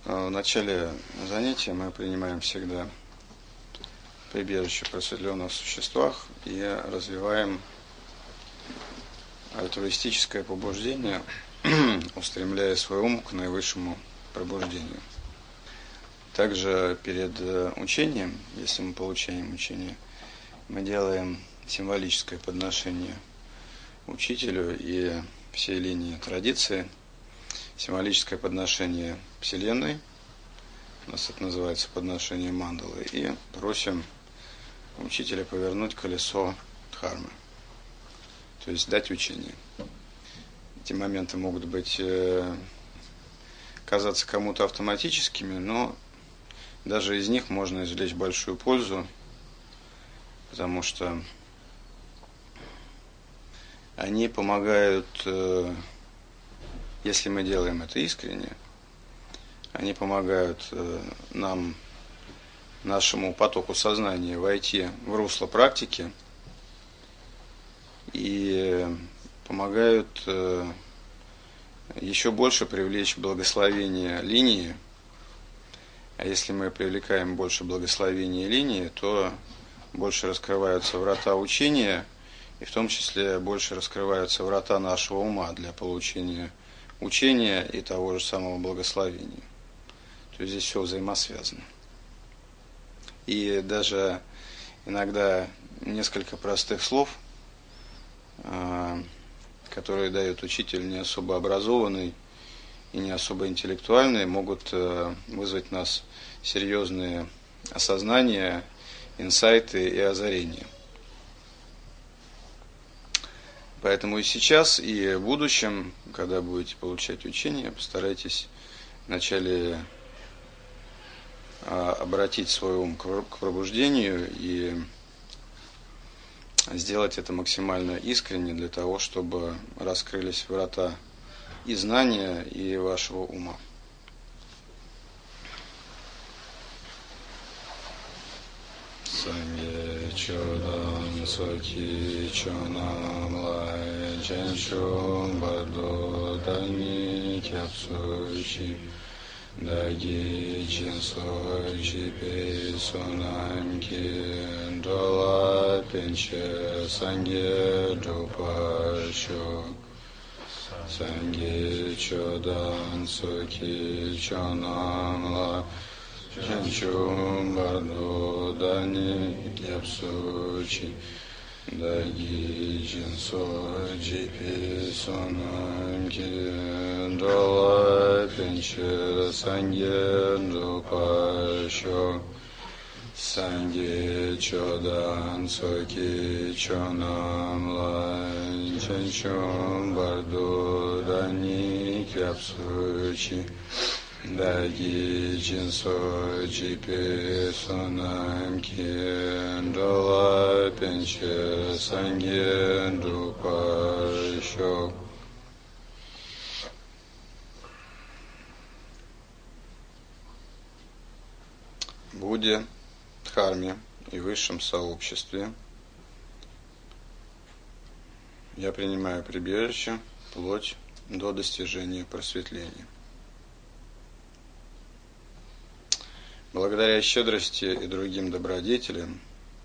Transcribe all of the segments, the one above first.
В начале занятия мы принимаем всегда прибежище в просветленных существах и развиваем альтруистическое побуждение, устремляя свой ум к наивысшему пробуждению. Также перед учением, если мы получаем учение, мы делаем символическое подношение учителю и всей линии традиции, символическое подношение Вселенной, у нас это называется подношение мандалы, и просим учителя повернуть колесо дхармы, то есть дать учение. Эти моменты могут быть казаться кому-то автоматическими, но даже из них можно извлечь большую пользу, потому что они помогают, если мы делаем это искренне, они помогают нам, нашему потоку сознания войти в русло практики и помогают еще больше привлечь благословение линии. А если мы привлекаем больше благословения линии, то больше раскрываются врата учения, и в том числе больше раскрываются врата нашего ума для получения учения и того же самого благословения. То есть здесь все взаимосвязано. И даже иногда несколько простых слов, которые дает учитель не особо образованный и не особо интеллектуальный, могут вызвать в нас серьезные осознания, инсайты и озарения. Поэтому и сейчас, и в будущем, когда будете получать учение, постарайтесь вначале обратить свой ум к пробуждению и сделать это максимально искренне для того, чтобы раскрылись врата и знания, и вашего ума. Санге чодан соки чонам лай ченчун бардо дани кяпсучи даги ченсочи пей сонам ки дола пенче санге допашо санге чодан соки чонам лай Чанчум бардо дани кяпсучи даги джинсо джипи сонам ки дола пенче санге допашо санге чодан соки чонам лай чанчум бардо дани кяпсучи даги джинсо джипи сонам ки дола пенче санге допашо. Будде, дхарме и высшем сообществе я принимаю прибежище вплоть до достижения просветления. Благодаря щедрости и другим добродетелям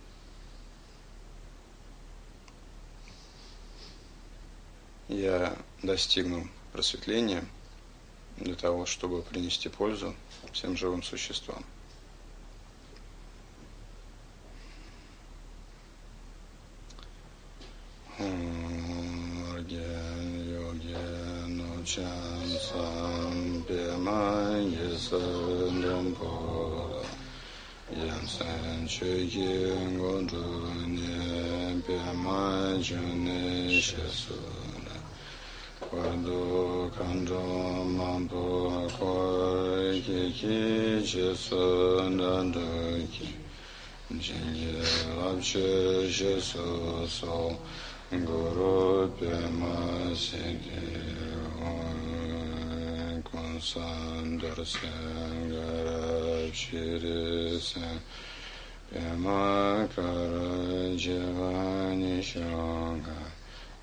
я достигну просветления для того, чтобы принести пользу всем живым существам. Yansan Chöki Gondune Pema June Shesuna Kwado Kanjo Mambo Koi Kiki Shesuna Doki Jinye Lapche Shesu So Guru Pema Sidi Sandar Sangara Shiri Sang Pema Kara Jivani Shonga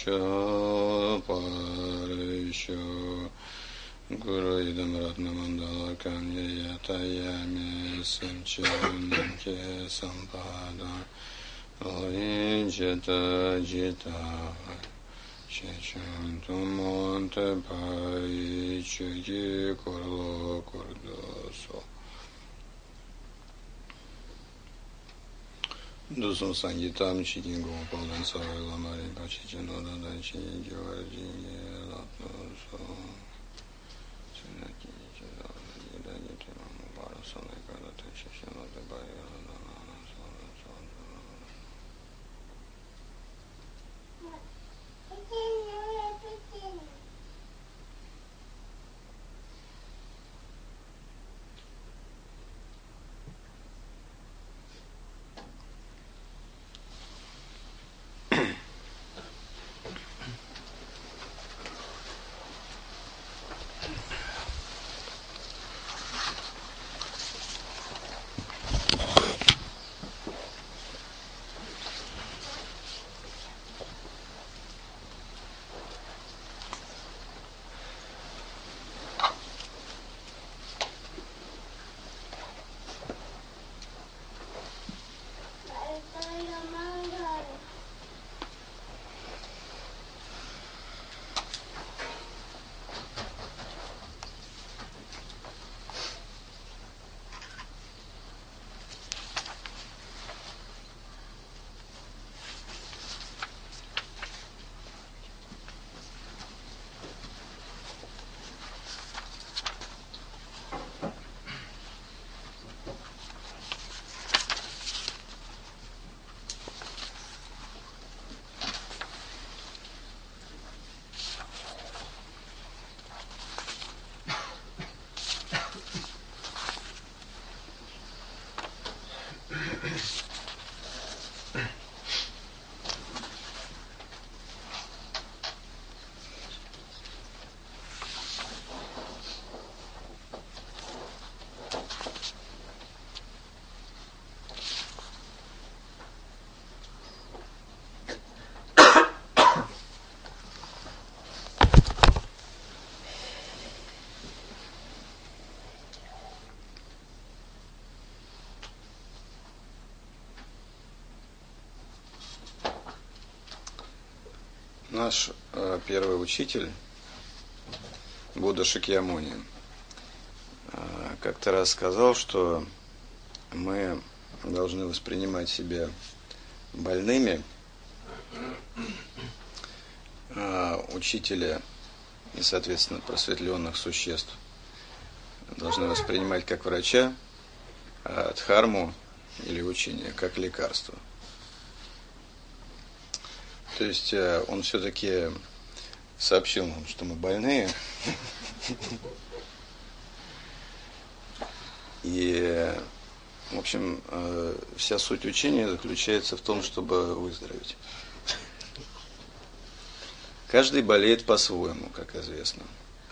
париша Guru idam ratna mandala kanya yatayami samchanke sampada Jita jita Shechantumonte pai Chugi korlo kordoso Dusum sangitam chikin gopalan sarayla marin pachicino dan chikin jivarjini latnoso Sinaki yedagiti mubara sanekada techishino de bayana Наш первый учитель, Будда Шакьямуни, как-то раз сказал, что мы должны воспринимать себя больными, а учителя и, соответственно, просветленных существ должны воспринимать как врача, а дхарму или учение как лекарство. То есть он все-таки сообщил нам, что мы больные. И, в общем, вся суть учения заключается в том, чтобы выздороветь. Каждый болеет по-своему, как известно.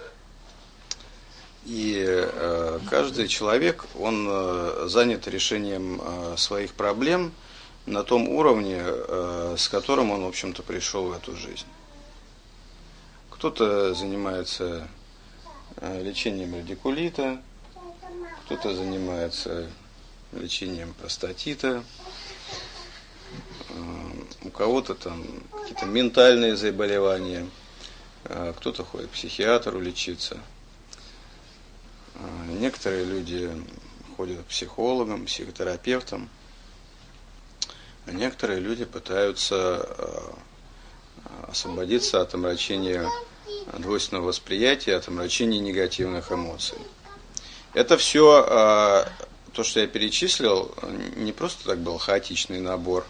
И каждый человек, он занят решением своих проблем на том уровне, с которым он, в общем-то, пришел в эту жизнь. Кто-то занимается лечением радикулита, кто-то занимается лечением простатита, у кого-то там какие-то ментальные заболевания, кто-то ходит к психиатру лечиться. Некоторые люди ходят к психологам, психотерапевтам. А некоторые люди пытаются освободиться от омрачения двойственного восприятия, от омрачения негативных эмоций. Это все, то, что я перечислил, не просто так был хаотичный набор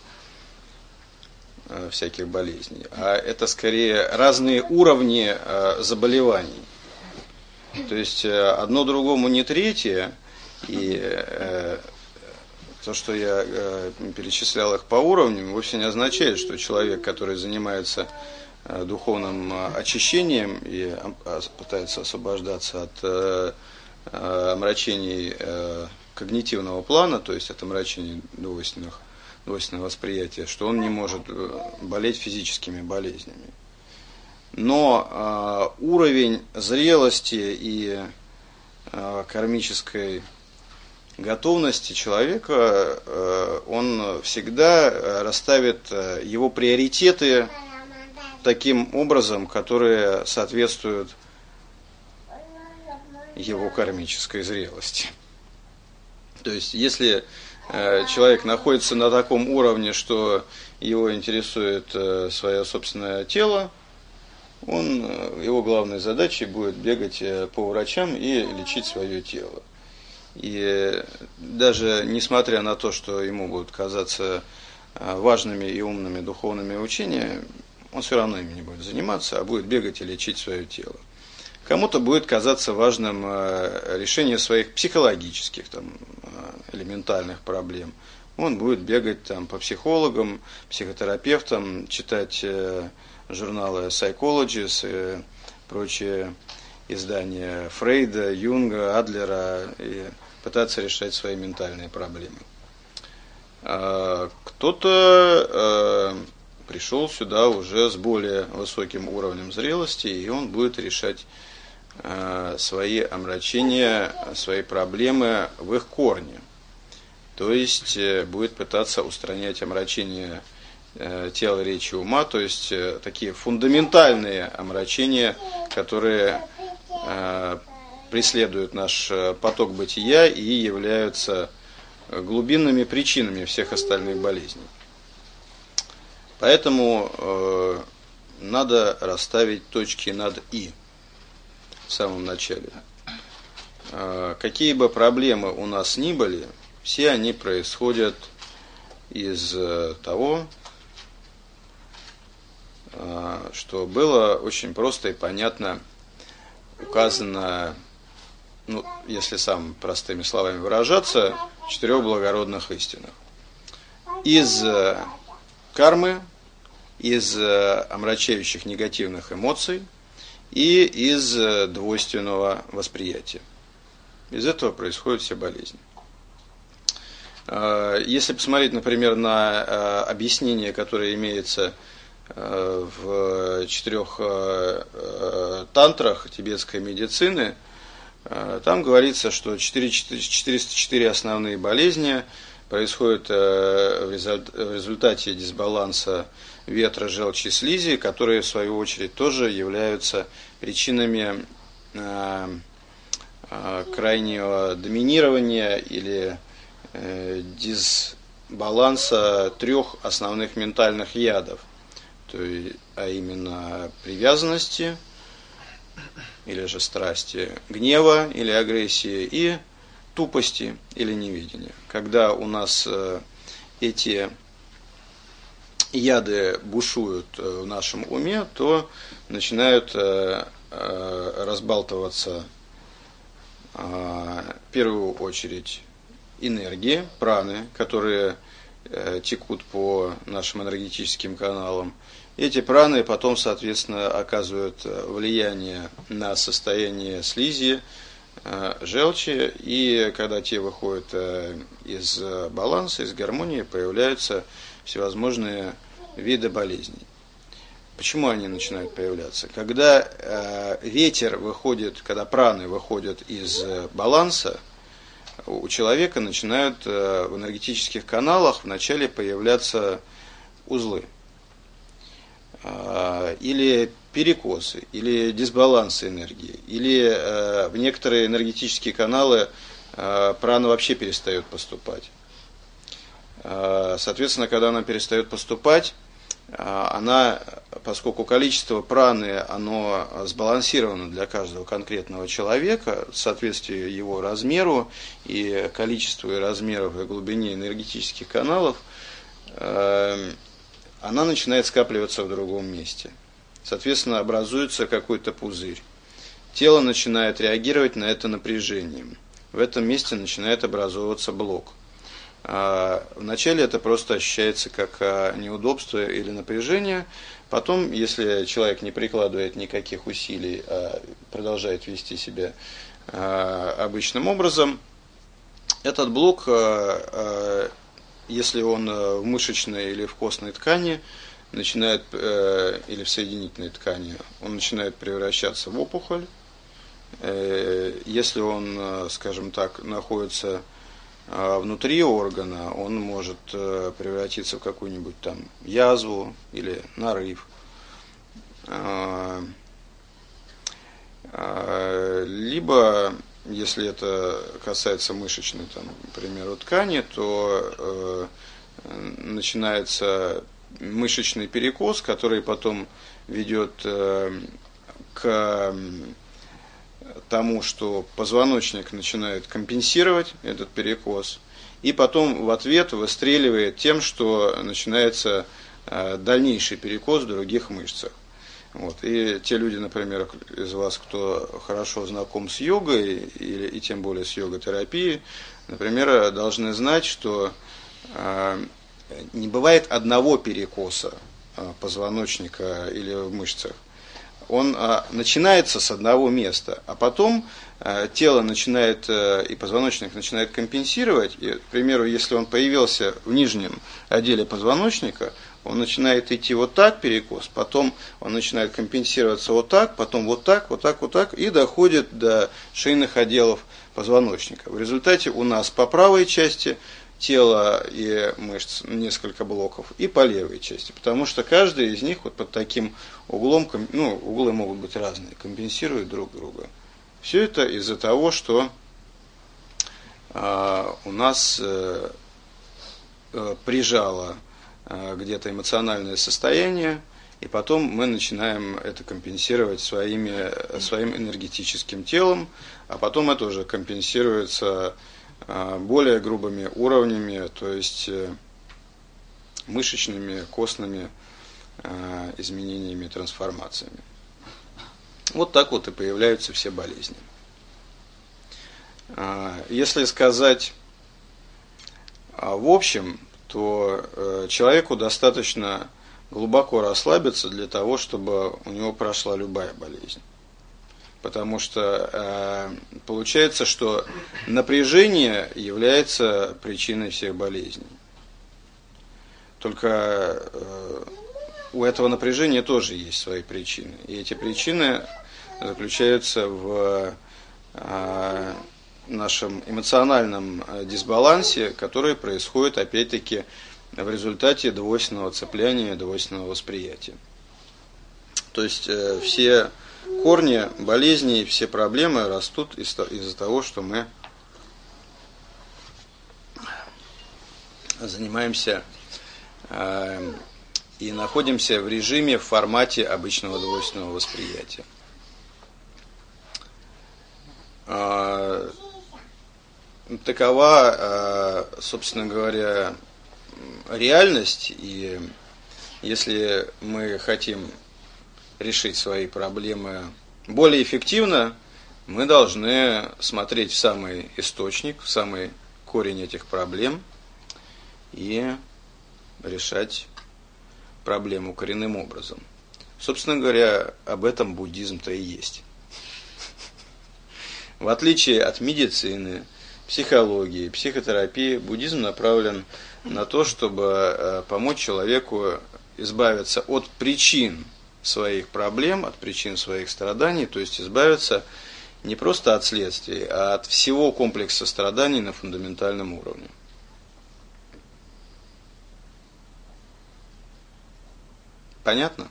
всяких болезней, а это скорее разные уровни заболеваний. То есть одно другому не третье, и то, что я перечислял их по уровням, вовсе не означает, что человек, который занимается духовным очищением и пытается освобождаться от омрачений когнитивного плана, то есть от омрачений двойственного восприятия, что он не может болеть физическими болезнями. но уровень зрелости и кармической готовности человека, он всегда расставит его приоритеты таким образом, которые соответствуют его кармической зрелости. То есть, если человек находится на таком уровне, что его интересует свое собственное тело, его главной задачей будет бегать по врачам и лечить свое тело. И даже несмотря на то, что ему будут казаться важными и умными духовными учениями, он все равно ими не будет заниматься, а будет бегать и лечить свое тело. Кому-то будет казаться важным решение своих психологических, элементарных проблем. Он будет бегать по психологам, психотерапевтам, читать журналы Psychologist и прочие издания Фрейда, Юнга, Адлера и пытаться решать свои ментальные проблемы. Кто-то пришел сюда уже с более высоким уровнем зрелости, и он будет решать свои омрачения, свои проблемы в их корне. То есть будет пытаться устранять омрачения тела, речи, ума, то есть такие фундаментальные омрачения, которые преследуют наш поток бытия и являются глубинными причинами всех остальных болезней. Поэтому надо расставить точки над «и» в самом начале. Какие бы проблемы у нас ни были, все они происходят из того, что было очень просто и понятно указано, если самыми простыми словами выражаться, в 4 благородных истинах. Из кармы, из омрачающих негативных эмоций и из двойственного восприятия. Из этого происходят все болезни. Если посмотреть, например, на объяснение, которое имеется в 4 тантрах тибетской медицины, там говорится, что 404 основные болезни происходят в результате дисбаланса ветра, желчи и слизи, которые в свою очередь тоже являются причинами крайнего доминирования или дисбаланса 3 основных ментальных ядов, а именно привязанности, или же страсти, гнева или агрессии и тупости или неведения. Когда у нас эти яды бушуют в нашем уме, то начинают разбалтываться в первую очередь энергии, праны, которые текут по нашим энергетическим каналам. Эти праны потом, соответственно, оказывают влияние на состояние слизи, желчи, и когда те выходят из баланса, из гармонии, появляются всевозможные виды болезней. Почему они начинают появляться? Когда ветер выходит, когда праны выходят из баланса, у человека начинают в энергетических каналах вначале появляться узлы, или перекосы, или дисбалансы энергии, или в некоторые энергетические каналы прана вообще перестает поступать. Соответственно, когда она перестает поступать, поскольку количество праны, оно сбалансировано для каждого конкретного человека в соответствии его размеру и количеству и размеру и глубине энергетических каналов, она начинает скапливаться в другом месте. Соответственно, образуется какой-то пузырь. Тело начинает реагировать на это напряжением. В этом месте начинает образовываться блок. Вначале это просто ощущается как неудобство или напряжение. Потом, если человек не прикладывает никаких усилий, а продолжает вести себя обычным образом, этот блок, если он в мышечной или в костной ткани, начинает, или в соединительной ткани, он начинает превращаться в опухоль. Если он, скажем так, находится внутри органа, он может превратиться в какую-нибудь там язву или нарыв. Либо, если это касается мышечной, там, к примеру, ткани, то начинается мышечный перекос, который потом ведет к тому, что позвоночник начинает компенсировать этот перекос, и потом в ответ выстреливает тем, что начинается дальнейший перекос в других мышцах. Вот. И те люди, например, из вас, кто хорошо знаком с йогой, и тем более с йога-терапией, например, должны знать, что не бывает одного перекоса позвоночника или в мышцах. Он начинается с одного места, а потом тело начинает, и позвоночник начинает компенсировать. И, к примеру, если он появился в нижнем отделе позвоночника, он начинает идти вот так, перекос, потом он начинает компенсироваться вот так, потом вот так, вот так, вот так, и доходит до шейных отделов позвоночника. В результате у нас по правой части тела и мышц несколько блоков, и по левой части, потому что каждый из них вот под таким углом, ну, углы могут быть разные, компенсируют друг друга. Все это из-за того, что у нас прижало где-то эмоциональное состояние, и потом мы начинаем это компенсировать своим энергетическим телом, а потом это уже компенсируется более грубыми уровнями, то есть мышечными, костными изменениями, трансформациями. Вот так вот и появляются все болезни. Если сказать в общем, то человеку достаточно глубоко расслабиться для того, чтобы у него прошла любая болезнь. Потому что получается, что напряжение является причиной всех болезней. Только у этого напряжения тоже есть свои причины. И эти причины заключаются в нашем эмоциональном дисбалансе, который происходит, опять-таки, в результате двойственного цепляния, двойственного восприятия. То есть все корни болезней, все проблемы растут из-за того, что мы занимаемся и находимся в режиме, в формате обычного двойственного восприятия. Такова, собственно говоря, реальность, и если мы хотим решить свои проблемы более эффективно, мы должны смотреть в самый источник, в самый корень этих проблем и решать проблему коренным образом. Собственно говоря, об этом буддизм-то и есть. В отличие от медицины, психологии, психотерапии, буддизм направлен на то, чтобы помочь человеку избавиться от причин своих проблем, от причин своих страданий, то есть избавиться не просто от следствий, а от всего комплекса страданий на фундаментальном уровне. Понятно?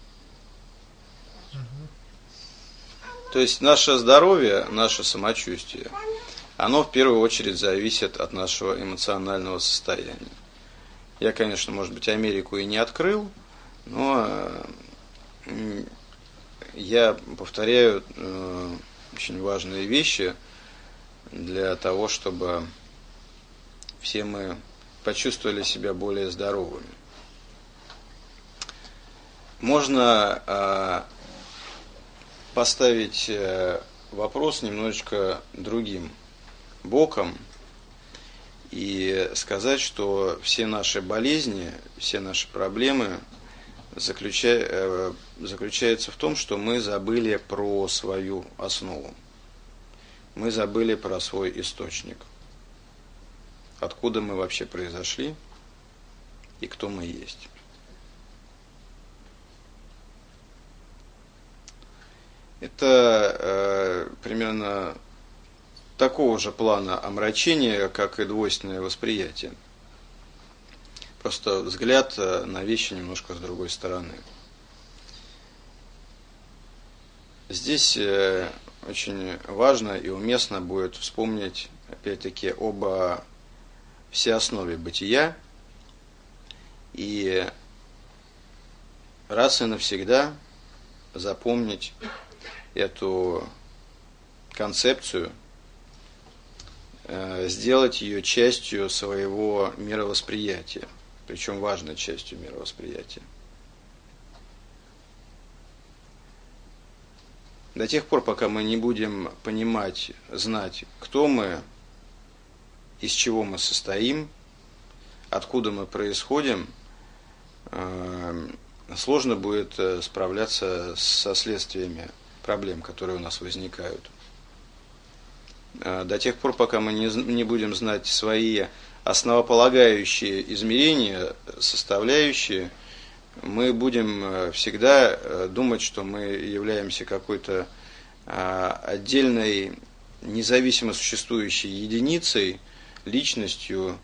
То есть наше здоровье, наше самочувствие, оно в первую очередь зависит от нашего эмоционального состояния. Я, конечно, может быть, Америку и не открыл, но я повторяю очень важные вещи для того, чтобы все мы почувствовали себя более здоровыми. Можно поставить вопрос немножечко другим боком и сказать, что все наши болезни, все наши проблемы заключаются в том, что мы забыли про свою основу. Мы забыли про свой источник. Откуда мы вообще произошли и кто мы есть. Это примерно такого же плана омрачения, как и двойственное восприятие. Просто взгляд на вещи немножко с другой стороны. Здесь очень важно и уместно будет вспомнить, опять-таки, об всеоснове бытия и раз и навсегда запомнить эту концепцию, сделать ее частью своего мировосприятия, причем важной частью мировосприятия. До тех пор, пока мы не будем понимать, знать, кто мы, из чего мы состоим, откуда мы происходим, сложно будет справляться со следствиями проблем, которые у нас возникают. До тех пор, пока мы не будем знать свои основополагающие измерения, составляющие, мы будем всегда думать, что мы являемся какой-то отдельной, независимо существующей единицей, личностью,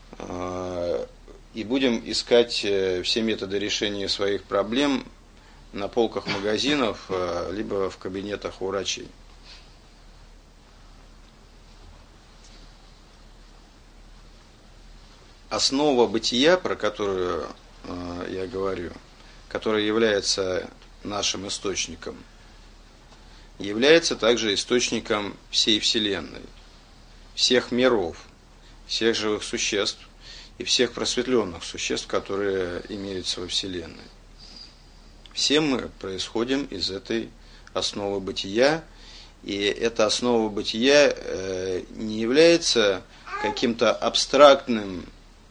и будем искать все методы решения своих проблем на полках магазинов, либо в кабинетах у врачей. Основа бытия, про которую я говорю, которая является нашим источником, является также источником всей Вселенной, всех миров, всех живых существ и всех просветленных существ, которые имеются во Вселенной. Все мы происходим из этой основы бытия, и эта основа бытия не является каким-то абстрактным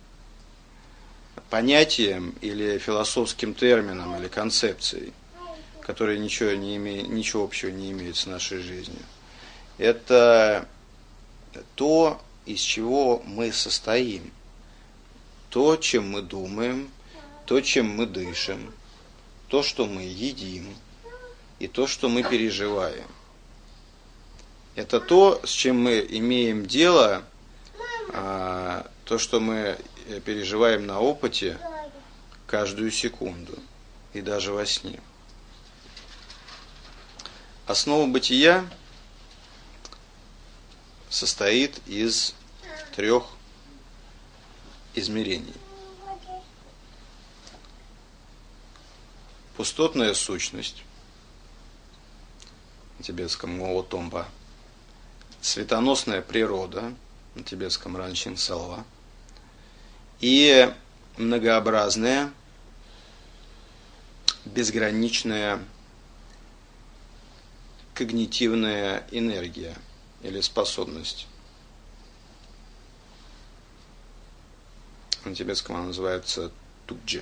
понятием или философским термином или концепцией, которые ничего общего не имеют с нашей жизнью. Это то, из чего мы состоим, то, чем мы думаем, то, чем мы дышим, то, что мы едим, и то, что мы переживаем. Это то, с чем мы имеем дело, то, что мы переживаем на опыте каждую секунду и даже во сне. Основа бытия состоит из 3 измерений. Пустотная сущность, на тибетском Моотомба, светоносная природа, на тибетском Ранчин Салва, и многообразная, безграничная когнитивная энергия или способность. На тибетском она называется туджи.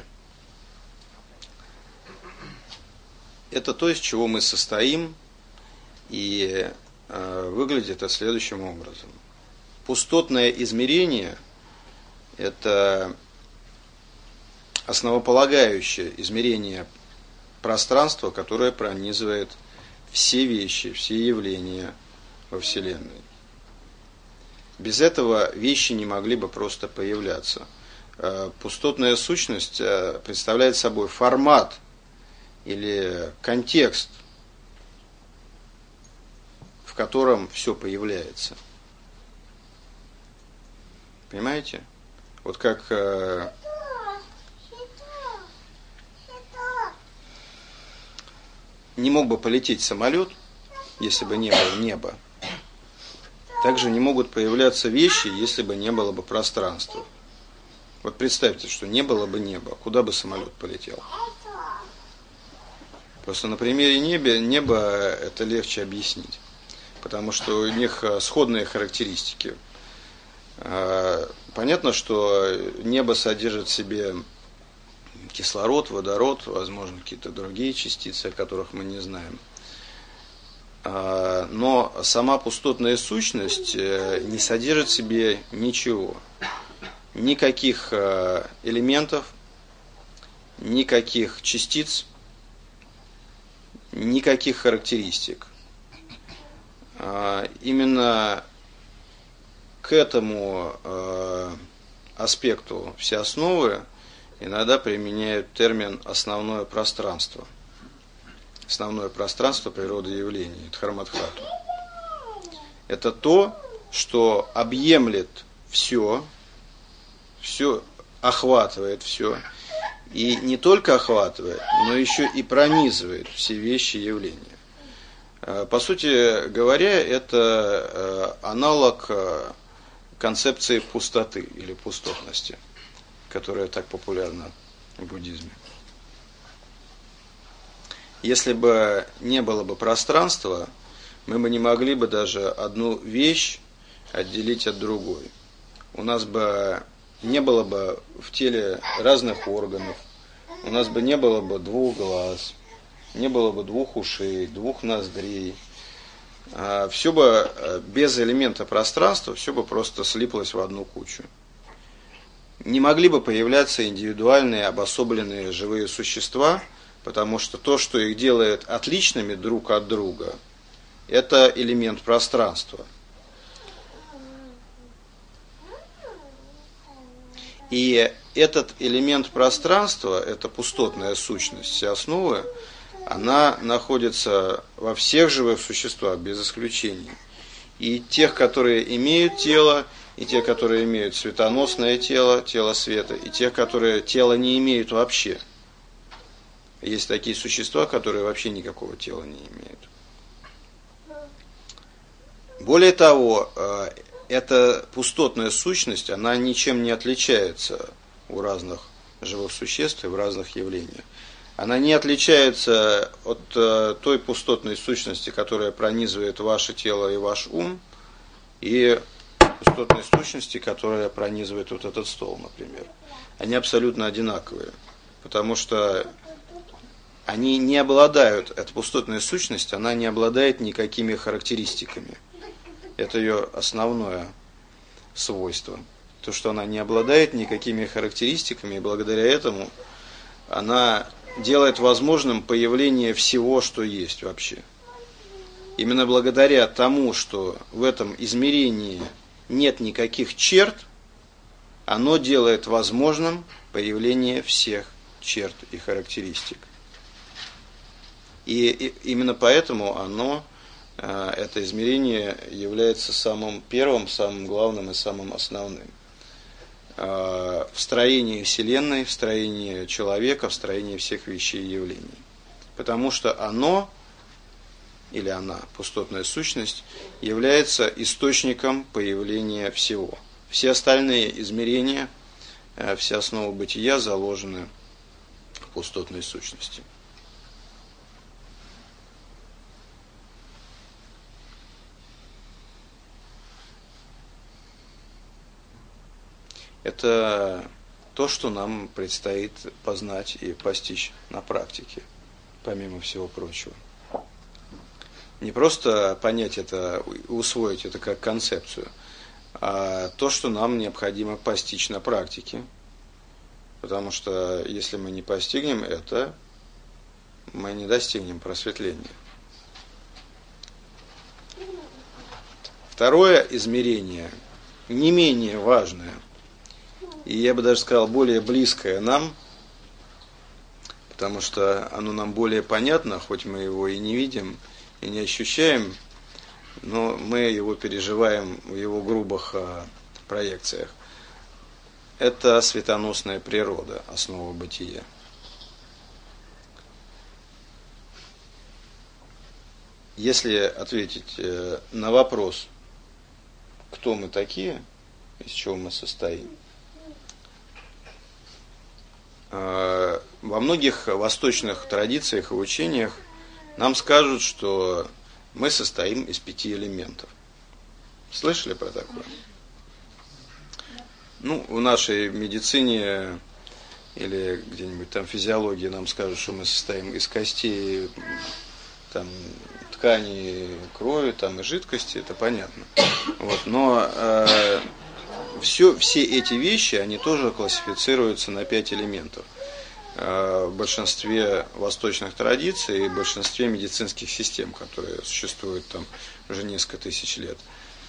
Это то, из чего мы состоим, и выглядит это следующим образом. Пустотное измерение – это основополагающее измерение пространства, которое пронизывает все вещи, все явления во Вселенной. Без этого вещи не могли бы просто появляться. Пустотная сущность представляет собой формат или контекст, в котором все появляется. Понимаете? Вот как не мог бы полететь самолет, если бы не было неба. Также не могут появляться вещи, если бы не было бы пространства. Вот представьте, что не было бы неба, куда бы самолет полетел? Просто на примере неба это легче объяснить, потому что у них сходные характеристики. Понятно, что небо содержит в себе кислород, водород, возможно, какие-то другие частицы, о которых мы не знаем. Но сама пустотная сущность не содержит в себе ничего. Никаких элементов, никаких частиц, никаких характеристик. Именно к этому аспекту всеосновы иногда применяют термин «основное пространство». Основное пространство природы явлений, Дхармадхату. Это то, что объемлет все охватывает все, и не только охватывает, но еще и пронизывает все вещи и явления. По сути говоря, это аналог концепции пустоты или пустотности, которая так популярна в буддизме. Если бы не было бы пространства, мы бы не могли бы даже одну вещь отделить от другой. У нас бы не было бы в теле разных органов, у нас бы не было бы двух глаз, не было бы двух ушей, двух ноздрей. Все бы без элемента пространства, все бы просто слиплось в одну кучу. Не могли бы появляться индивидуальные, обособленные живые существа, потому что то, что их делает отличными друг от друга, это элемент пространства. И этот элемент пространства, эта пустотная сущность всеосновы, она находится во всех живых существах, без исключений. И тех, которые имеют тело, и те, которые имеют светоносное тело, тело света, и тех, которые тело не имеют вообще. Есть такие существа, которые вообще никакого тела не имеют. Более того, эта пустотная сущность, она ничем не отличается у разных живых существ и в разных явлениях. Она не отличается от той пустотной сущности, которая пронизывает ваше тело и ваш ум, и пустотной сущности, которая пронизывает вот этот стол, например. Они абсолютно одинаковые, потому что они не обладают, эта пустотная сущность, она не обладает никакими характеристиками. Это ее основное свойство. То, что она не обладает никакими характеристиками, и благодаря этому она делает возможным появление всего, что есть вообще. Именно благодаря тому, что в этом измерении нет никаких черт, оно делает возможным появление всех черт и характеристик. И именно поэтому оно, это измерение, является самым первым, самым главным и самым основным в строении Вселенной, в строении человека, в строении всех вещей и явлений. Потому что оно, или она, пустотная сущность, является источником появления всего. Все остальные измерения, все основы бытия заложены в пустотной сущности. Это то, что нам предстоит познать и постичь на практике, помимо всего прочего. Не просто понять это, усвоить это как концепцию, а то, что нам необходимо постичь на практике. Потому что если мы не постигнем это, мы не достигнем просветления. Второе измерение, не менее важное, и я бы даже сказал, более близкое нам, потому что оно нам более понятно, хоть мы его и не видим, и не ощущаем, но мы его переживаем в его грубых проекциях. Это светоносная природа, основа бытия. Если ответить на вопрос, кто мы такие, из чего мы состоим, во многих восточных традициях и учениях нам скажут, что мы состоим из 5 элементов. Слышали про такое? В нашей медицине или где-нибудь там физиологии нам скажут, что мы состоим из костей, там, тканей, крови там, и жидкости, это понятно. Но все эти вещи, они тоже классифицируются на 5 элементов. в большинстве восточных традиций и в большинстве медицинских систем, которые существуют там уже несколько тысяч лет.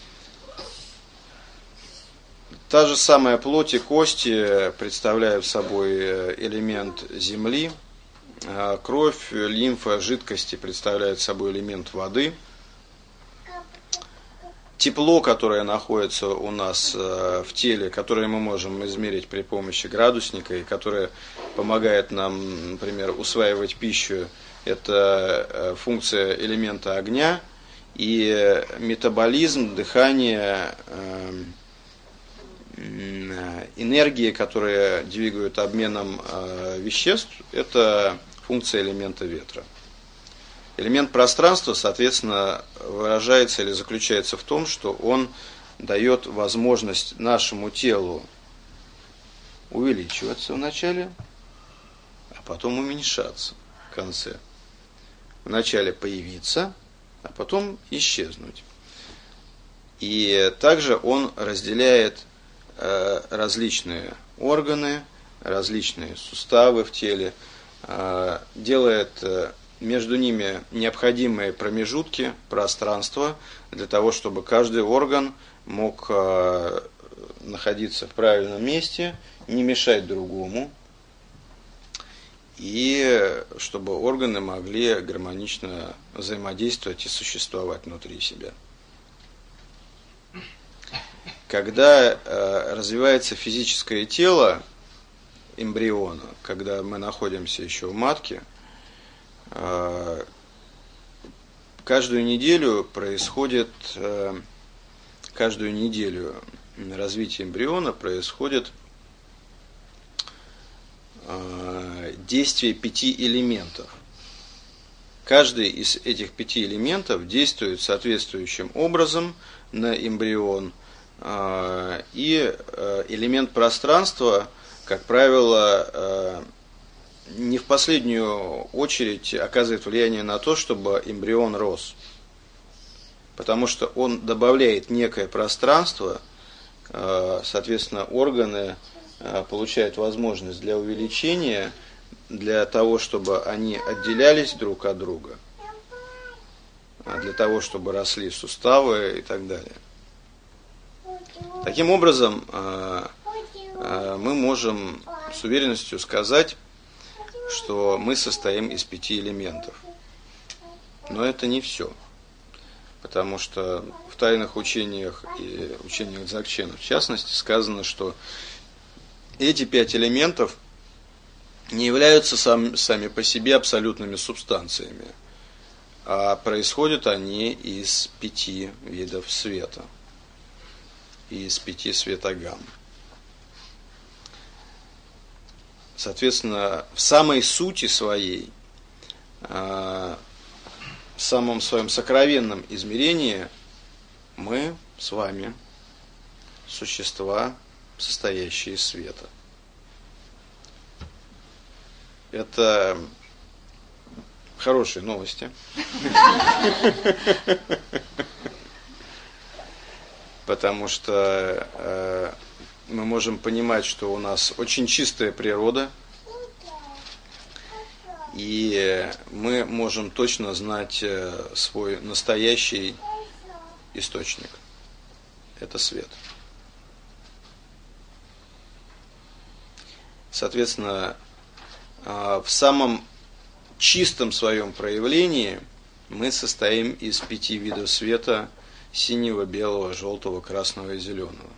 Та же самая плоть и кости представляют собой элемент земли, кровь, лимфа, жидкости представляют собой элемент воды. Тепло, которое находится у нас в теле, которое мы можем измерить при помощи градусника и которое помогает нам, например, усваивать пищу, это функция элемента огня. И метаболизм, дыхание, энергии, которые двигают обменом веществ, это функция элемента ветра. Элемент пространства, соответственно, выражается или заключается в том, что он дает возможность нашему телу увеличиваться вначале, а потом уменьшаться в конце. Вначале появиться, а потом исчезнуть. И также он разделяет различные органы, различные суставы в теле, делает между ними необходимые промежутки, пространство, для того, чтобы каждый орган мог находиться в правильном месте, не мешать другому, и чтобы органы могли гармонично взаимодействовать и существовать внутри себя. Когда развивается физическое тело эмбриона, когда мы находимся еще в матке, каждую неделю развития эмбриона происходит действие 5 элементов. Каждый из этих 5 элементов действует соответствующим образом на эмбрион. И элемент пространства, как правило, не в последнюю очередь оказывает влияние на то, чтобы эмбрион рос. Потому что он добавляет некое пространство, соответственно, органы получают возможность для увеличения, для того, чтобы они отделялись друг от друга, для того, чтобы росли суставы и так далее. Таким образом, мы можем с уверенностью сказать, что мы состоим из 5 элементов. Но это не все. Потому что в тайных учениях и учениях Дзогчена, в частности, сказано, что эти 5 элементов не являются сами по себе абсолютными субстанциями, а происходят они из 5 видов света, из 5 светогамм. Соответственно, в самой сути своей, в самом своем сокровенном измерении мы с вами существа, состоящие из света. Это хорошие новости. Потому что мы можем понимать, что у нас очень чистая природа, и мы можем точно знать свой настоящий источник. Это свет. Соответственно, в самом чистом своем проявлении мы состоим из 5 видов света: синего, белого, желтого, красного и зеленого.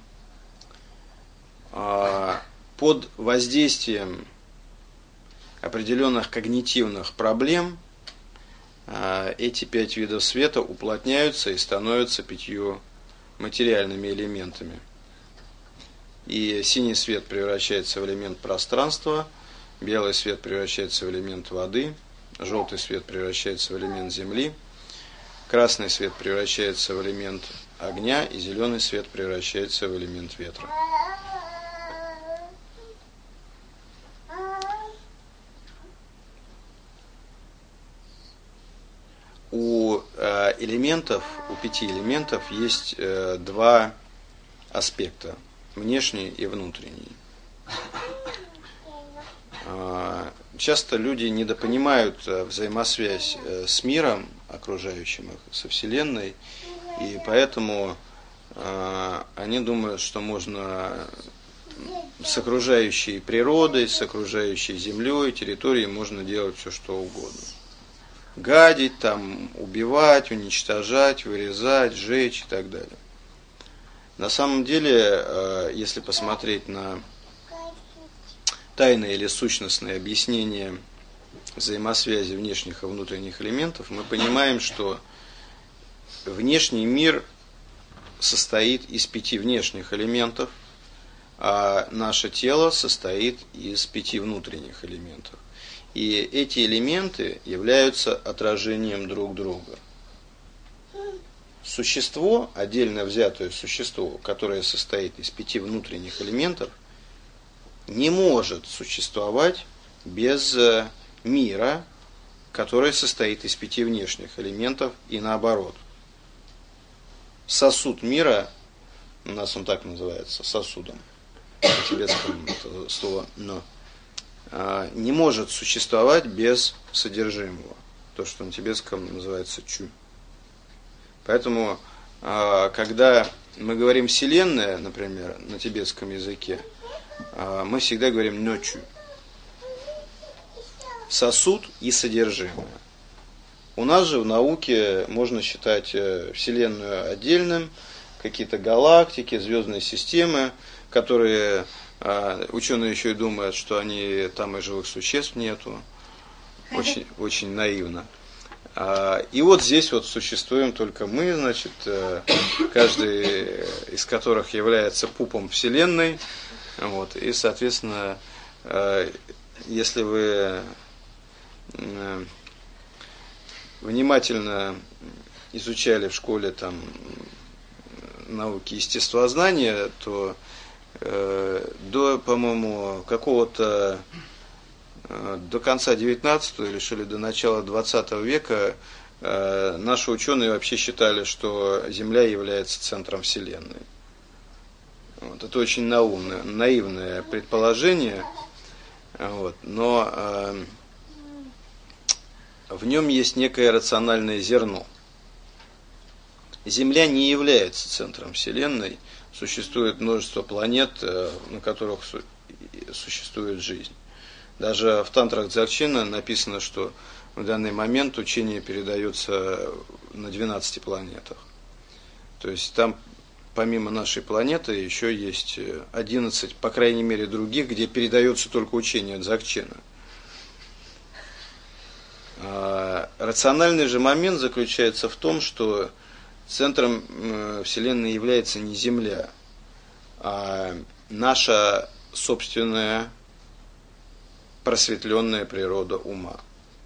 Под воздействием определенных когнитивных проблем эти 5 видов света уплотняются и становятся 5 материальными элементами. И синий свет превращается в элемент пространства, белый свет превращается в элемент воды, желтый свет превращается в элемент земли, красный свет превращается в элемент огня, и зеленый свет превращается в элемент ветра. У элементов, у 5 элементов есть 2 аспекта: внешний и внутренний. часто люди недопонимают взаимосвязь с миром окружающим их, со Вселенной, и поэтому они думают, что можно с окружающей природой, с окружающей землей, территорией можно делать все, что угодно. Гадить, там, убивать, уничтожать, вырезать, сжечь и так далее. На самом деле, если посмотреть на тайное или сущностное объяснение взаимосвязи внешних и внутренних элементов, мы понимаем, что внешний мир состоит из 5 внешних элементов, а наше тело состоит из 5 внутренних элементов. И эти элементы являются отражением друг друга. Существо, отдельно взятое существо, которое состоит из 5 внутренних элементов, не может существовать без мира, который состоит из 5 внешних элементов, и наоборот. Сосуд мира, у нас он так называется, сосудом, по тибетскому это слово «но», не может существовать без содержимого, то, что на тибетском называется чу. Поэтому, когда мы говорим «вселенная», например, на тибетском языке, мы всегда говорим «ночу». Сосуд и содержимое. У нас же в науке можно считать Вселенную отдельным, какие-то галактики, звездные системы, которые ученые еще и думают, что там и живых существ нету. Очень, очень наивно. И вот здесь вот существуем только мы, значит, каждый из которых является пупом Вселенной. Вот, и, соответственно, если вы внимательно изучали в школе там науки естествознания, то до, по-моему, какого-то до конца 19 или что ли до начала 20 века наши ученые вообще считали, что Земля является центром Вселенной. Вот, это очень наивное предположение, вот, но в нем есть некое рациональное зерно. Земля не является центром Вселенной, существует множество планет, на которых существует жизнь. Даже в тантрах Дзогчена написано, что в данный момент учение передается на 12 планетах. То есть там помимо нашей планеты еще есть 11, по крайней мере, других, где передается только учение Дзогчена. Рациональный же момент заключается в том, что центром Вселенной является не Земля, а наша собственная просветленная природа ума.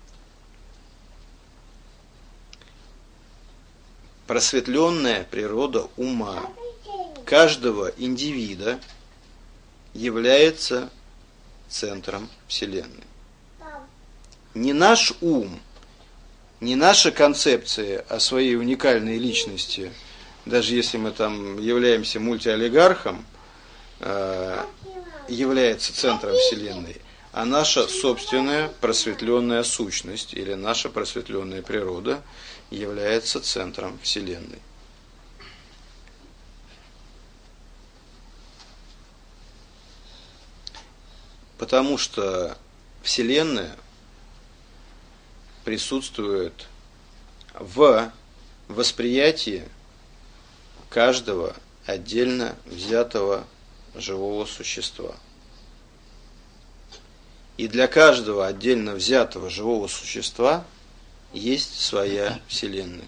Просветленная природа ума каждого индивида является центром Вселенной. Не наш ум, не наша концепция о своей уникальной личности, даже если мы там являемся мультиолигархом, является центром Вселенной, а наша собственная просветленная сущность или наша просветленная природа является центром Вселенной. Потому что Вселенная присутствует в восприятии каждого отдельно взятого живого существа. И для каждого отдельно взятого живого существа есть своя Вселенная.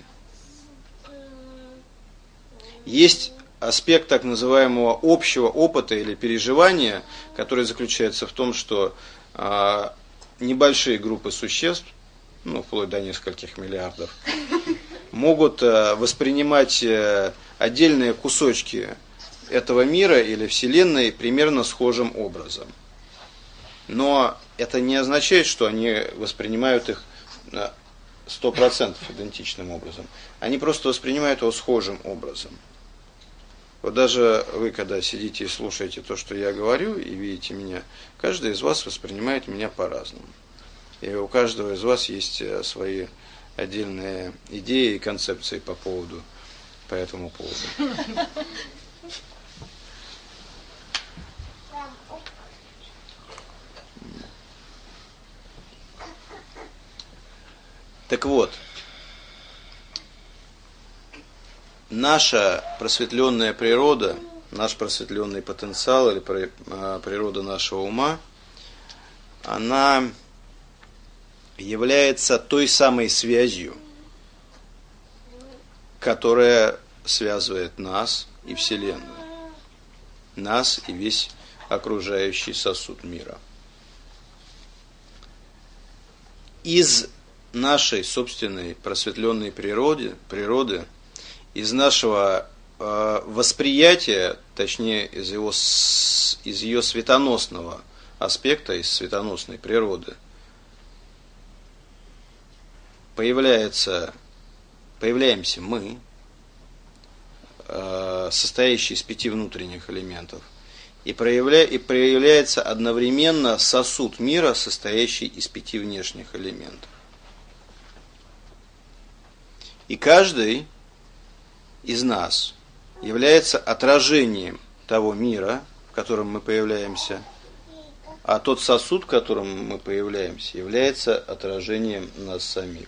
Есть аспект так называемого общего опыта или переживания, который заключается в том, что небольшие группы существ, вплоть до нескольких миллиардов, могут воспринимать отдельные кусочки этого мира или Вселенной примерно схожим образом. Но это не означает, что они воспринимают их 100% идентичным образом. Они просто воспринимают его схожим образом. Вот даже вы, когда сидите и слушаете то, что я говорю, и видите меня, каждый из вас воспринимает меня по-разному. И у каждого из вас есть свои отдельные идеи и концепции по этому поводу. Так вот, наша просветленная природа, наш просветленный потенциал или природа нашего ума, она является той самой связью, которая связывает нас и Вселенную, нас и весь окружающий сосуд мира. Из нашей собственной просветленной природы, из нашего восприятия, точнее из ее светоносного аспекта, из светоносной природы, появляемся мы, состоящие из 5 внутренних элементов, и проявляется одновременно сосуд мира, состоящий из 5 внешних элементов. И каждый из нас является отражением того мира, в котором мы появляемся, а тот сосуд, в котором мы появляемся, является отражением нас самих.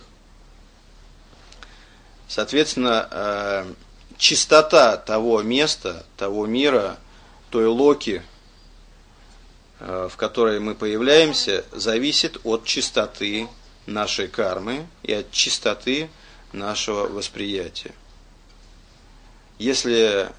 Соответственно, чистота того места, того мира, той локи, в которой мы появляемся, зависит от чистоты нашей кармы и от чистоты нашего восприятия. Если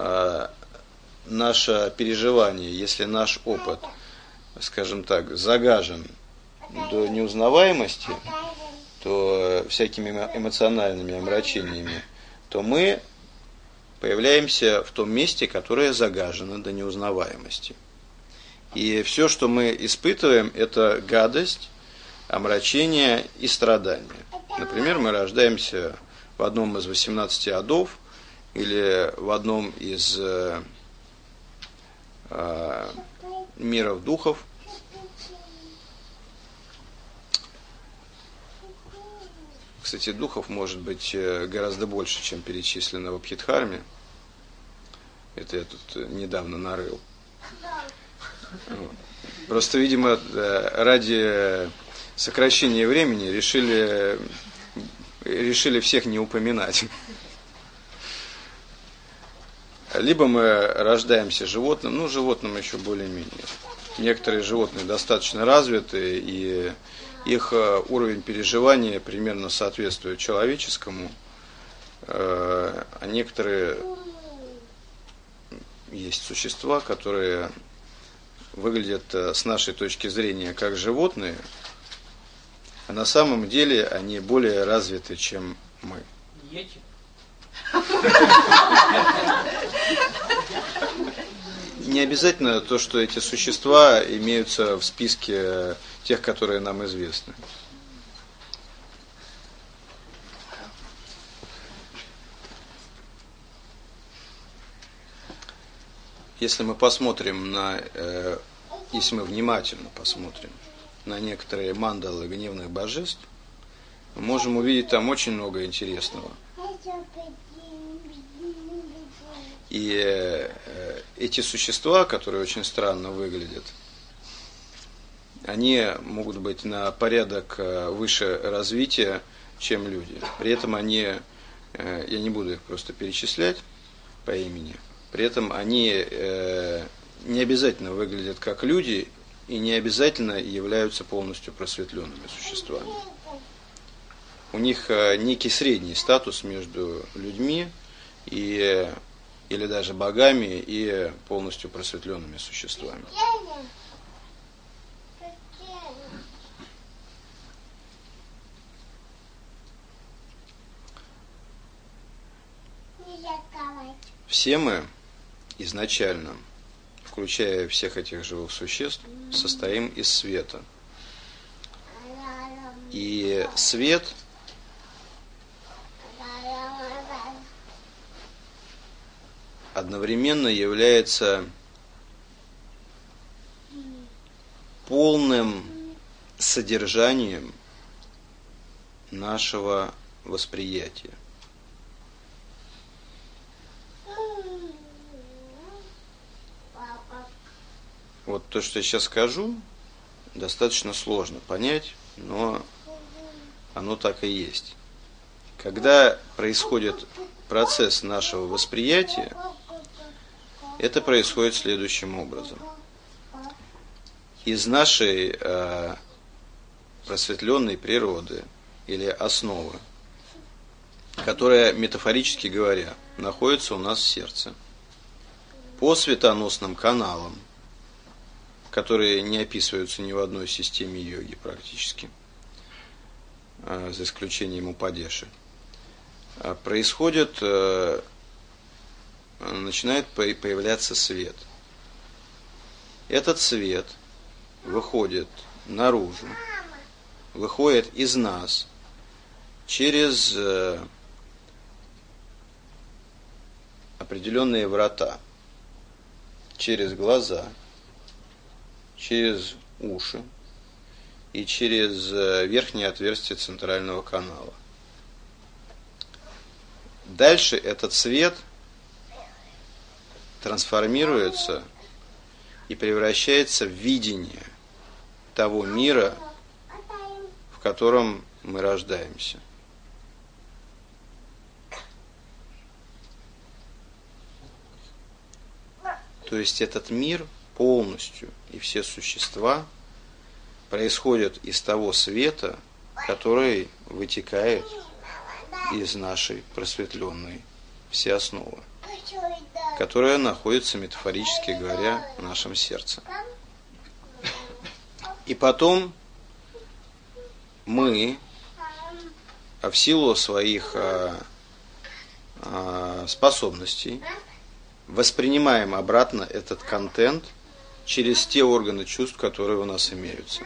наше переживание, если наш опыт, скажем так, загажен до неузнаваемости, то всякими эмоциональными омрачениями, то мы появляемся в том месте, которое загажено до неузнаваемости. И все, что мы испытываем, это гадость, омрачение и страдания. Например, мы рождаемся в одном из 18 адов или в одном из миров духов. Кстати, духов может быть гораздо больше, чем перечислено в Абхидхарме. Это я тут недавно нарыл. Просто, видимо, ради сокращения времени решили всех не упоминать. Либо мы рождаемся животным, животным еще более-менее. Некоторые животные достаточно развиты, и их уровень переживания примерно соответствует человеческому, а некоторые есть существа, которые выглядят с нашей точки зрения как животные, а на самом деле они более развиты, чем мы. Не обязательно то, что эти существа имеются в списке тех, которые нам известны. Если мы внимательно посмотрим на некоторые мандалы гневных божеств, мы можем увидеть там очень много интересного. И эти существа, которые очень странно выглядят, они могут быть на порядок выше развития, чем люди. При этом я не буду их просто перечислять по имени, при этом они не обязательно выглядят как люди и не обязательно являются полностью просветленными существами. У них некий средний статус между людьми или даже богами и полностью просветленными существами. Все мы изначально, включая всех этих живых существ, состоим из света. И свет одновременно является полным содержанием нашего восприятия. Вот то, что я сейчас скажу, достаточно сложно понять, но оно так и есть. Когда происходит процесс нашего восприятия, это происходит следующим образом. Из нашей просветленной природы или основы, которая, метафорически говоря, находится у нас в сердце, по светоносным каналам, которые не описываются ни в одной системе йоги практически, за исключением Упадеши, начинает появляться свет. Этот свет выходит наружу, выходит из нас через определенные врата, через глаза, через уши и через верхнее отверстие центрального канала. Дальше этот свет трансформируется и превращается в видение того мира, в котором мы рождаемся. То есть этот мир полностью и все существа происходят из того света, который вытекает из нашей просветленной всеосновы, которая находится, метафорически говоря, в нашем сердце. И потом мы, в силу своих способностей, воспринимаем обратно этот контент через те органы чувств, которые у нас имеются.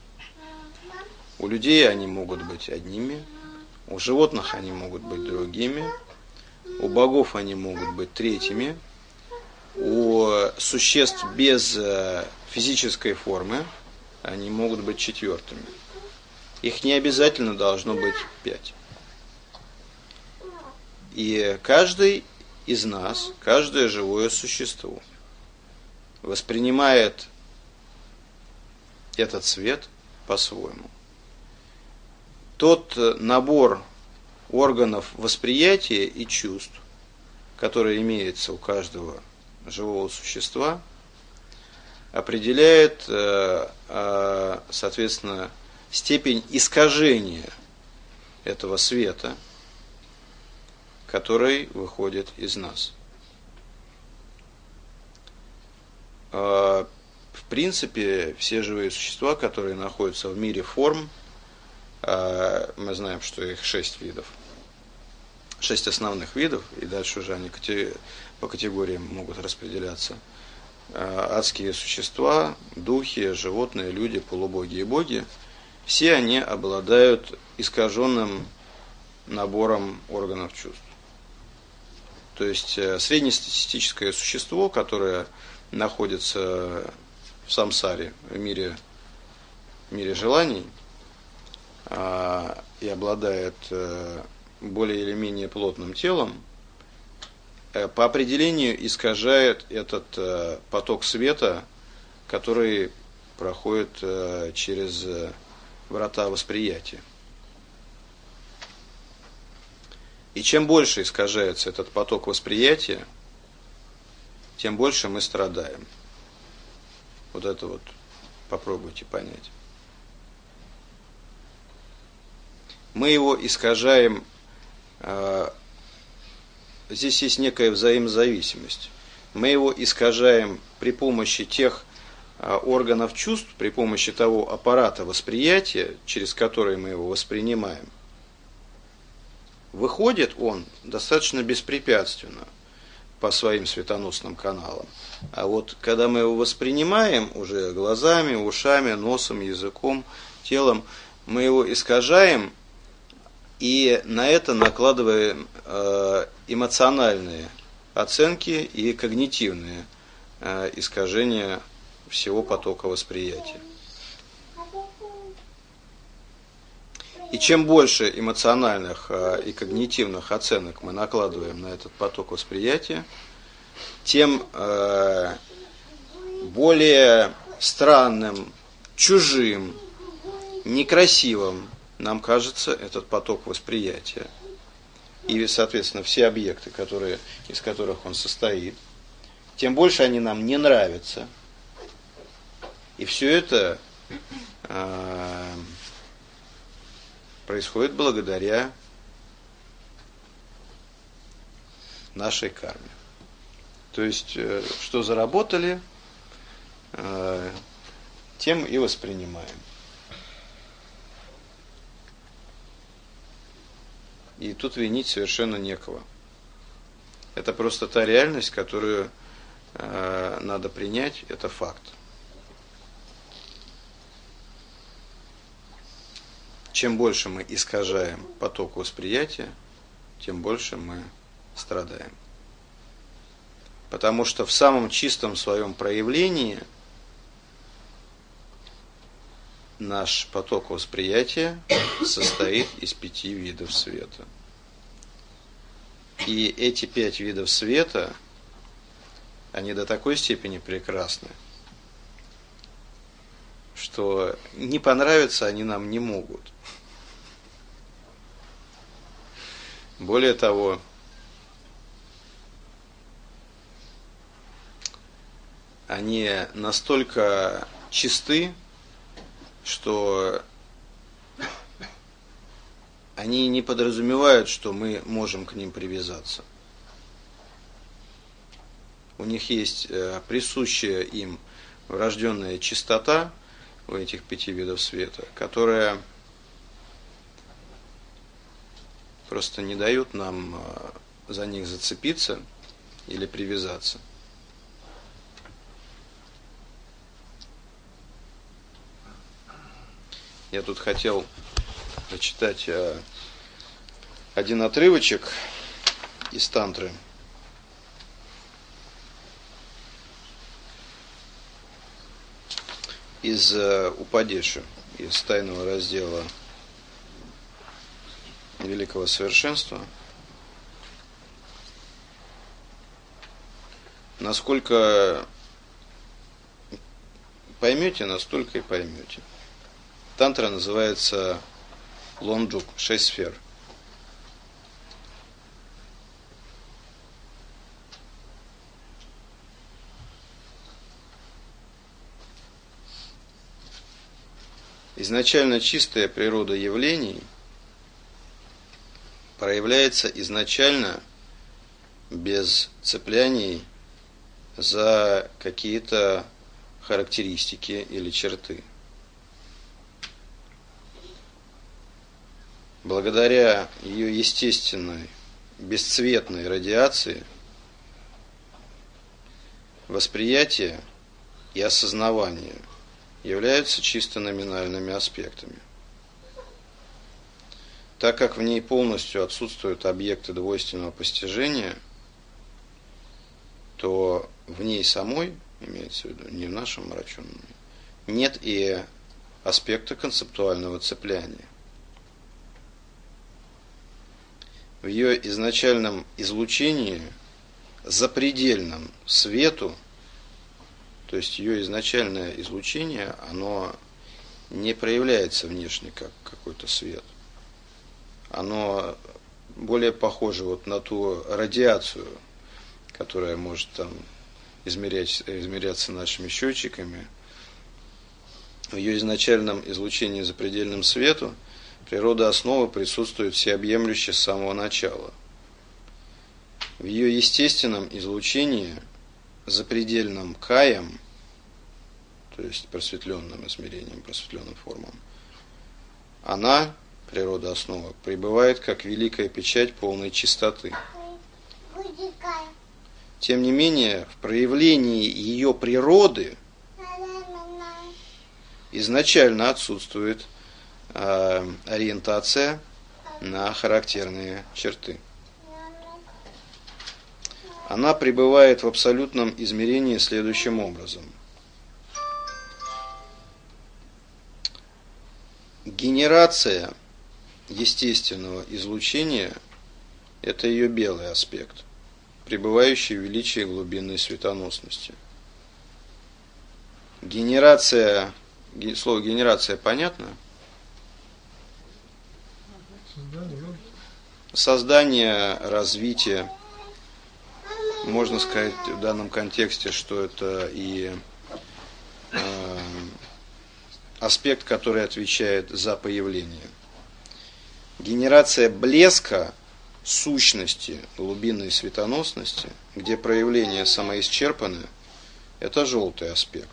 У людей они могут быть одними, у животных они могут быть другими, у богов они могут быть третьими, у существ без физической формы они могут быть четвертыми. Их не обязательно должно быть 5. И каждый из нас, каждое живое существо воспринимает этот свет по-своему. Тот набор органов восприятия и чувств, который имеется у каждого живого существа, определяет, соответственно, степень искажения этого света, который выходит из нас. В принципе, все живые существа, которые находятся в мире форм, мы знаем, что их 6 видов, 6 основных видов, и дальше уже они по категориям могут распределяться. Адские существа, духи, животные, люди, полубоги и боги, все они обладают искаженным набором органов чувств. То есть среднестатистическое существо, которое находится в самсаре, в мире желаний, и обладает более или менее плотным телом, по определению искажает этот поток света, который проходит через врата восприятия. И чем больше искажается этот поток восприятия, тем больше мы страдаем. Вот это вот попробуйте понять. Мы его искажаем, здесь есть некая взаимозависимость. Мы его искажаем при помощи тех органов чувств, при помощи того аппарата восприятия, через который мы его воспринимаем. Выходит он достаточно беспрепятственно по своим светоносным каналам. А вот когда мы его воспринимаем уже глазами, ушами, носом, языком, телом, мы его искажаем и на это накладываем эмоциональные оценки и когнитивные искажения всего потока восприятия. И чем больше эмоциональных и когнитивных оценок мы накладываем на этот поток восприятия, тем более странным, чужим, некрасивым нам кажется этот поток восприятия. И, соответственно, все объекты, из которых он состоит, тем больше они нам не нравятся. И все это происходит благодаря нашей карме. То есть, что заработали, тем и воспринимаем. И тут винить совершенно некого. Это просто та реальность, которую надо принять, это факт. Чем больше мы искажаем поток восприятия, тем больше мы страдаем. Потому что в самом чистом своем проявлении наш поток восприятия состоит из 5 видов света. И эти 5 видов света, они до такой степени прекрасны, что не понравиться они нам не могут. Более того, они настолько чисты, что они не подразумевают, что мы можем к ним привязаться. У них есть присущая им врожденная чистота у этих 5 видов света, которая просто не дает нам за них зацепиться или привязаться. Я тут хотел прочитать один отрывочек из тантры. Из Упадеши, из тайного раздела Великого Совершенства. Насколько поймете, настолько и поймете. Тантра называется Лонджук, 6 сфер. Изначально чистая природа явлений проявляется изначально без цепляний за какие-то характеристики или черты. Благодаря ее естественной, бесцветной радиации, восприятие и осознавание являются чисто номинальными аспектами. Так как в ней полностью отсутствуют объекты двойственного постижения, то в ней самой, имеется в виду, не в нашем омраченном, нет и аспекта концептуального цепляния. В ее изначальном излучении, запредельном свету, то есть ее изначальное излучение, оно не проявляется внешне как какой-то свет. Оно более похоже вот на ту радиацию, которая может там измеряться нашими счетчиками. В ее изначальном излучении запредельном свету природа основы присутствует всеобъемлюще с самого начала. В ее естественном излучении, запредельным каем, то есть просветленным измерением, просветленным формам, она, природа основы, пребывает как великая печать полной чистоты. Тем не менее, в проявлении ее природы изначально отсутствует ориентация на характерные черты. Она пребывает в абсолютном измерении следующим образом. Генерация естественного излучения – это ее белый аспект, пребывающий в величии глубинной светоносности. Генерация, слово генерация понятно? Создание, развитие. Можно сказать в данном контексте, что это и аспект, который отвечает за появление. Генерация блеска сущности глубинной светоносности, где проявления самоисчерпаны, это желтый аспект.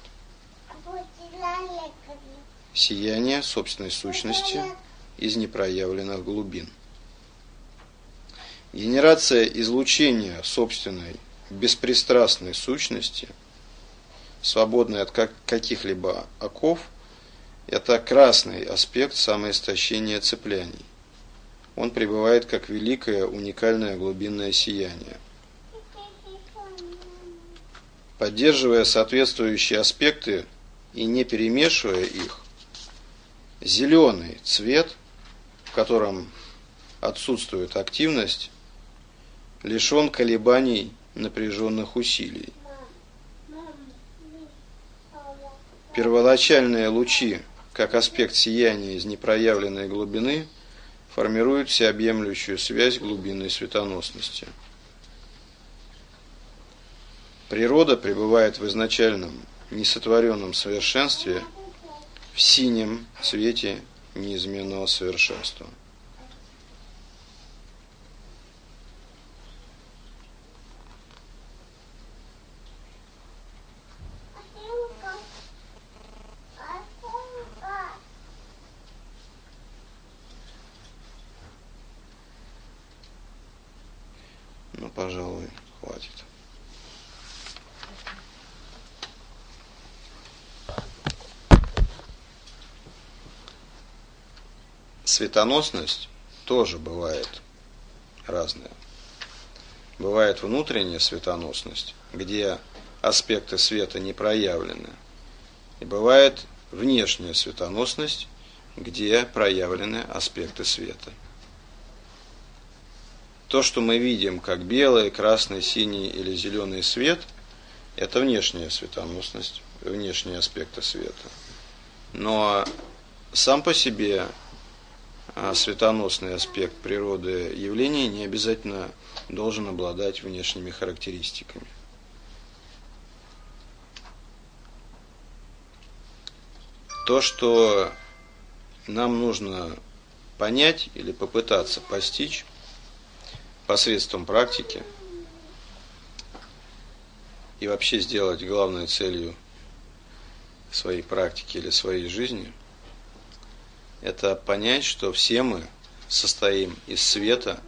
Сияние собственной сущности из непроявленных глубин. Генерация излучения собственной беспристрастной сущности, свободной от каких-либо оков, это красный аспект самоистощения цепляний. Он пребывает как великое уникальное глубинное сияние. Поддерживая соответствующие аспекты и не перемешивая их, зеленый цвет, в котором отсутствует активность, лишен колебаний напряженных усилий. Первоначальные лучи, как аспект сияния из непроявленной глубины, формируют всеобъемлющую связь глубинной светоносности. Природа пребывает в изначальном несотворенном совершенстве в синем цвете неизменного совершенства. Ну, пожалуй, хватит. Светоносность тоже бывает разная. Бывает внутренняя светоносность, где аспекты света не проявлены. И бывает внешняя светоносность, где проявлены аспекты света. То, что мы видим как белый, красный, синий или зеленый свет, это внешняя светоносность, внешние аспекты света. Но сам по себе светоносный аспект природы явления не обязательно должен обладать внешними характеристиками. То, что нам нужно понять или попытаться постичь посредством практики и вообще сделать главной целью своей практики или своей жизни, это понять, что все мы состоим из света,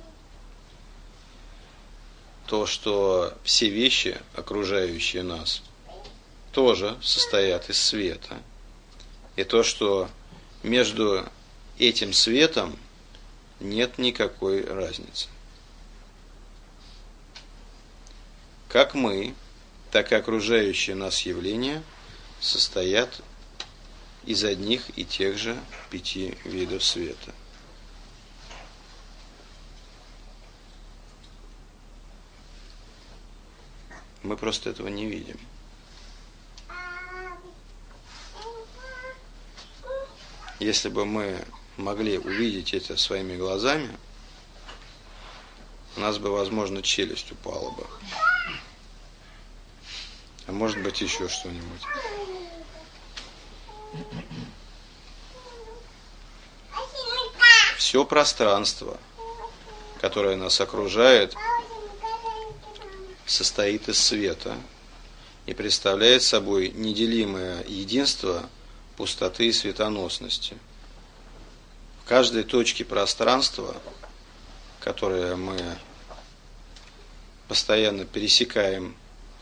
то, что все вещи, окружающие нас, тоже состоят из света, и то, что между этим светом нет никакой разницы. Как мы, так и окружающие нас явления состоят из одних и тех же 5 видов света. Мы просто этого не видим. Если бы мы могли увидеть это своими глазами, у нас бы, возможно, челюсть упала бы. А может быть, еще что-нибудь. Все пространство, которое нас окружает, состоит из света и представляет собой неделимое единство пустоты и светоносности. В каждой точке пространства, которое мы постоянно пересекаем,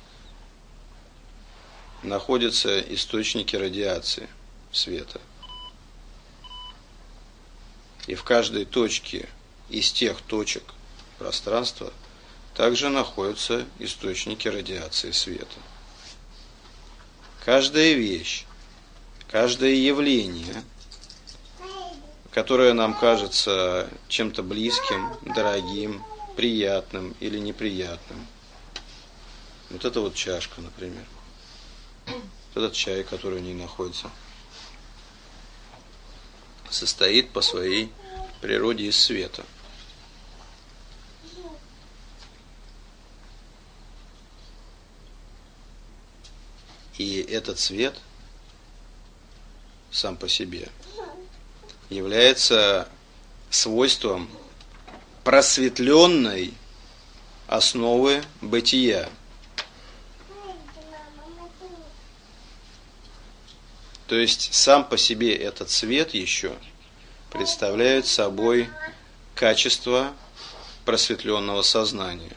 находятся источники радиации света. И в каждой точке из тех точек пространства также находятся источники радиации света. Каждая вещь, каждое явление которое нам кажется чем-то близким, дорогим, приятным или неприятным. Вот это вот чашка, например. Этот чай, который в ней находится, состоит по своей природе из света. И этот свет сам по себе является свойством просветленной основы бытия. То есть сам по себе этот свет еще представляет собой качество просветленного сознания.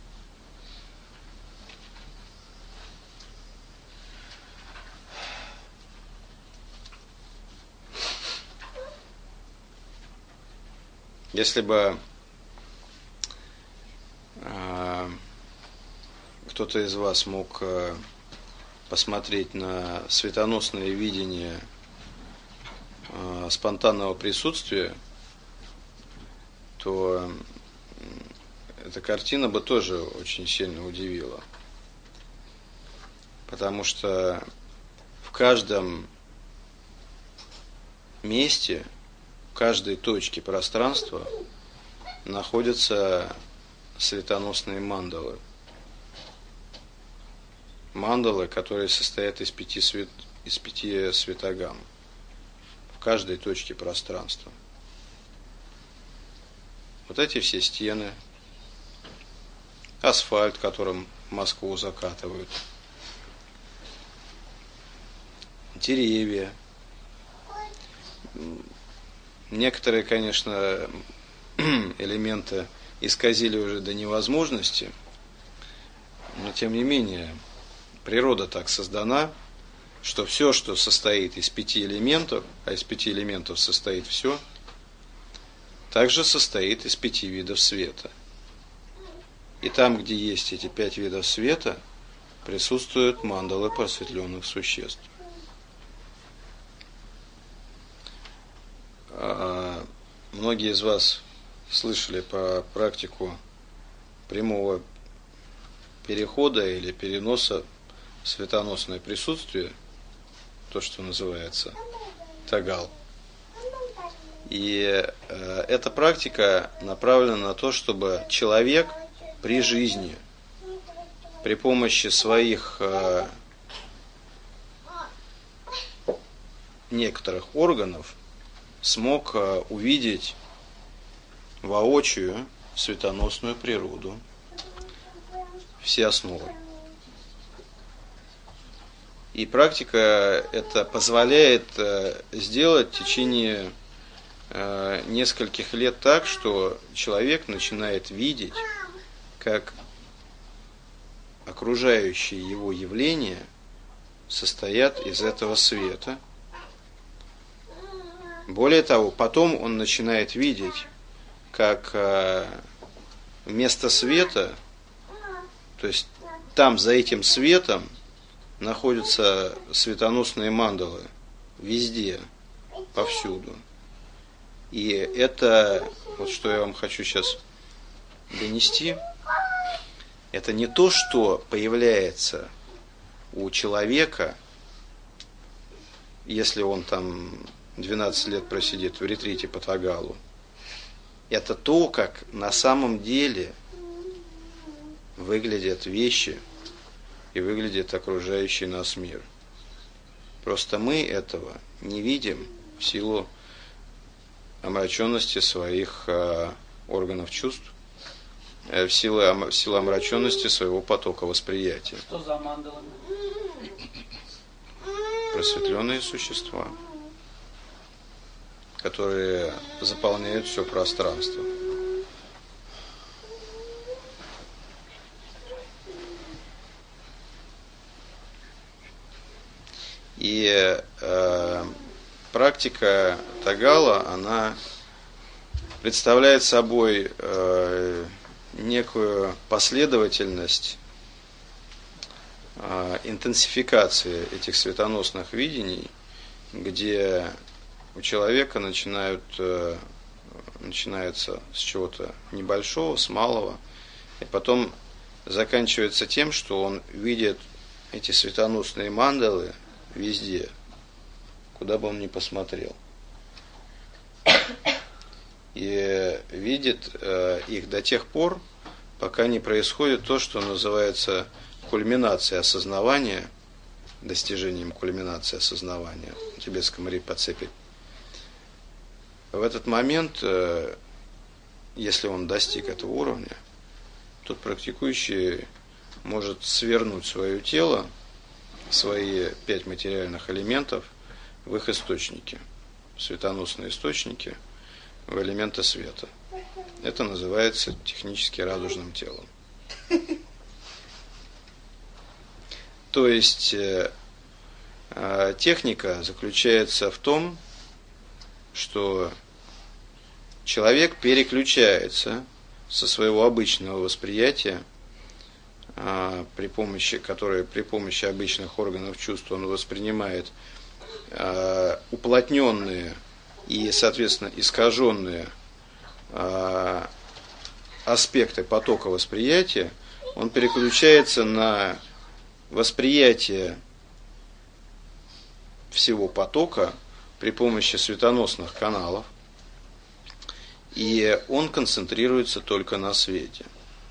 Если бы кто-то из вас мог посмотреть на светоносное видение спонтанного присутствия, то эта картина бы тоже очень сильно удивила. Потому что в каждом месте, в каждой точке пространства находятся светоносные мандалы. Мандалы, которые состоят из пяти светогамм. В каждой точке пространства. Вот эти все стены, асфальт, которым Москву закатывают, деревья. Некоторые, конечно, элементы исказили уже до невозможности, но тем не менее природа так создана, что все, что состоит из 5 элементов, а из 5 элементов состоит все, также состоит из 5 видов света. И там, где есть эти 5 видов света, присутствуют мандалы просветленных существ. Многие из вас слышали про практику прямого перехода или переноса в светоносное присутствие, то, что называется тагал. И эта практика направлена на то, чтобы человек при жизни, при помощи своих некоторых органов, смог увидеть воочию светоносную природу, все основы. И практика это позволяет сделать в течение нескольких лет так, что человек начинает видеть, как окружающие его явления состоят из этого света. Более того, потом он начинает видеть, как вместо света, то есть там за этим светом находятся светоносные мандалы везде, повсюду. И это, вот что я вам хочу сейчас донести, это не то, что появляется у человека, если он там 12 лет просидит в ретрите по тагалу. Это то, как на самом деле выглядят вещи и выглядит окружающий нас мир. Просто мы этого не видим в силу омраченности своих органов чувств, в силу омраченности своего потока восприятия. Что за мандалами? Просветленные существа, которые заполняют все пространство. И практика тагала, она представляет собой некую последовательность интенсификации этих светоносных видений, где у человека начинается с чего-то небольшого, с малого, и потом заканчивается тем, что он видит эти светоносные мандалы везде, куда бы он ни посмотрел. И видит их до тех пор, пока не происходит то, что называется кульминацией осознавания, достижением кульминации осознавания в тибетском рипа-цепи. В этот момент, если он достиг этого уровня, тот практикующий может свернуть свое тело, свои 5 материальных элементов в их источники, светоносные источники, в элементы света. Это называется технически радужным телом. То есть техника заключается в том, что человек переключается со своего обычного восприятия, при помощи обычных органов чувств он воспринимает уплотненные и, соответственно, искаженные аспекты потока восприятия, он переключается на восприятие всего потока при помощи светоносных каналов, и он концентрируется только на свете.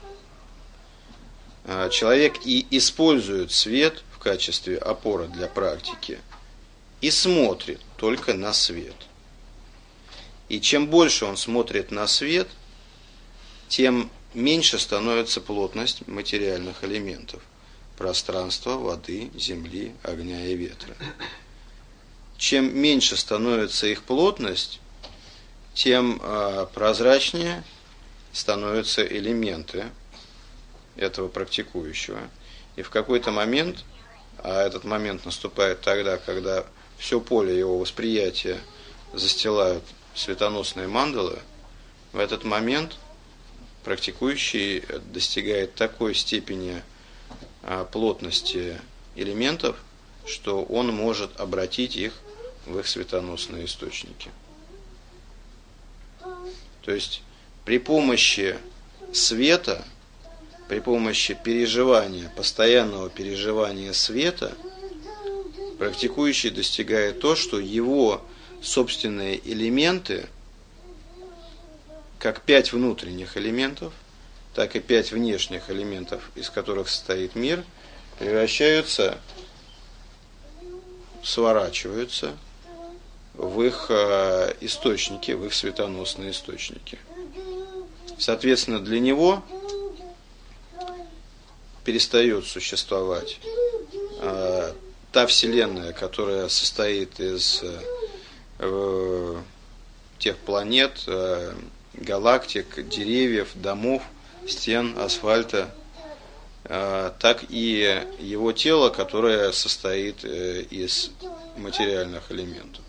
Человек и использует свет в качестве опоры для практики и смотрит только на свет. И чем больше он смотрит на свет, тем меньше становится плотность материальных элементов: пространства, воды, земли, огня и ветра. Чем меньше становится их плотность, тем прозрачнее становятся элементы этого практикующего. И в какой-то момент, а этот момент наступает тогда, когда все поле его восприятия застилают светоносные мандалы, в этот момент практикующий достигает такой степени плотности элементов, что он может обратить их в их светоносные источники. То есть при помощи света, при помощи переживания, постоянного переживания света, практикующий достигает то, что его собственные элементы, как 5 внутренних элементов, так и 5 внешних элементов, из которых состоит мир, сворачиваются в их источники, в их светоносные источники. Соответственно, для него перестает существовать та Вселенная, которая состоит из тех планет, галактик, деревьев, домов, стен, асфальта, так и его тело, которое состоит из материальных элементов.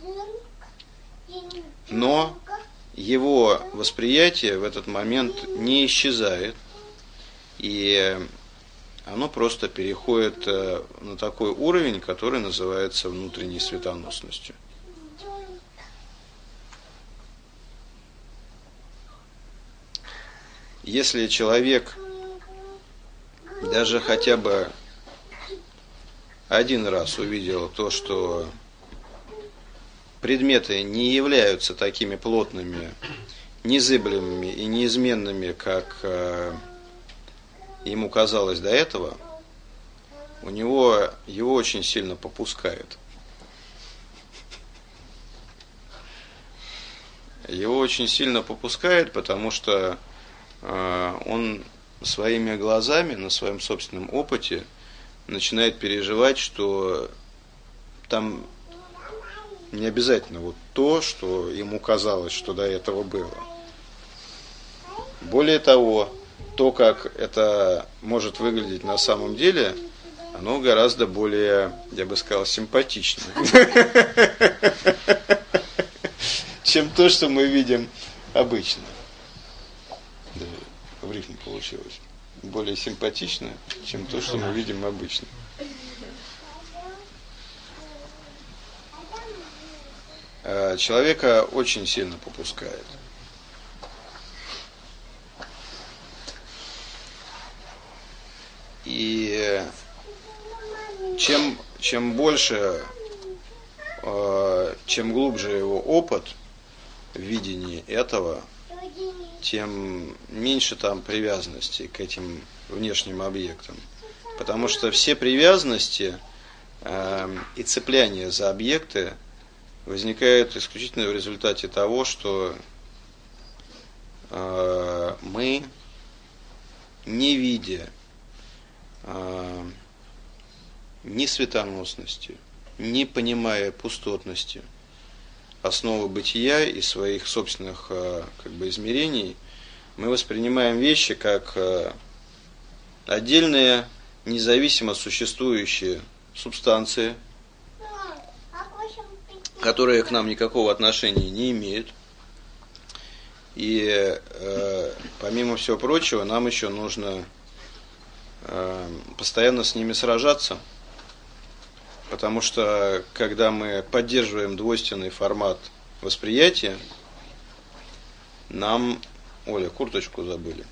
Но его восприятие в этот момент не исчезает, и оно просто переходит на такой уровень, который называется внутренней светоносностью. Если человек даже хотя бы один раз увидел то, что предметы не являются такими плотными, незыблемыми и неизменными, как ему казалось до этого, его очень сильно попускает. Его очень сильно попускает, потому что он своими глазами, на своем собственном опыте начинает переживать, что там не обязательно вот то, что ему казалось, что до этого было. Более того, то, как это может выглядеть на самом деле, оно гораздо более, я бы сказал, симпатичное, чем то, что мы видим обычно. В рифме получилось. Более симпатичное, чем то, что мы видим обычно. человека очень сильно попускает. И чем больше, чем глубже его опыт в видении этого, тем меньше там привязанности к этим внешним объектам. Потому что все привязанности и цепляние за объекты возникают исключительно в результате того, что мы, не видя ни светоносности, не понимая пустотности основы бытия и своих собственных измерений, мы воспринимаем вещи как отдельные, независимо существующие субстанции, которые к нам никакого отношения не имеют. И помимо всего прочего, нам еще нужно постоянно с ними сражаться, потому что когда мы поддерживаем двойственный формат восприятия, нам... Оля, курточку забыли.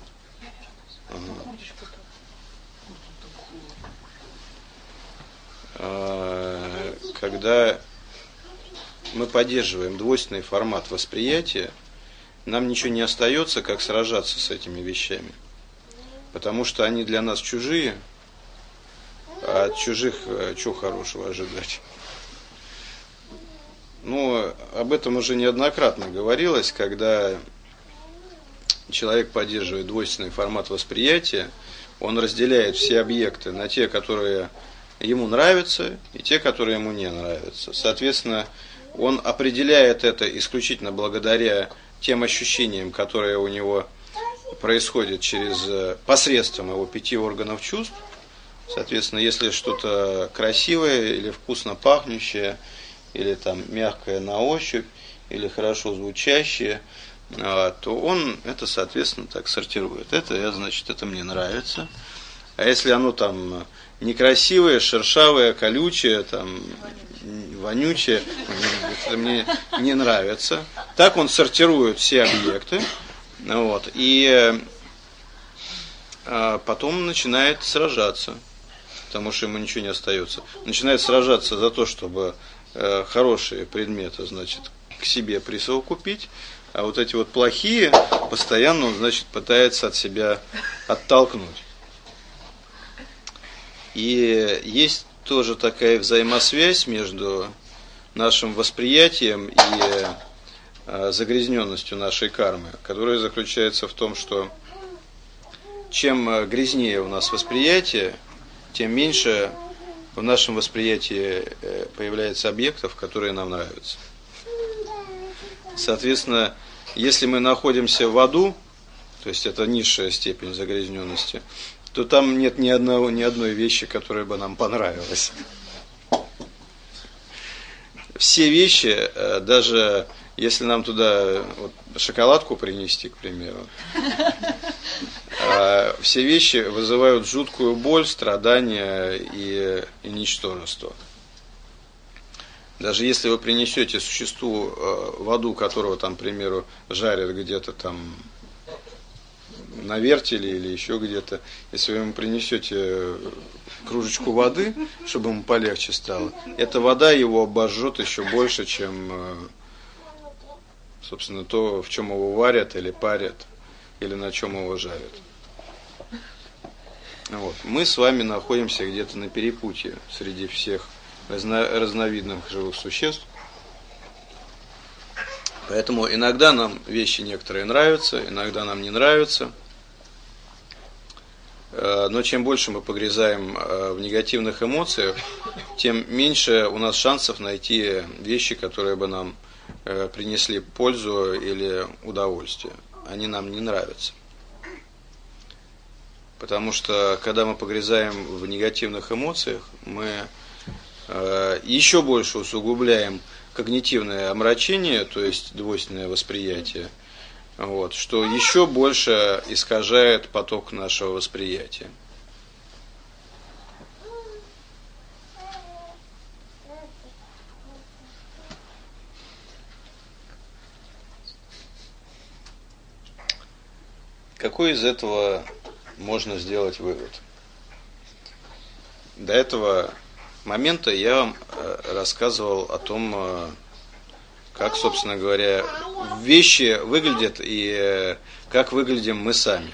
Когда мы поддерживаем двойственный формат восприятия, нам ничего не остается, как сражаться с этими вещами. Потому что они для нас чужие, а от чужих чего хорошего ожидать? Ну, об этом уже неоднократно говорилось, когда человек поддерживает двойственный формат восприятия, он разделяет все объекты на те, которые ему нравятся, и те, которые ему не нравятся. Соответственно, он определяет это исключительно благодаря тем ощущениям, которые у него происходят посредством его 5 органов чувств. Соответственно, если что-то красивое или вкусно пахнущее, или там мягкое на ощупь, или хорошо звучащее, то он это, соответственно, так сортирует. Это мне нравится. А если оно там некрасивое, шершавое, колючее, там, вонючее, это мне не нравится. Так он сортирует все объекты. Вот, и потом начинает сражаться, потому что ему ничего не остается. Начинает сражаться за то, чтобы хорошие предметы, значит, к себе присовокупить, а вот эти вот плохие постоянно он, значит, пытается от себя оттолкнуть. И есть тоже такая взаимосвязь между нашим восприятием и загрязненностью нашей кармы, которая заключается в том, что чем грязнее у нас восприятие, тем меньше в нашем восприятии появляется объектов, которые нам нравятся. Соответственно, если мы находимся в аду, то есть это низшая степень загрязненности, то там нет ни одной вещи, которая бы нам понравилась. Все вещи, даже если нам туда шоколадку принести, к примеру, все вещи вызывают жуткую боль, страдания и ничтожество. Даже если вы принесете существу в аду, которого там, к примеру, жарят где-то там на вертеле или еще где-то, если вы ему принесете кружечку воды, чтобы ему полегче стало, эта вода его обожжет еще больше, чем, собственно, то, в чем его варят или парят, или на чем его жарят. Вот. Мы с вами находимся где-то на перепутье среди всех разновидных живых существ. Поэтому иногда нам вещи некоторые нравятся, иногда нам не нравятся. Но чем больше мы погрязаем в негативных эмоциях, тем меньше у нас шансов найти вещи, которые бы нам принесли пользу или удовольствие. Они нам не нравятся. Потому что когда мы погрязаем в негативных эмоциях, мы еще больше усугубляем когнитивное омрачение, то есть двойственное восприятие, вот, что еще больше искажает поток нашего восприятия. какой из этого можно сделать вывод? До этого момента я вам рассказывал о том, как, собственно говоря, вещи выглядят и как выглядим мы сами.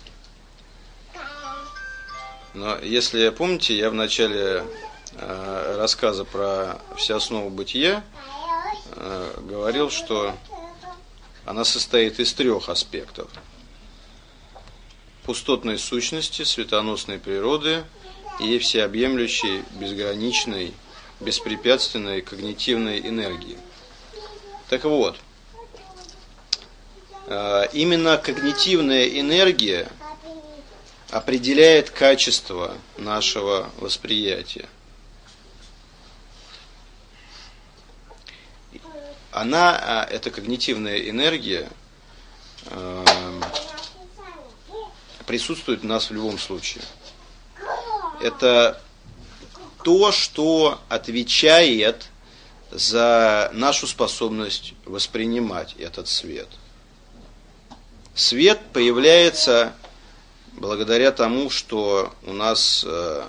Но если помните, я в начале рассказа про всеоснову бытия говорил, что она состоит из 3 аспектов: пустотной сущности, светоносной природы и всеобъемлющей, безграничной, беспрепятственной когнитивной энергии. Так вот, именно когнитивная энергия определяет качество нашего восприятия. Она, эта когнитивная энергия, присутствует у нас в любом случае. Это то, что отвечает за нашу способность воспринимать этот свет. Свет появляется благодаря тому, что у нас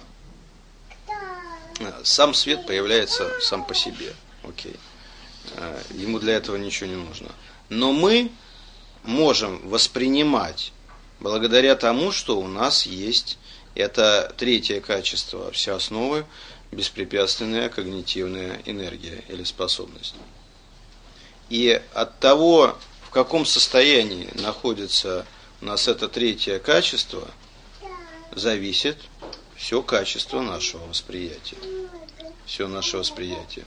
сам свет появляется сам по себе. Окей. Ему для этого ничего не нужно. Но мы можем воспринимать благодаря тому, что у нас есть это 3 качество всеосновы, беспрепятственная когнитивная энергия или способность. И от того, в каком состоянии находится у нас это 3 качество, зависит все качество нашего восприятия. Все наше восприятие.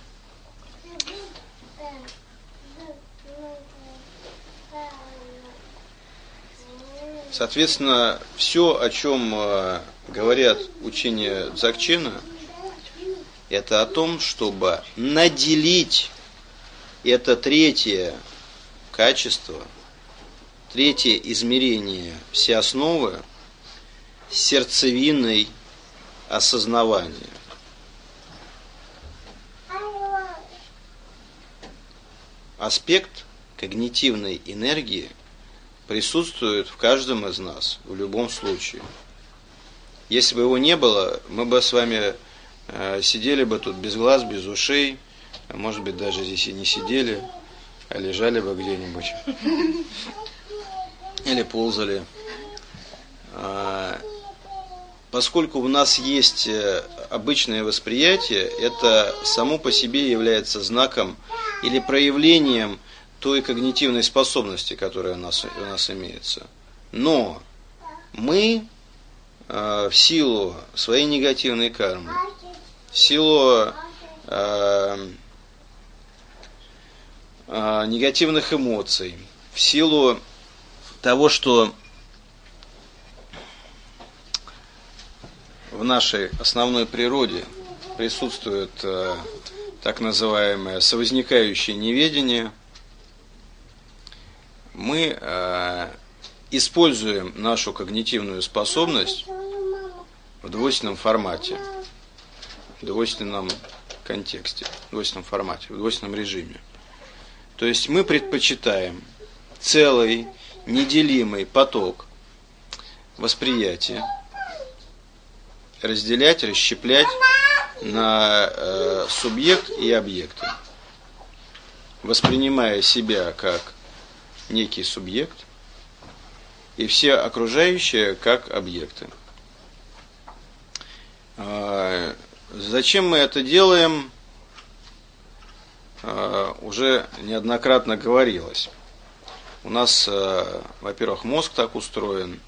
Соответственно, все, о чем говорят учения Дзогчена, это о том, чтобы наделить это 3 качество, 3 измерение всеосновы сердцевиной осознавания. Аспект когнитивной энергии присутствует в каждом из нас в любом случае. Если бы его не было, мы бы с вами сидели бы тут без глаз, без ушей, а может быть даже здесь и не сидели, а лежали бы где-нибудь или ползали. Поскольку у нас есть обычное восприятие, это само по себе является знаком или проявлением той когнитивной способности, которая у нас имеется. Но мы в силу своей негативной кармы, в силу негативных эмоций, в силу того, что в нашей основной природе присутствует так называемое совозникающее неведение, мы используем нашу когнитивную способность в двойственном формате, в двойственном контексте, в двойственном формате, в двойственном режиме. То есть мы предпочитаем целый неделимый поток восприятия разделять, расщеплять на субъект и объекты, воспринимая себя как некий субъект и все окружающие как объекты. Зачем мы это делаем, уже неоднократно говорилось. У нас, во-первых, мозг так устроен,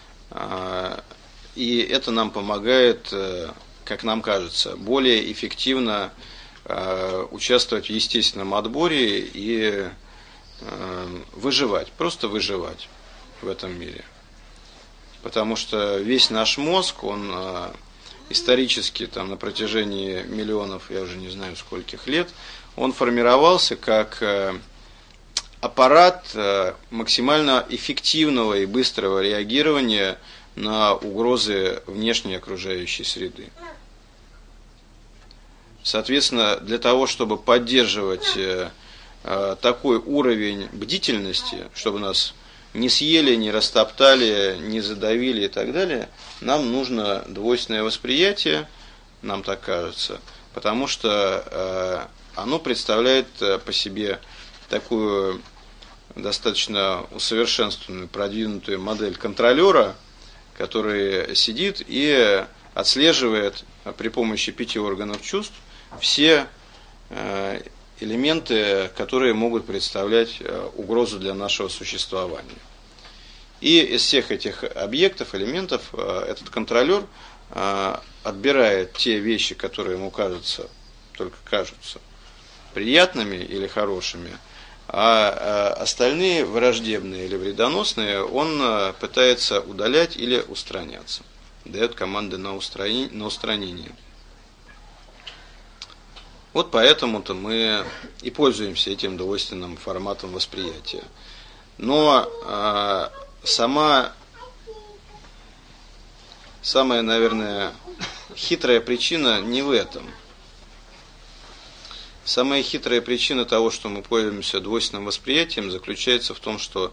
и это нам помогает, как нам кажется, более эффективно участвовать в естественном отборе и выживать, просто выживать в этом мире. Потому что весь наш мозг, он исторически там, на протяжении миллионов, я уже не знаю скольких лет, он формировался как аппарат максимально эффективного и быстрого реагирования на угрозы внешней окружающей среды. Соответственно, для того, чтобы поддерживать такой уровень бдительности, чтобы нас не съели, не растоптали, не задавили и так далее, нам нужно двойственное восприятие, нам так кажется, потому что оно представляет по себе такую достаточно усовершенствованную, продвинутую модель контролера, который сидит и отслеживает при помощи 5 органов чувств все элементы, которые могут представлять угрозу для нашего существования. И из всех этих объектов, элементов, этот контролер отбирает те вещи, которые ему кажутся, только кажутся приятными или хорошими, а остальные враждебные или вредоносные он пытается удалять или устраняться. Дает команды на устранение. Вот поэтому-то мы и пользуемся этим двойственным форматом восприятия. Но самая, наверное, хитрая причина не в этом. Самая хитрая причина того, что мы пользуемся двойственным восприятием, заключается в том, что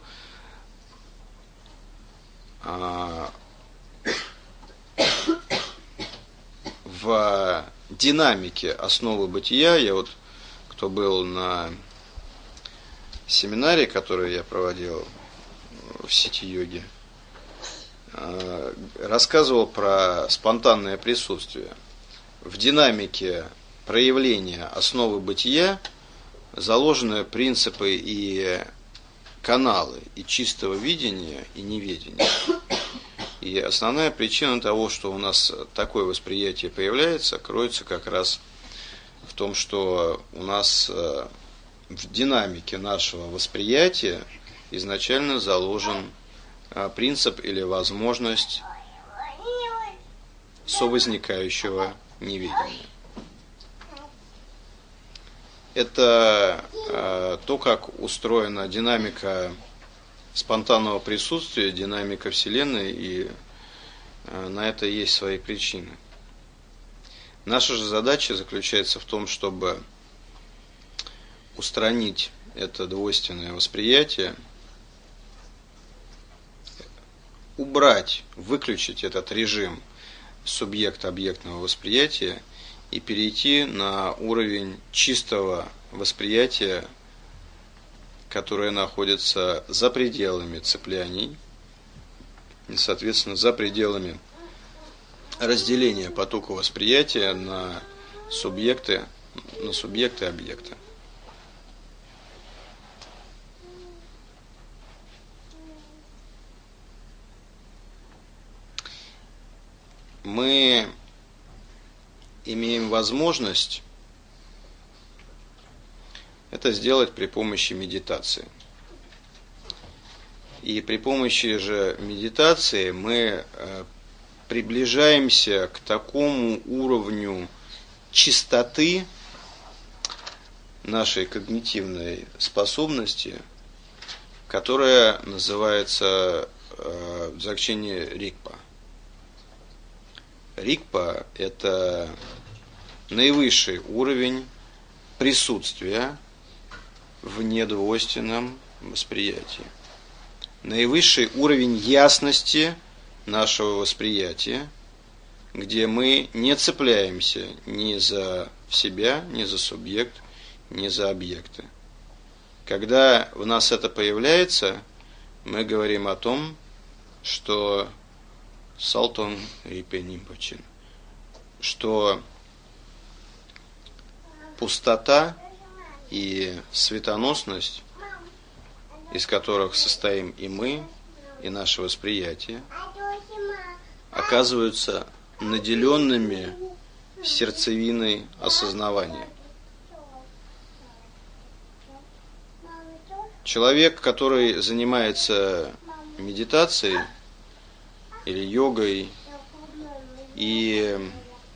в динамике основы бытия, я вот, кто был на семинаре, который я проводил в сети йоги, рассказывал про спонтанное присутствие. В динамике проявления основы бытия заложены принципы и каналы и чистого видения, и неведения. И основная причина того, что у нас такое восприятие появляется, кроется как раз в том, что у нас в динамике нашего восприятия изначально заложен принцип или возможность совозникающего неведения. Это то, как устроена динамика спонтанного присутствия, динамика Вселенной, и на это есть свои причины. Наша же задача заключается в том, чтобы устранить это двойственное восприятие, убрать, выключить этот режим субъект-объектного восприятия и перейти на уровень чистого восприятия, которое находится за пределами цепляний и, соответственно, за пределами разделения потока восприятия на субъекты и объекты. Мы имеем возможность это сделать при помощи медитации. И при помощи же медитации мы приближаемся к такому уровню чистоты нашей когнитивной способности, которая называется в дзогчене рикпа. Рикпа – это наивысший уровень присутствия в недвойственном восприятии. Наивысший уровень ясности нашего восприятия, где мы не цепляемся ни за себя, ни за субъект, ни за объекты. Когда в нас это появляется, мы говорим о том, что Салтон Рипе Нимпочин, что пустота и светоносность, из которых состоим и мы, и наше восприятие, оказываются наделенными сердцевиной осознавания. Человек, который занимается медитацией или йогой и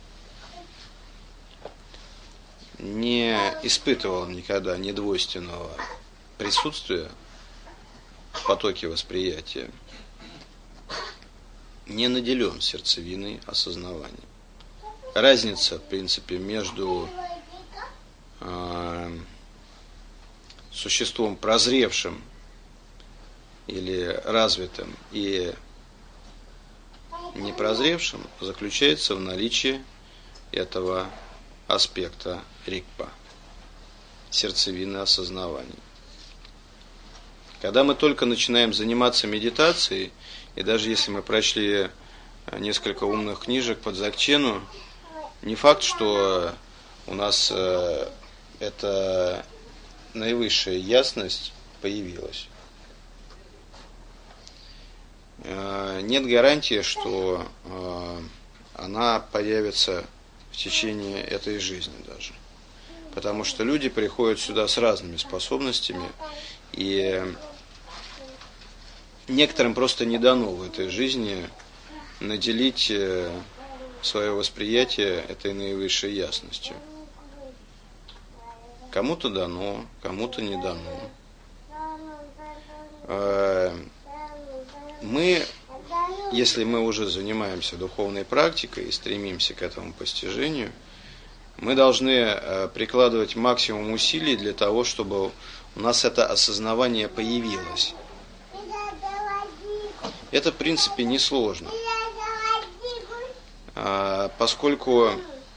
не испытывал никогда недвойственного присутствия в потоке восприятия, не наделен сердцевиной осознавания. Разница, в принципе, между существом прозревшим или развитым и непрозревшим заключается в наличии этого аспекта рикпа, сердцевины осознавания. Когда мы только начинаем заниматься медитацией, и даже если мы прочли несколько умных книжек по Дзогчену, не факт, что у нас эта наивысшая ясность появилась. Нет гарантии, что она появится в течение этой жизни даже. Потому что люди приходят сюда с разными способностями, и некоторым просто не дано в этой жизни наделить свое восприятие этой наивысшей ясностью. Кому-то дано, кому-то не дано. Мы, если мы уже занимаемся духовной практикой и стремимся к этому постижению, мы должны прикладывать максимум усилий для того, чтобы у нас это осознавание появилось. Это, в принципе, несложно, поскольку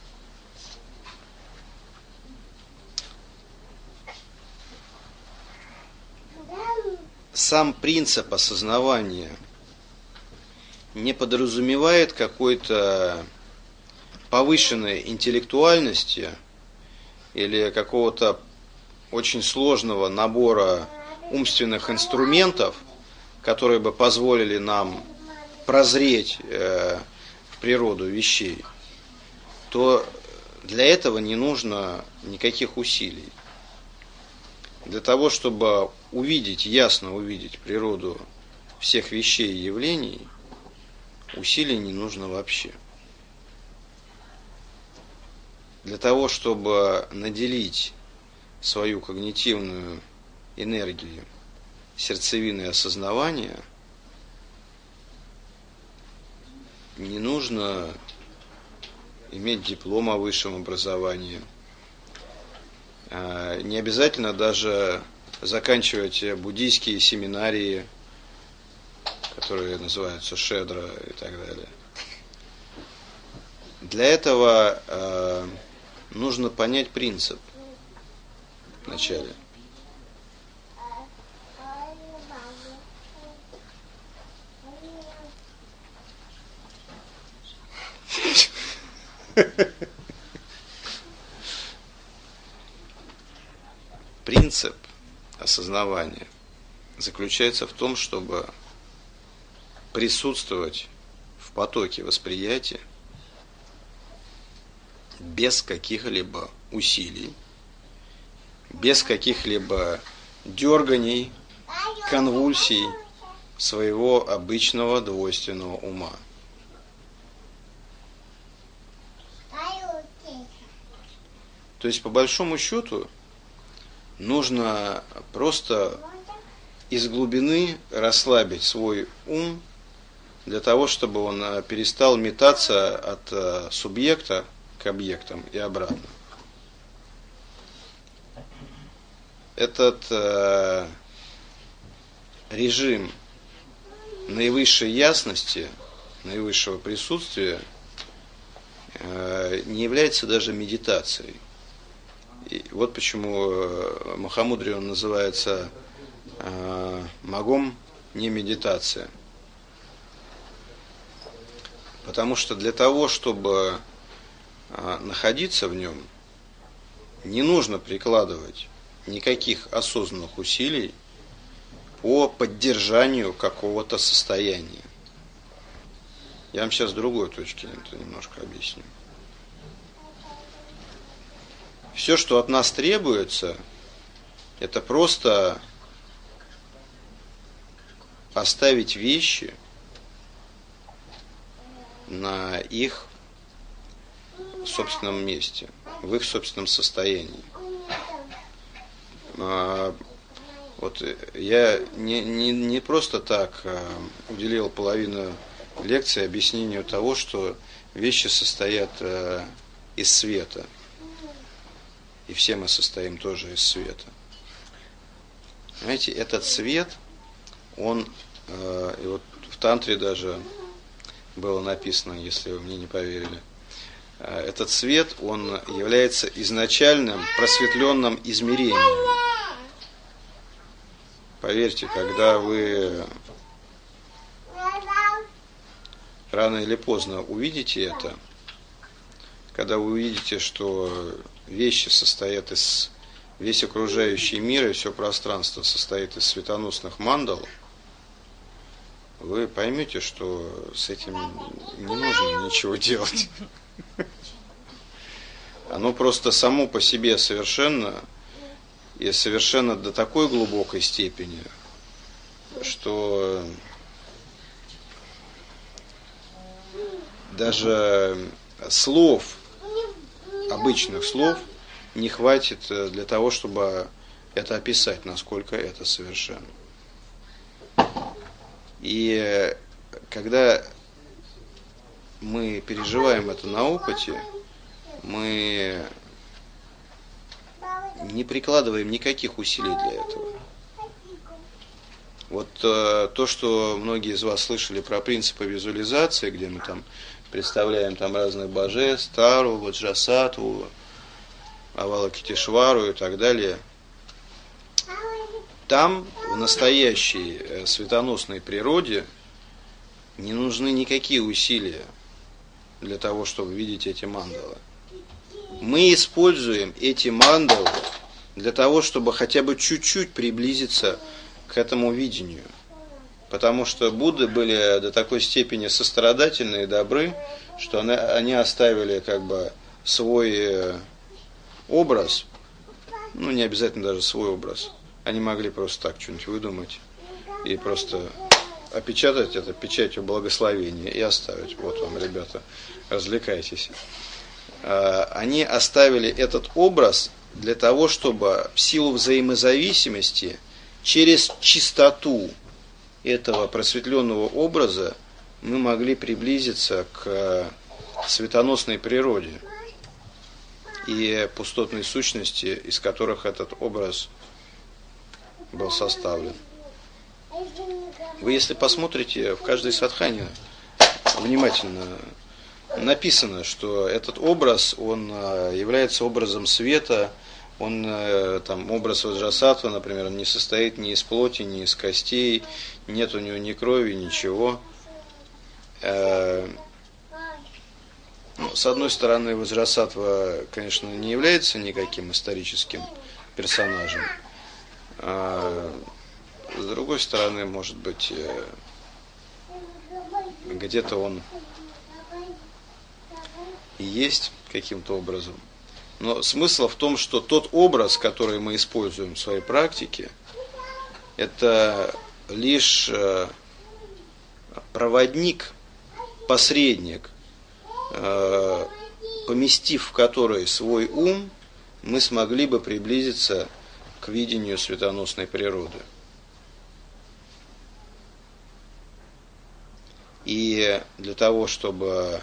сам принцип осознавания не подразумевает какой-то повышенной интеллектуальности или какого-то очень сложного набора умственных инструментов, которые бы позволили нам прозреть в природу вещей, то для этого не нужно никаких усилий. Для того, чтобы ясно увидеть природу всех вещей и явлений, усилий не нужно вообще. Для того, чтобы наделить свою когнитивную энергию сердцевиной осознавания, не нужно иметь диплом о высшем образовании. Не обязательно даже заканчивать буддийские семинарии, которые называются шедра и так далее. Для этого нужно понять принцип вначале. Принцип осознавания заключается в том, чтобы присутствовать в потоке восприятия без каких-либо усилий, без каких-либо дерганий, конвульсий своего обычного двойственного ума. То есть, по большому счету, нужно просто из глубины расслабить свой ум для того, чтобы он перестал метаться от субъекта к объектам и обратно. Этот режим наивысшей ясности, наивысшего присутствия не является даже медитацией. И вот почему Махамудри он называется магом, не медитация. Потому что для того, чтобы находиться в нем, не нужно прикладывать никаких осознанных усилий по поддержанию какого-то состояния. Я вам сейчас с другой точки это немножко объясню. Все, что от нас требуется, это просто оставить вещи на их собственном месте, в их собственном состоянии. Вот я не просто так уделил половину лекции объяснению того, что вещи состоят из света. И все мы состоим тоже из света. Знаете, этот свет он, и вот в тантре даже было написано, если вы мне не поверили, этот свет, он является изначальным просветленным измерением. Поверьте, когда вы рано или поздно увидите это, когда вы увидите, что вещи состоят из, весь окружающий мир и все пространство состоит из светоносных мандал, вы поймете, что с этим не нужно ничего делать. Оно просто само по себе совершенно, и совершенно до такой глубокой степени, что даже слов, обычных слов, не хватит для того, чтобы это описать, насколько это совершенно. И когда мы переживаем это на опыте, мы не прикладываем никаких усилий для этого. Вот то, что многие из вас слышали про принципы визуализации, где мы там представляем там разных божеств, Тару, Ваджрасаттву, Авалокитешвару и так далее. Там, в настоящей светоносной природе, не нужны никакие усилия для того, чтобы видеть эти мандалы. Мы используем эти мандалы для того, чтобы хотя бы чуть-чуть приблизиться к этому видению. Потому что Будды были до такой степени сострадательны и добры, что они оставили как бы свой образ, ну не обязательно даже свой образ, они могли просто так что-нибудь выдумать и просто опечатать это печатью благословения и оставить. Вот вам, ребята, развлекайтесь. Они оставили этот образ для того, чтобы в силу взаимозависимости через чистоту этого просветленного образа мы могли приблизиться к светоносной природе и пустотной сущности, из которых этот образ был составлен. Вы, если посмотрите, в каждой садхане внимательно написано, что этот образ, он является образом света, он, там, образ Ваджрасаттвы, например, он не состоит ни из плоти, ни из костей, нет у него ни крови, ничего. Ну, с одной стороны, Ваджрасаттва, конечно, не является никаким историческим персонажем. С другой стороны, может быть, где-то он и есть каким-то образом. Но смысл в том, что тот образ, который мы используем в своей практике, это лишь проводник, посредник, поместив в который свой ум, мы смогли бы приблизиться к видению светоносной природы. И для того, чтобы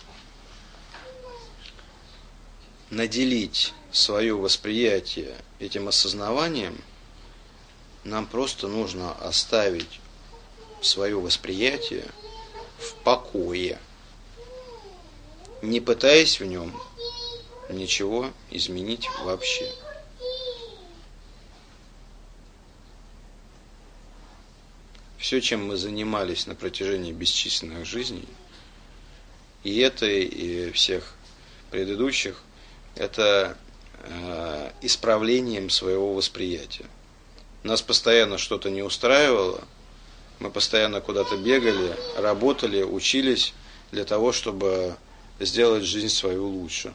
наделить свое восприятие этим осознаванием, нам просто нужно оставить свое восприятие в покое, не пытаясь в нем ничего изменить вообще. Все, чем мы занимались на протяжении бесчисленных жизней, и этой, и всех предыдущих, это исправлением своего восприятия. Нас постоянно что-то не устраивало, мы постоянно куда-то бегали, работали, учились для того, чтобы сделать жизнь свою лучше.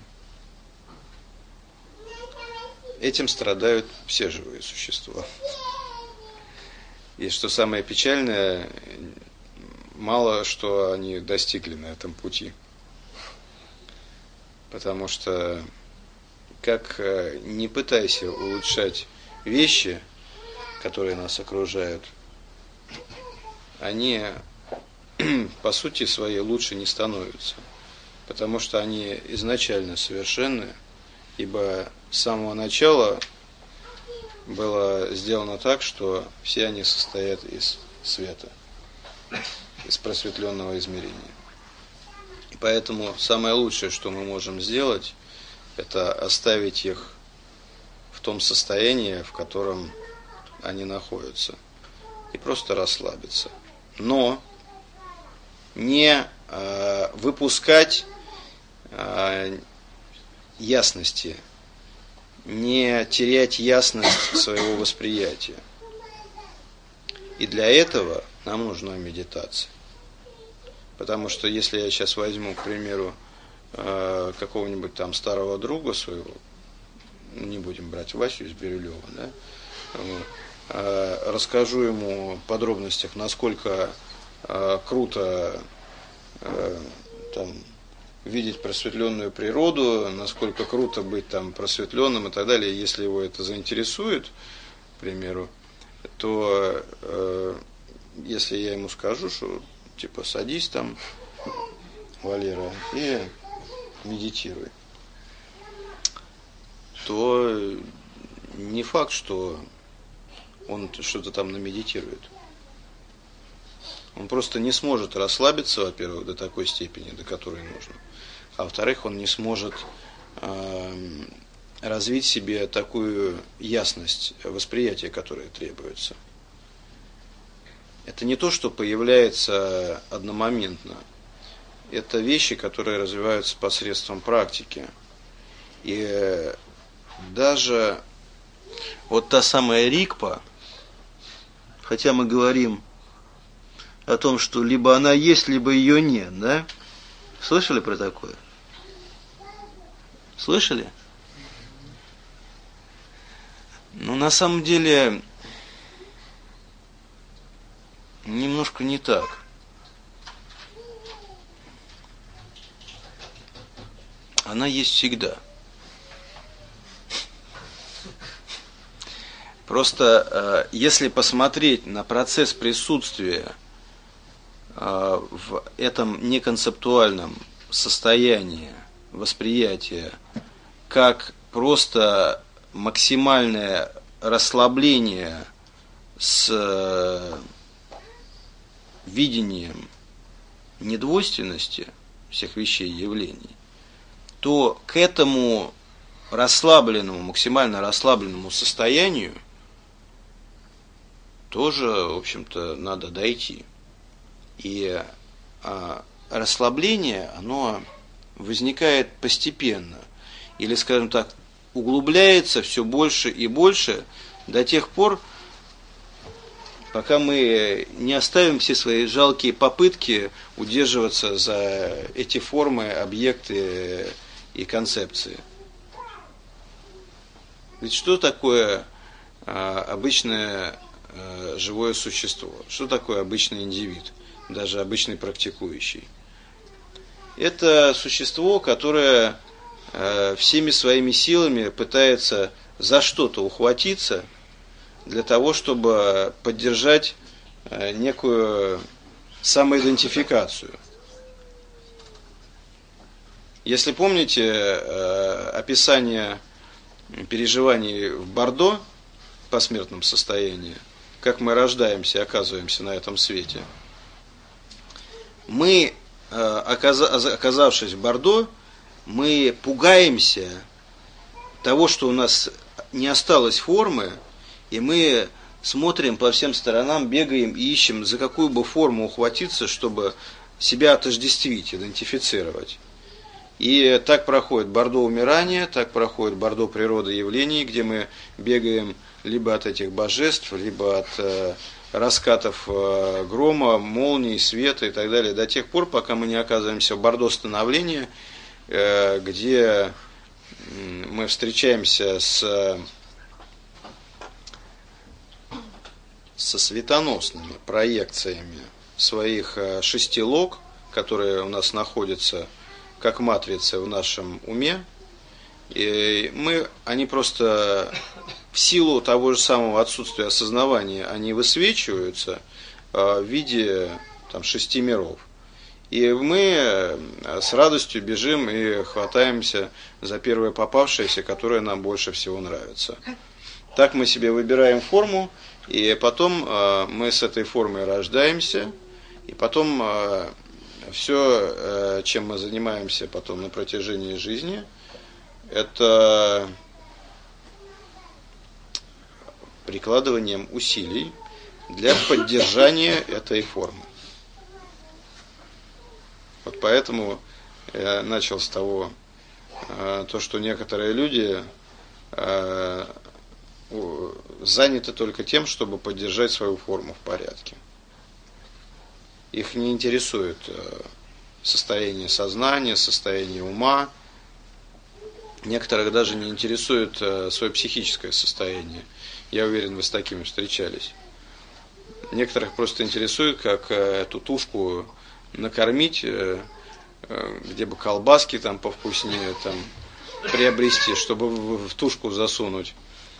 Этим страдают все живые существа. И что самое печальное, мало что они достигли на этом пути. Потому что как не пытайся улучшать вещи, которые нас окружают, они по сути своей лучше не становятся. Потому что они изначально совершенны, ибо с самого начала было сделано так, что все они состоят из света из просветленного измерения. И поэтому самое лучшее, что мы можем сделать, это оставить их в том состоянии, в котором они находятся, и просто расслабиться. Но не выпускать ясности, не терять ясность своего восприятия. И для этого нам нужна медитация. Потому что если я сейчас возьму, к примеру, какого-нибудь там старого друга своего, не будем брать Васю из Бирюлева, да, расскажу ему в подробностях, насколько круто там видеть просветленную природу, насколько круто быть там просветленным и так далее. Если его это заинтересует, к примеру, то если я ему скажу, что типа садись там, Валера, и медитируй, то не факт, что он что-то там намедитирует. Он просто не сможет расслабиться, во-первых, до такой степени, до которой нужно. А во-вторых, он не сможет развить в себе такую ясность восприятия, которая требуется. Это не то, что появляется одномоментно. Это вещи, которые развиваются посредством практики. И даже вот та самая ригпа, хотя мы говорим о том, что либо она есть, либо ее нет, да? Слышали про такое? Слышали? Ну, на самом деле, немножко не так. Она есть всегда. Просто, если посмотреть на процесс присутствия в этом неконцептуальном состоянии восприятия, как просто максимальное расслабление с видением недвойственности всех вещей и явлений, то к этому расслабленному, максимально расслабленному состоянию тоже, в общем-то, надо дойти. И расслабление, оно возникает постепенно. Или, скажем так, углубляется все больше и больше до тех пор, пока мы не оставим все свои жалкие попытки удерживаться за эти формы, объекты и концепции. Ведь что такое обычное живое существо? Что такое обычный индивид, даже обычный практикующий? Это существо, которое всеми своими силами пытается за что-то ухватиться для того, чтобы поддержать некую самоидентификацию. Если помните описание переживаний в Бордо, в посмертном состоянии, как мы рождаемся и оказываемся на этом свете, мы, оказавшись в Бордо, мы пугаемся того, что у нас не осталось формы, и мы смотрим по всем сторонам, бегаем и ищем, за какую бы форму ухватиться, чтобы себя отождествить, идентифицировать. И так проходит Бордо умирания, так проходит Бордо природы явлений, где мы бегаем либо от этих божеств, либо от раскатов грома, молний, света и так далее, до тех пор, пока мы не оказываемся в Бордо становления, где мы встречаемся со светоносными проекциями своих 6 лог, которые у нас находятся как матрицы в нашем уме, и они просто в силу того же самого отсутствия осознавания, они высвечиваются в виде 6 миров. И мы с радостью бежим и хватаемся за первое попавшееся, которое нам больше всего нравится. Так мы себе выбираем форму, И потом мы с этой формой рождаемся, и потом все, чем мы занимаемся потом на протяжении жизни, это прикладыванием усилий для поддержания этой формы. Вот поэтому я начал с того, то, что некоторые люди заняты только тем, чтобы поддержать свою форму в порядке. Их не интересует состояние сознания, состояние ума. Некоторых даже не интересует свое психическое состояние. Я уверен, вы с такими встречались. Некоторых просто интересует, как эту тушку накормить, где бы колбаски там повкуснее там приобрести, чтобы в тушку засунуть.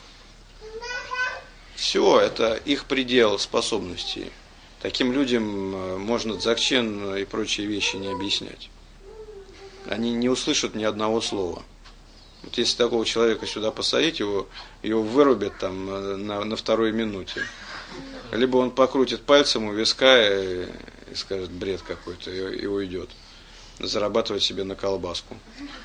Все, это их предел способностей. Таким людям можно дзакчен и прочие вещи не объяснять. Они не услышат ни одного слова. Вот если такого человека сюда посадить, его вырубят там на второй минуте. Либо он покрутит пальцем у виска и скажет бред какой-то и уйдет. Зарабатывать себе на колбаску.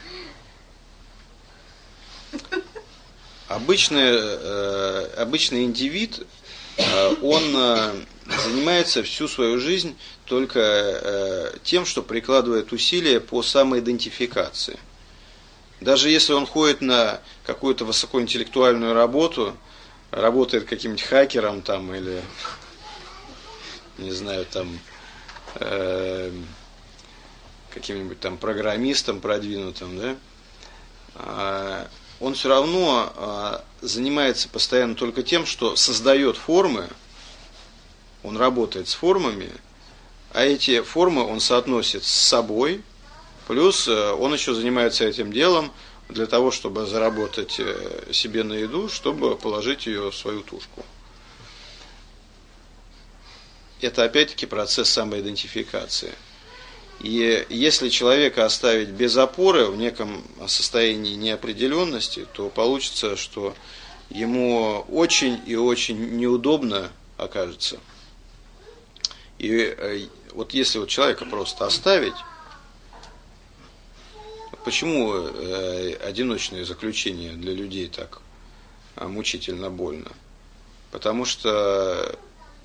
Обычный индивид, он занимается всю свою жизнь только тем, что прикладывает усилия по самоидентификации. Даже если он ходит на какую-то высокоинтеллектуальную работу, работает каким-нибудь хакером там или, не знаю, там каким-нибудь там программистом продвинутым, да, он все равно занимается постоянно только тем, что создает формы, он работает с формами, а эти формы он соотносит с собой, плюс он еще занимается этим делом для того, чтобы заработать себе на еду, чтобы положить ее в свою тушку. Это опять-таки процесс самоидентификации. И если человека оставить без опоры в неком состоянии неопределенности, то получится, что ему очень и очень неудобно окажется. И вот если вот человека просто оставить, почему одиночное заключение для людей так мучительно больно? Потому что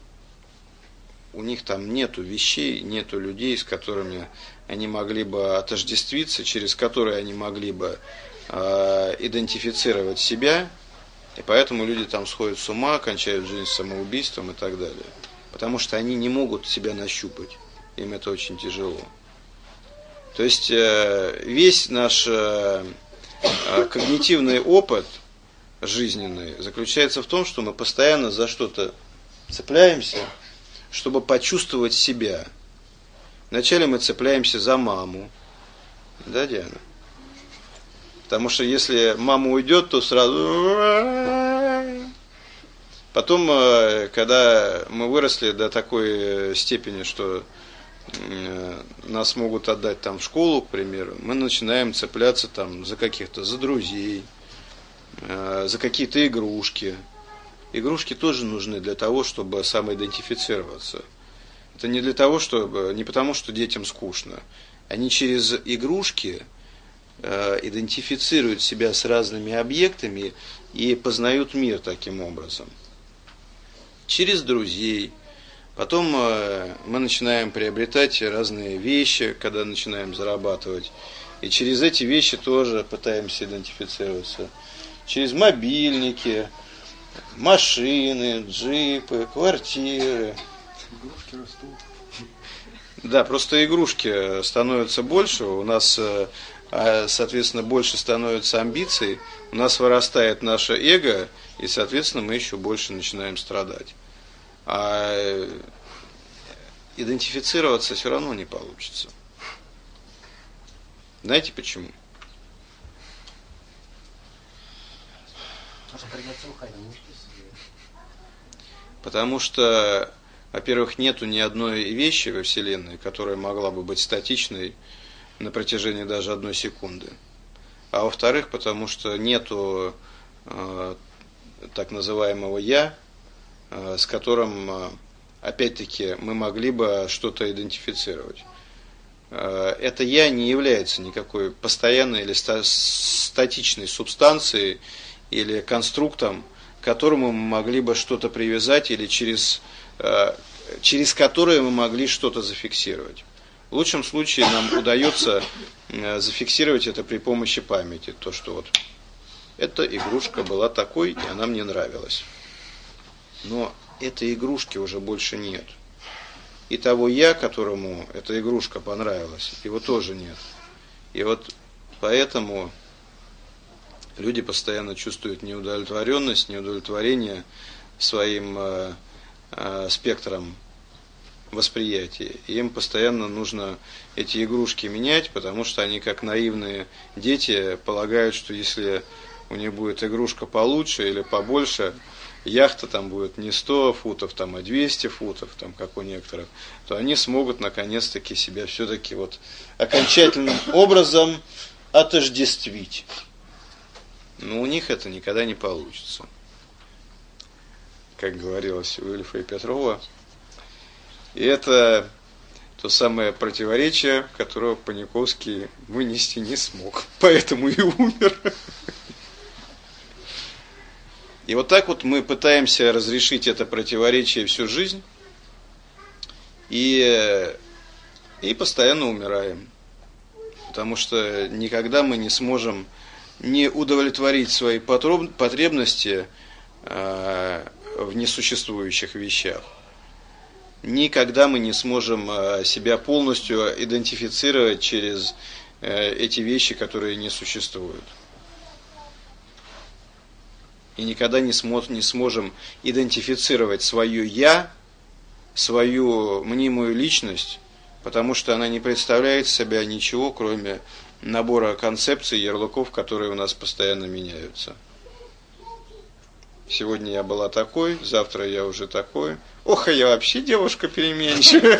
у них там нету вещей, нету людей, с которыми они могли бы отождествиться, через которые они могли бы идентифицировать себя, и поэтому люди там сходят с ума, кончают жизнь самоубийством и так далее. Потому что они не могут себя нащупать, им это очень тяжело. То есть весь наш когнитивный опыт жизненный заключается в том, что мы постоянно за что-то цепляемся, чтобы почувствовать себя. Вначале мы цепляемся за маму. Да, Диана? Потому что если мама уйдет, то сразу... Потом, когда мы выросли до такой степени, что нас могут отдать там в школу, к примеру, мы начинаем цепляться там за каких-то, за друзей, за какие-то игрушки. Игрушки тоже нужны для того, чтобы самоидентифицироваться. Это не для того, чтобы, не потому, что детям скучно. Они через игрушки идентифицируют себя с разными объектами и познают мир таким образом. Через друзей. Потом мы начинаем приобретать разные вещи, когда начинаем зарабатывать. И через эти вещи тоже пытаемся идентифицироваться. Через мобильники, машины, джипы, квартиры. Игрушки растут. Да, просто игрушки становятся больше, у нас, соответственно, больше становится амбиций, у нас вырастает наше эго, и, соответственно, мы еще больше начинаем страдать. А идентифицироваться все равно не получится. Знаете почему? Потому что, во-первых, нету ни одной вещи во Вселенной, которая могла бы быть статичной на протяжении даже одной секунды. А во-вторых, потому что нету так называемого «я», с которым, опять-таки, мы могли бы что-то идентифицировать. Это «я» не является никакой постоянной или статичной субстанцией или конструктом, к которому мы могли бы что-то привязать или через которое мы могли что-то зафиксировать. В лучшем случае нам удается зафиксировать это при помощи памяти. То, что вот эта игрушка была такой, и она мне нравилась. Но этой игрушки уже больше нет. И того «я», которому эта игрушка понравилась, его тоже нет. И вот поэтому люди постоянно чувствуют неудовлетворенность, неудовлетворение своим спектром восприятия. И им постоянно нужно эти игрушки менять, потому что они, как наивные дети, полагают, что если у них будет игрушка получше или побольше, яхта там будет не 100 футов, там, а 200 футов, там, как у некоторых, то они смогут наконец-таки себя все-таки вот окончательным образом отождествить. Но у них это никогда не получится. Как говорилось у Ильфа и Петрова. И это то самое противоречие, которого Паниковский вынести не смог. Поэтому и умер. И вот так вот мы пытаемся разрешить это противоречие всю жизнь. И постоянно умираем. Потому что никогда мы не сможем не удовлетворить свои потребности в несуществующих вещах. Никогда мы не сможем себя полностью идентифицировать через эти вещи, которые не существуют. И никогда не сможем идентифицировать свое «я», свою мнимую личность, потому что она не представляет себя ничего, кроме набора концепций, ярлыков, которые у нас постоянно меняются. Сегодня я была такой, завтра я уже такой. Ох, а я вообще девушка переменчивая.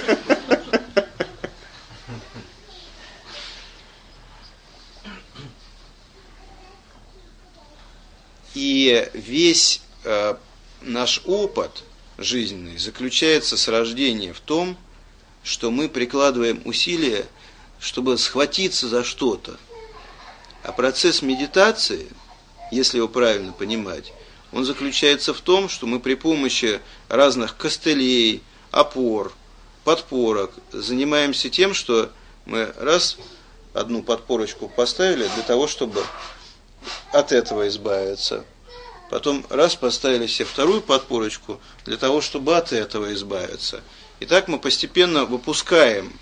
И весь наш опыт жизненный заключается с рождения в том, что мы прикладываем усилия, чтобы схватиться за что-то. А процесс медитации, если его правильно понимать, он заключается в том, что мы при помощи разных костылей, опор, подпорок занимаемся тем, что мы одну подпорочку поставили для того, чтобы от этого избавиться. Потом поставили себе вторую подпорочку для того, чтобы от этого избавиться. И так мы постепенно выпускаем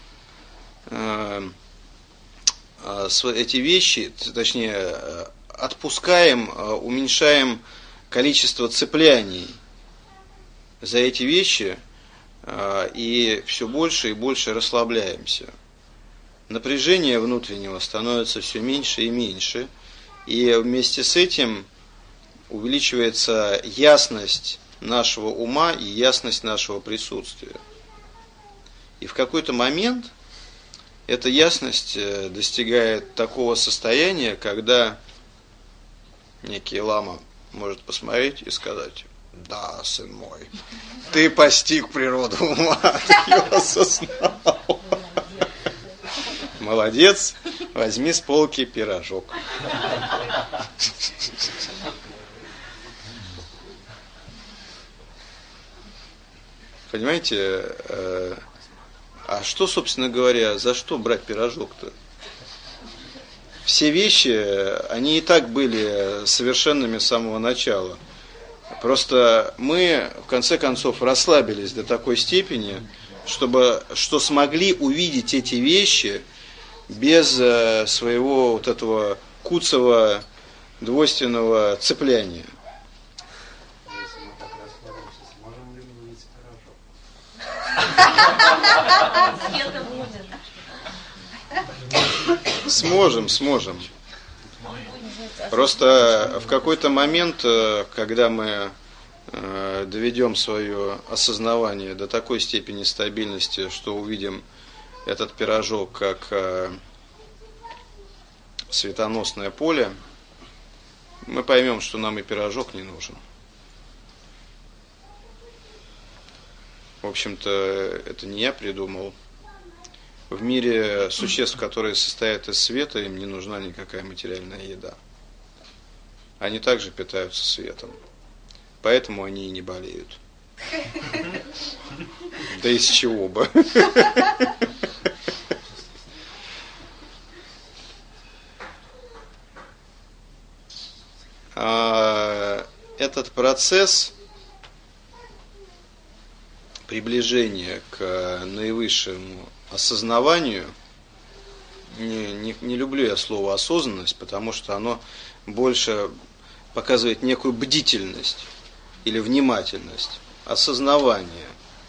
эти вещи, точнее, отпускаем, уменьшаем количество цепляний за эти вещи и все больше и больше расслабляемся. Напряжение внутреннего становится все меньше и меньше, и вместе с этим увеличивается ясность нашего ума и ясность нашего присутствия. И в какой-то момент эта ясность достигает такого состояния, когда некий лама может посмотреть и сказать: да, сын мой, ты постиг природу ума, ты ее осознал. Молодец, возьми с полки пирожок. Понимаете, а что, собственно говоря, за что брать пирожок-то? Все вещи, они и так были совершенными с самого начала. Просто мы, в конце концов, расслабились до такой степени, что смогли увидеть эти вещи без своего вот этого куцого двойственного цепляния. Если мы так расслабимся, сможем ли мы увидеть пирожок? Сможем. Просто в какой-то момент, когда мы доведем свое осознавание до такой степени стабильности, что увидим этот пирожок как светоносное поле, мы поймем, что нам и пирожок не нужен. в общем-то, это не я придумал. В мире существ, которые состоят из света, им не нужна никакая материальная еда. Они также питаются светом. Поэтому они и не болеют. Да из чего бы? Этот процесс приближения к наивысшему осознаванию, не люблю я слово осознанность, потому что оно больше показывает некую бдительность или внимательность, осознавание.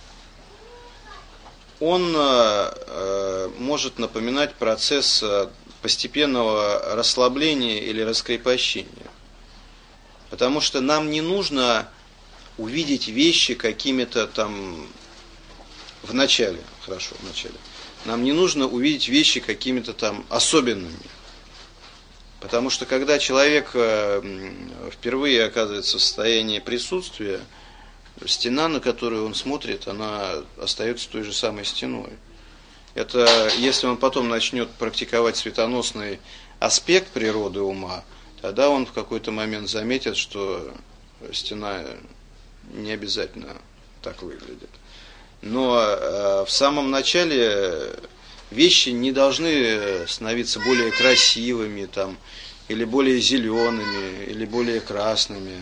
Он может напоминать процесс постепенного расслабления или раскрепощения. Потому что нам не нужно увидеть вещи какими-то там в начале. Нам не нужно увидеть вещи какими-то там особенными. Потому что когда человек впервые оказывается в состоянии присутствия, стена, на которую он смотрит, она остается той же самой стеной. Это если он потом начнет практиковать светоносный аспект природы ума, тогда он в какой-то момент заметит, что стена не обязательно так выглядит. Но в самом начале вещи не должны становиться более красивыми там, или более зелеными, или более красными.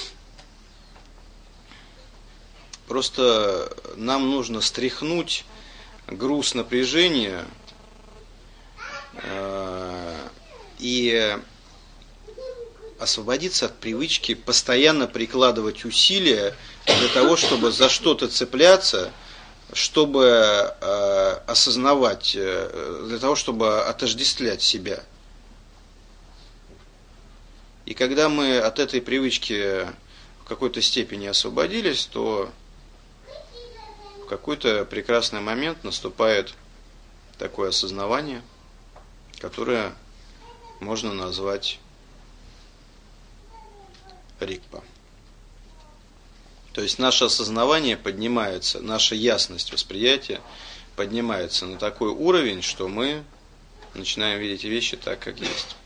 Просто нам нужно стряхнуть груз напряжения и освободиться от привычки постоянно прикладывать усилия для того, чтобы за что-то цепляться, чтобы осознавать, для того, чтобы отождествлять себя. И когда мы от этой привычки в какой-то степени освободились, то в какой-то прекрасный момент наступает такое осознавание, которое можно назвать рикпа. То есть наше осознавание поднимается, наша ясность восприятия поднимается на такой уровень, что мы начинаем видеть вещи так, как есть.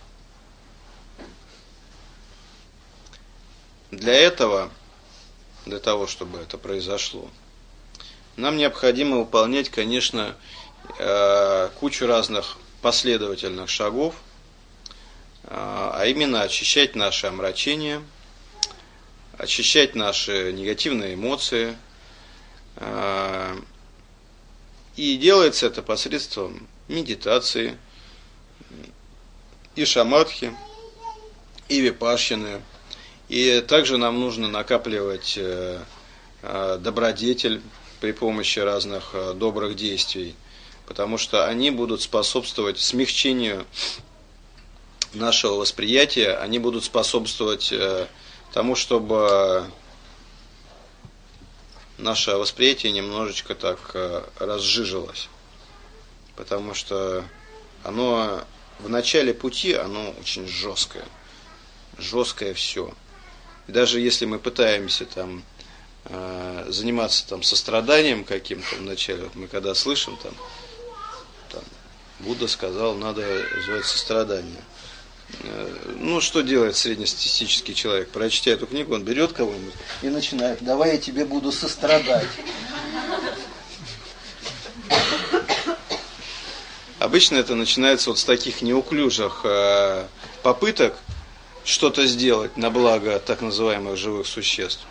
Для того, чтобы это произошло, нам необходимо выполнять, конечно, кучу разных последовательных шагов, а именно очищать наши омрачения, очищать наши негативные эмоции. И делается это посредством медитации, и шамадхи, и випашщины. И также нам нужно накапливать добродетель при помощи разных добрых действий, потому что они будут способствовать смягчению нашего восприятия, они будут способствовать тому, чтобы наше восприятие немножечко так разжижилось. Потому что оно в начале пути, оно очень жесткое. Жесткое все. И даже если мы пытаемся там заниматься там состраданием каким-то вначале, вот мы когда слышим там Будда сказал, надо развивать сострадание. Ну, что делает среднестатистический человек? Прочтя эту книгу, он берет кого-нибудь и начинает: давай я тебе буду сострадать. Обычно это начинается вот с таких неуклюжих попыток что-то сделать на благо так называемых живых существ.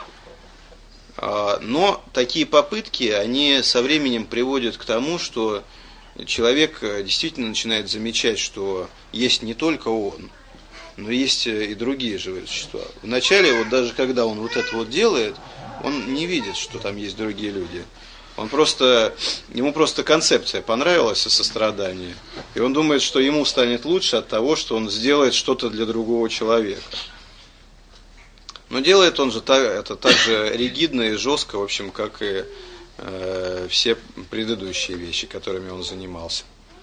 Но такие попытки, они со временем приводят к тому, что человек действительно начинает замечать, что есть не только он, но есть и другие живые существа. Вначале, вот даже когда он вот это вот делает, он не видит, что там есть другие люди. Ему просто концепция понравилась о сострадании, и он думает, что ему станет лучше от того, что он сделает что-то для другого человека. Но делает он же это так же ригидно и жестко, в общем, как и все предыдущие вещи, которыми он занимался.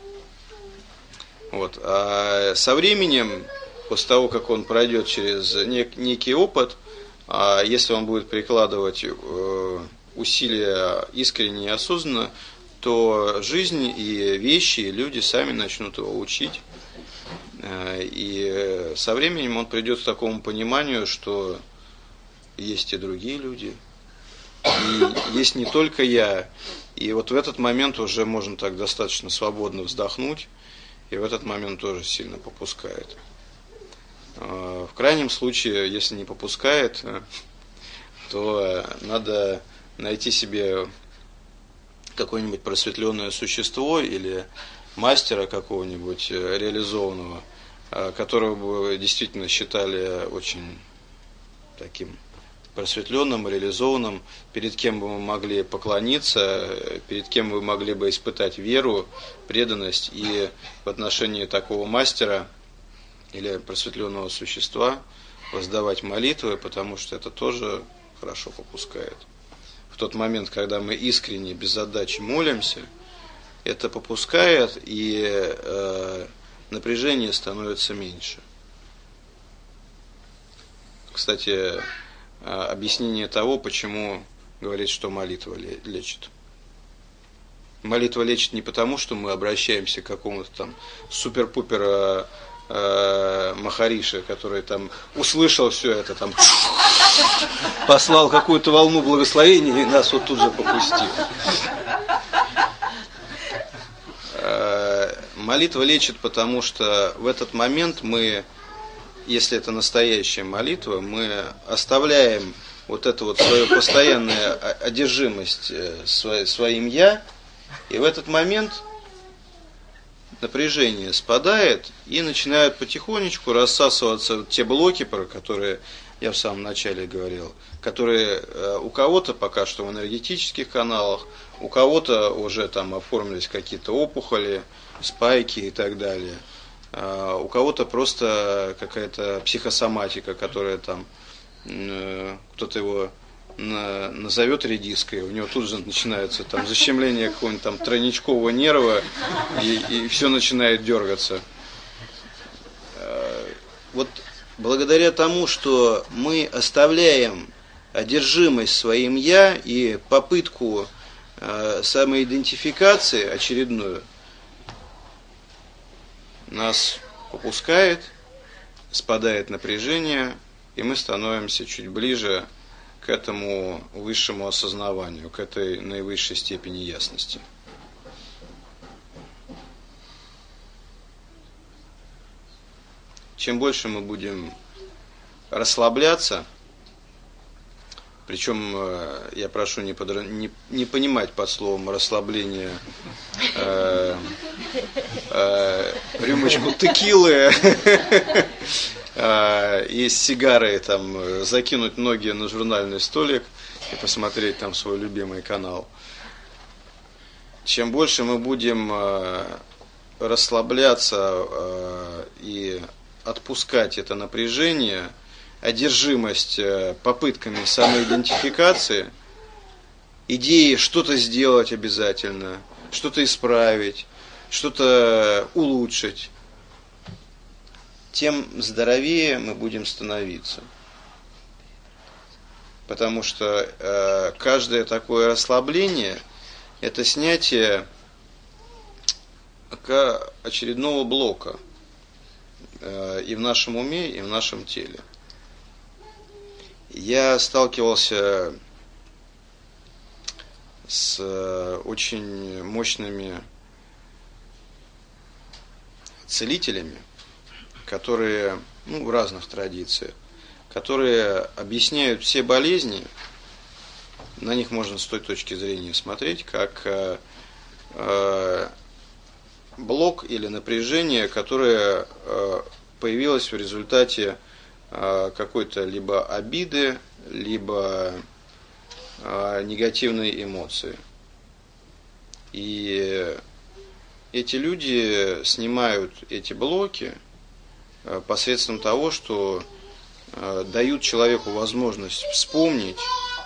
Вот. А со временем, после того, как он пройдет через некий опыт, если он будет прикладывать усилия искренне и осознанно, то жизнь и вещи, и люди сами начнут его учить. И со временем он придет к такому пониманию, что есть и другие люди, и есть не только я. И вот в этот момент уже можно так достаточно свободно вздохнуть, и в этот момент тоже сильно попускает. В крайнем случае, если не попускает, то надо найти себе какое-нибудь просветленное существо или мастера какого-нибудь реализованного, которого бы действительно считали очень таким просветленным, реализованным, перед кем бы мы могли поклониться, перед кем мы могли бы испытать веру, преданность, и в отношении такого мастера или просветленного существа воздавать молитвы, потому что это тоже хорошо попускает. В тот момент, когда мы искренне, без задачи молимся, это попускает, и напряжение становится меньше. Кстати, объяснение того, почему говорит, что молитва лечит. Молитва лечит не потому, что мы обращаемся к какому-то там супер-пупер Махарише, который там услышал все это, там послал какую-то волну благословения и нас вот тут же попустил. Молитва лечит, потому что в этот момент мы, если это настоящая молитва, мы оставляем вот эту вот свою постоянную одержимость своим «я», и в этот момент напряжение спадает, и начинают потихонечку рассасываться те блоки, про которые я в самом начале говорил, которые у кого-то пока что в энергетических каналах, у кого-то уже там оформились какие-то опухоли, спайки и так далее. У кого-то просто какая-то психосоматика, которая там, кто-то его назовет редиской, у него тут же начинается там защемление какого-нибудь там тройничкового нерва, и все начинает дергаться. Вот благодаря тому, что мы оставляем одержимость своим «я» и попытку самоидентификации очередную, нас попускает, спадает напряжение, и мы становимся чуть ближе к этому высшему осознаванию, к этой наивысшей степени ясности. Чем больше мы будем расслабляться, причем я прошу не понимать под словом расслабление рюмочку текилы и с сигарой там закинуть ноги на журнальный столик и посмотреть там свой любимый канал. Чем больше мы будем расслабляться и отпускать это напряжение, одержимость попытками самоидентификации, идеи что-то сделать обязательно, что-то исправить, что-то улучшить, тем здоровее мы будем становиться. Потому что каждое такое расслабление – это снятие очередного блока и в нашем уме, и в нашем теле. Я сталкивался с очень мощными целителями, которые, в разных традициях, которые объясняют все болезни, на них можно с той точки зрения смотреть, как блок или напряжение, которое появилось в результате какой-то либо обиды, либо негативной эмоции. И эти люди снимают эти блоки посредством того, что дают человеку возможность вспомнить,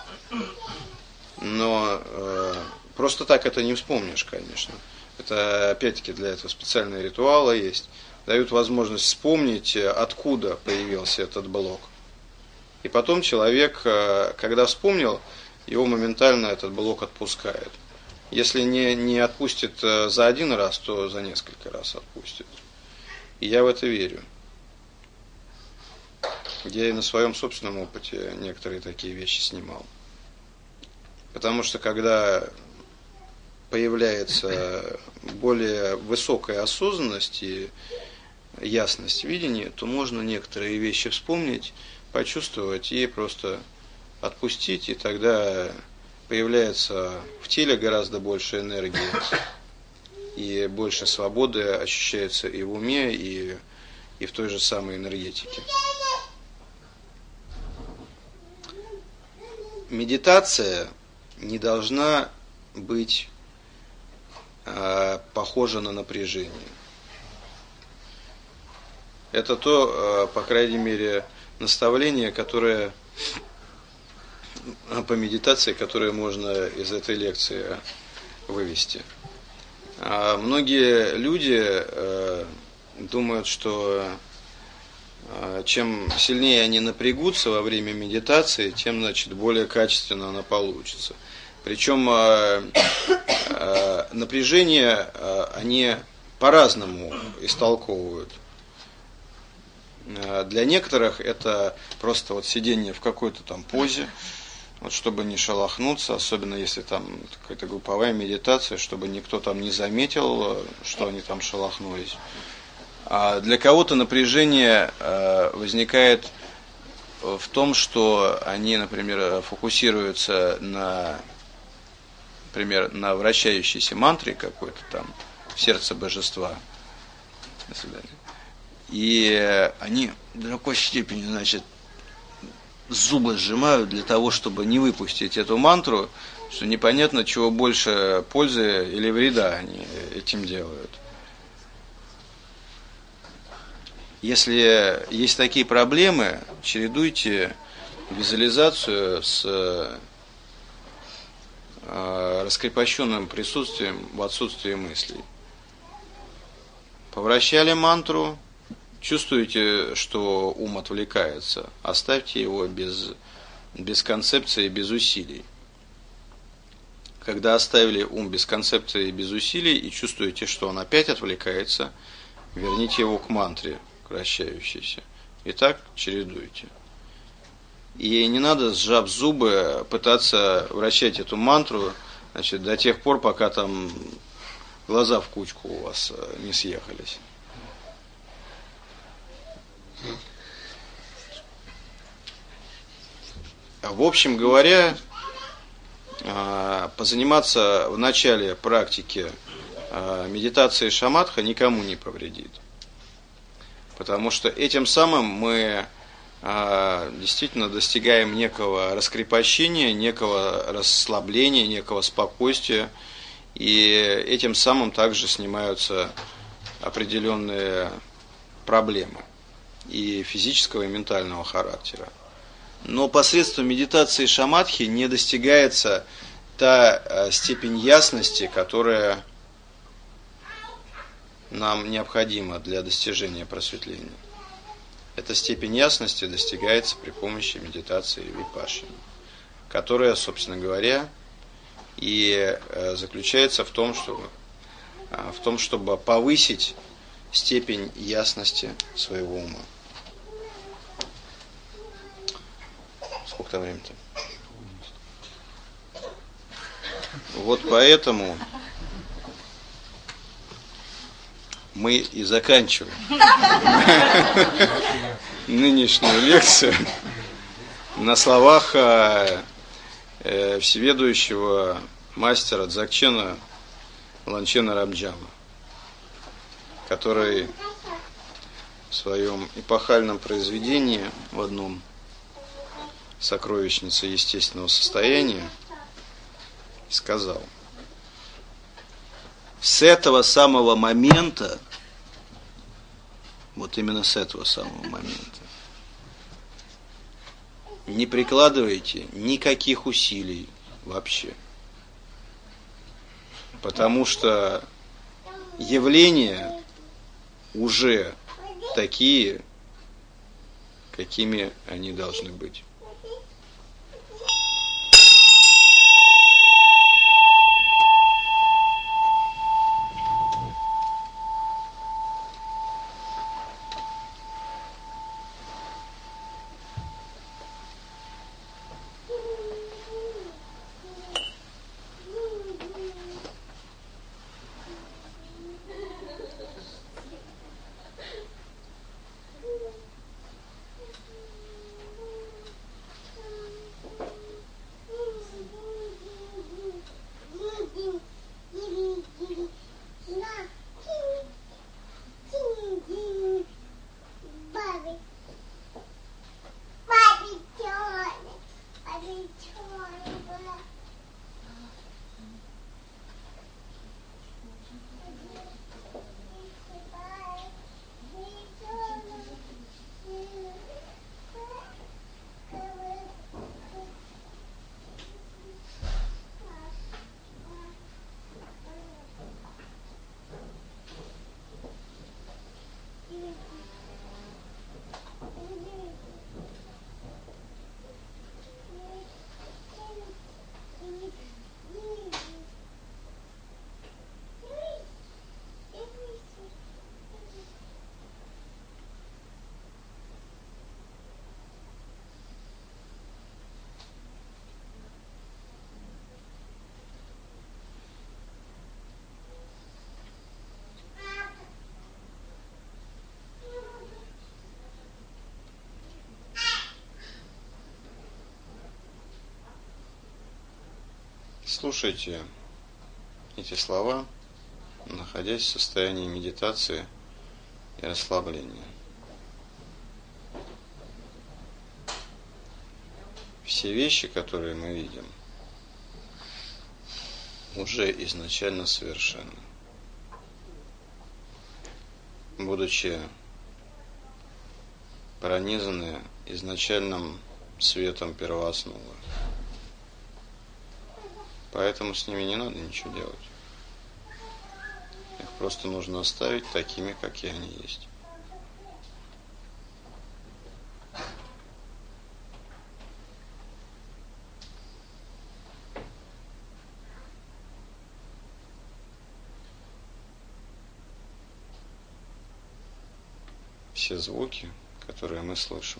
но просто так это не вспомнишь, конечно. Это опять-таки для этого специальные ритуалы есть. Дают возможность вспомнить, откуда появился этот блок. И потом человек, когда вспомнил, его моментально этот блок отпускает. Если не отпустит за один раз, то за несколько раз отпустит. И я в это верю. Я и на своем собственном опыте некоторые такие вещи снимал. Потому что когда появляется более высокая осознанность и ясность видения, то можно некоторые вещи вспомнить, почувствовать и просто отпустить, и тогда появляется в теле гораздо больше энергии, и больше свободы ощущается и в уме, и в той же самой энергетике. Медитация не должна быть похожа на напряжение. Это то, по крайней мере, наставление, которое по медитации, которое можно из этой лекции вывести. Многие люди думают, что чем сильнее они напрягутся во время медитации, тем, значит, более качественно она получится. Причем напряжение они по-разному истолковывают. Для некоторых это просто вот сидение в какой-то там позе, вот чтобы не шелохнуться, особенно если там какая-то групповая медитация, чтобы никто там не заметил, что они там шелохнулись. А для кого-то напряжение возникает в том, что они, например, фокусируются например, на вращающейся мантре какой-то там в сердце божества. До свидания. И они до такой степени, значит, зубы сжимают для того, чтобы не выпустить эту мантру, что непонятно, чего больше пользы или вреда они этим делают. Если есть такие проблемы, чередуйте визуализацию с раскрепощенным присутствием в отсутствии мыслей. Повращали мантру, чувствуете, что ум отвлекается, оставьте его без концепции, без усилий. Когда оставили ум без концепции и без усилий и чувствуете, что он опять отвлекается, верните его к мантре, к вращающейся. И так чередуйте. И не надо, сжав зубы, пытаться вращать эту мантру, значит, до тех пор, пока там глаза в кучку у вас не съехались. В общем говоря, позаниматься в начале практики медитации шаматха никому не повредит. Потому что этим самым мы действительно достигаем некого раскрепощения, некого расслабления, некого спокойствия. И этим самым также снимаются определенные проблемы и физического, и ментального характера. Но посредством медитации шаматхи не достигается та степень ясности, которая нам необходима для достижения просветления. Эта степень ясности достигается при помощи медитации випашшаны, которая, собственно говоря, и заключается в том, чтобы повысить степень ясности своего ума. Сколько там времени-то? Вот поэтому мы и заканчиваем нынешнюю лекцию на словах всеведущего мастера Дзогчена Лончена Рамджама, который в своем эпохальном произведении в одном «Сокровищнице естественного состояния» сказал: с этого самого момента, вот именно с этого самого момента, не прикладывайте никаких усилий вообще. Потому что явления уже такие, какими они должны быть. Слушайте эти слова, находясь в состоянии медитации и расслабления. Все вещи, которые мы видим, уже изначально совершенны. Будучи пронизаны изначальным светом первооснова. Поэтому с ними не надо ничего делать. Их просто нужно оставить такими, какие они есть. Все звуки, которые мы слышим,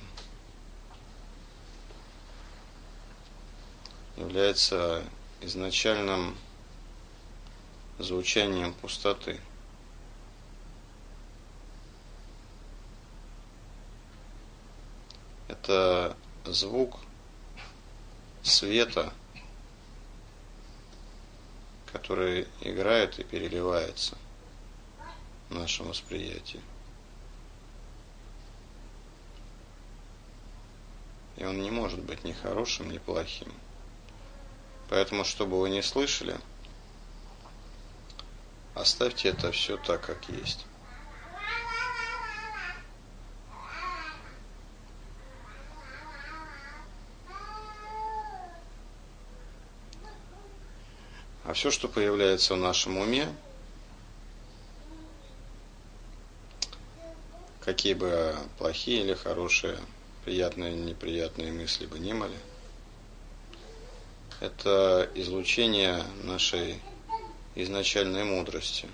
являются изначальным звучанием пустоты. Это звук света, который играет и переливается в нашем восприятии. И он не может быть ни хорошим, ни плохим. Поэтому, что бы вы ни слышали, оставьте это все так, как есть. А все, что появляется в нашем уме, какие бы плохие или хорошие, приятные или неприятные мысли бы ни были, это излучение нашей изначальной мудрости.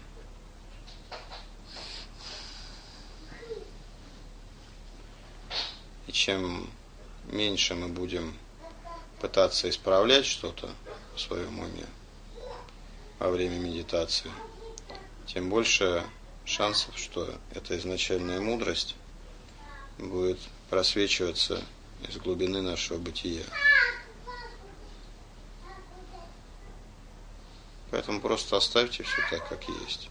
И чем меньше мы будем пытаться исправлять что-то в своем уме во время медитации, тем больше шансов, что эта изначальная мудрость будет просвечиваться из глубины нашего бытия. Поэтому просто оставьте все так, как есть.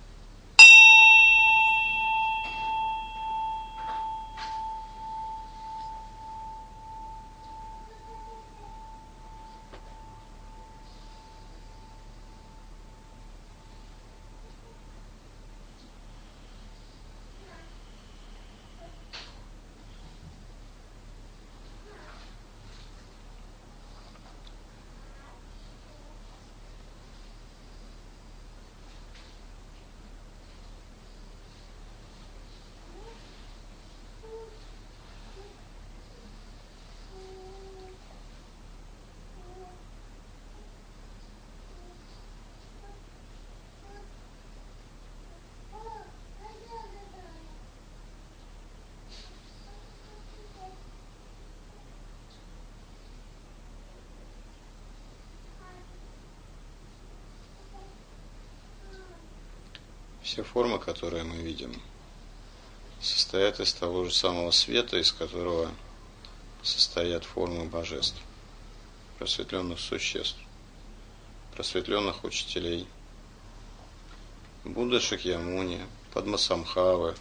Все формы, которые мы видим, состоят из того же самого света, из которого состоят формы божеств, просветленных существ, просветленных учителей, Будды Шакьямуни, Падмасамбхавы,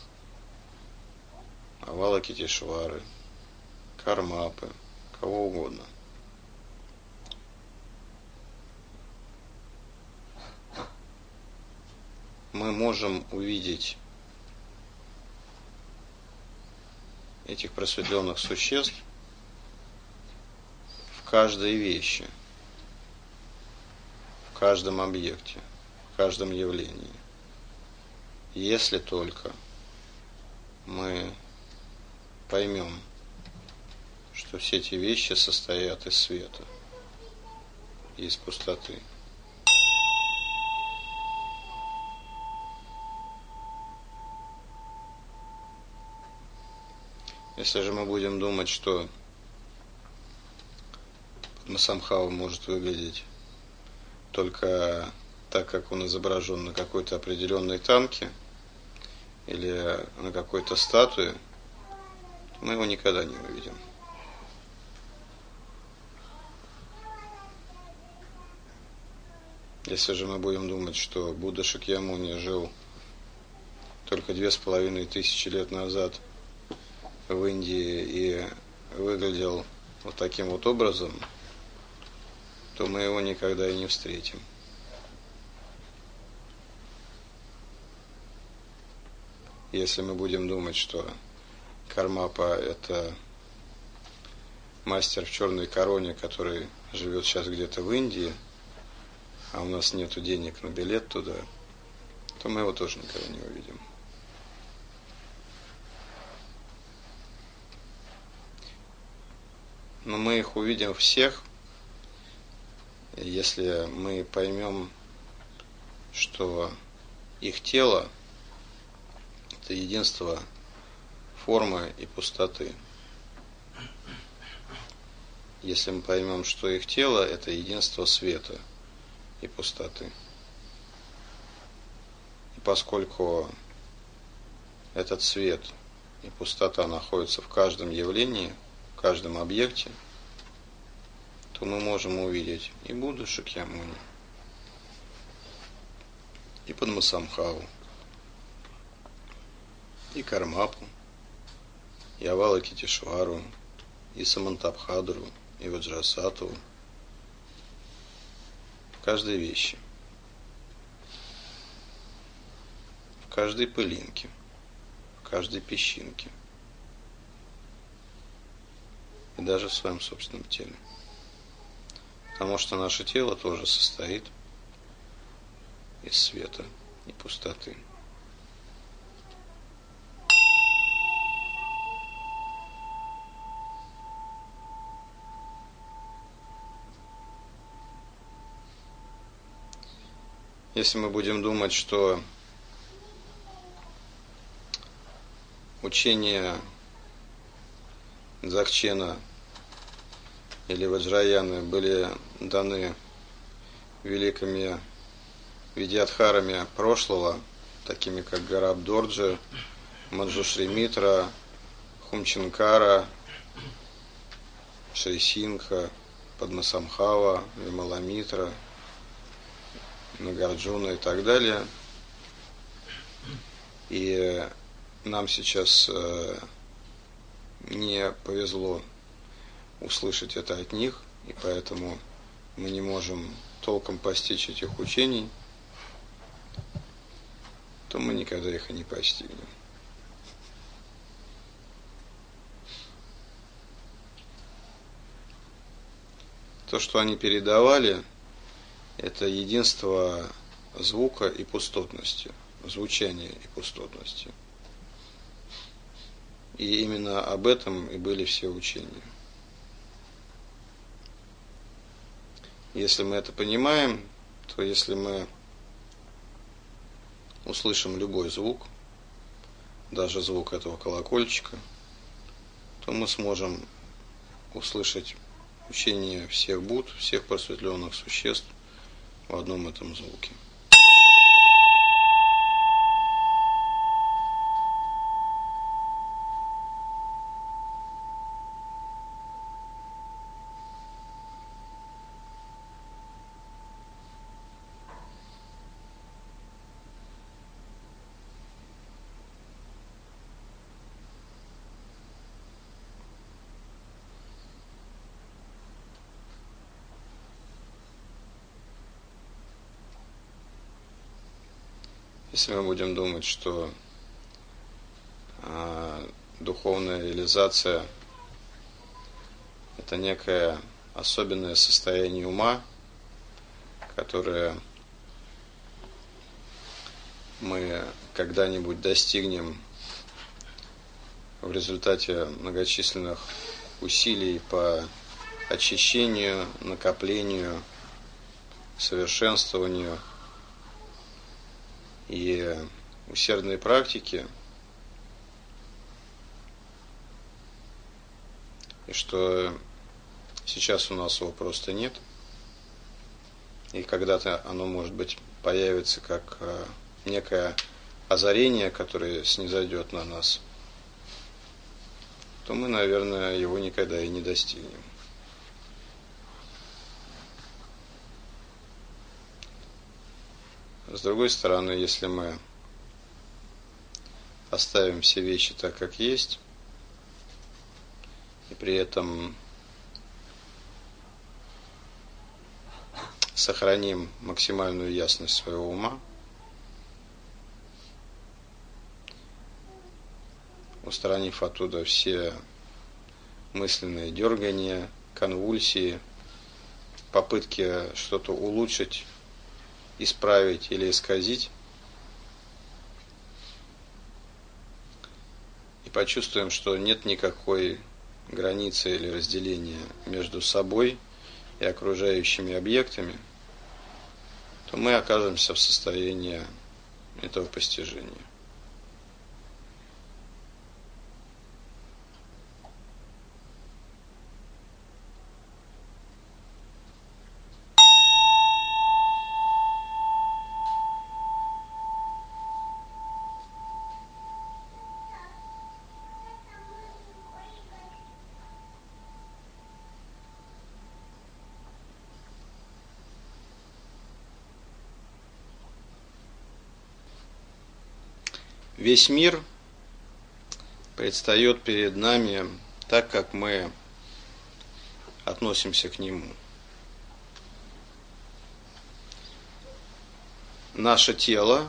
Авалокитешвары, Кармапы, кого угодно. Мы можем увидеть этих просветленных существ в каждой вещи, в каждом объекте, в каждом явлении, если только мы поймем, что все эти вещи состоят из света и из пустоты. Если же мы будем думать, что Падмасамбхава может выглядеть только так, как он изображен на какой-то определенной танке или на какой-то статуе, то мы его никогда не увидим. Если же мы будем думать, что Будда Шакьямуни жил только 2500 лет назад в Индии и выглядел вот таким вот образом, то мы его никогда и не встретим. Если мы будем думать, что Кармапа – это мастер в черной короне, который живет сейчас где-то в Индии, а у нас нет денег на билет туда, то мы его тоже никогда не увидим. Но мы их увидим всех, если мы поймем, что их тело – это единство формы и пустоты. Если мы поймем, что их тело – это единство света и пустоты. И поскольку этот свет и пустота находятся в каждом явлении, в каждом объекте, то мы можем увидеть и Будду Шакьямуни, и Падмасамбхаву, и Кармапу, и Авалокитешвару, и Самантабхадру, и Ваджрасату, в каждой вещи, в каждой пылинке, в каждой песчинке, и даже в своем собственном теле. Потому что наше тело тоже состоит из света и пустоты. Если мы будем думать, что учения Дзогчена или Ваджраяны были даны великими видьядхарами прошлого, такими как Гарабдорджи, Маджушримитра, Хумчинкара, Шрисингха, Падмасамбхава, Вималамитра, Нагарджуна и так далее. И нам сейчас не повезло услышать это от них, и поэтому мы не можем толком постичь этих учений, то мы никогда их и не постигнем. То, что они передавали, это единство звука и пустотности, звучания и пустотности. И именно об этом и были все учения. Если мы это понимаем, то если мы услышим любой звук, даже звук этого колокольчика, то мы сможем услышать учение всех Будд, всех просветленных существ в одном этом звуке. Если мы будем думать, что духовная реализация – это некое особенное состояние ума, которое мы когда-нибудь достигнем в результате многочисленных усилий по очищению, накоплению, совершенствованию и усердной практики, и что сейчас у нас его просто нет, и когда-то оно, может быть, появится как некое озарение, которое снизойдет на нас, то мы, наверное, его никогда и не достигнем. С другой стороны, если мы оставим все вещи так, как есть, и при этом сохраним максимальную ясность своего ума, устранив оттуда все мысленные дергания, конвульсии, попытки что-то улучшить, исправить или исказить, и почувствуем, что нет никакой границы или разделения между собой и окружающими объектами, то мы окажемся в состоянии этого постижения. Весь мир предстает перед нами так, как мы относимся к нему. Наше тело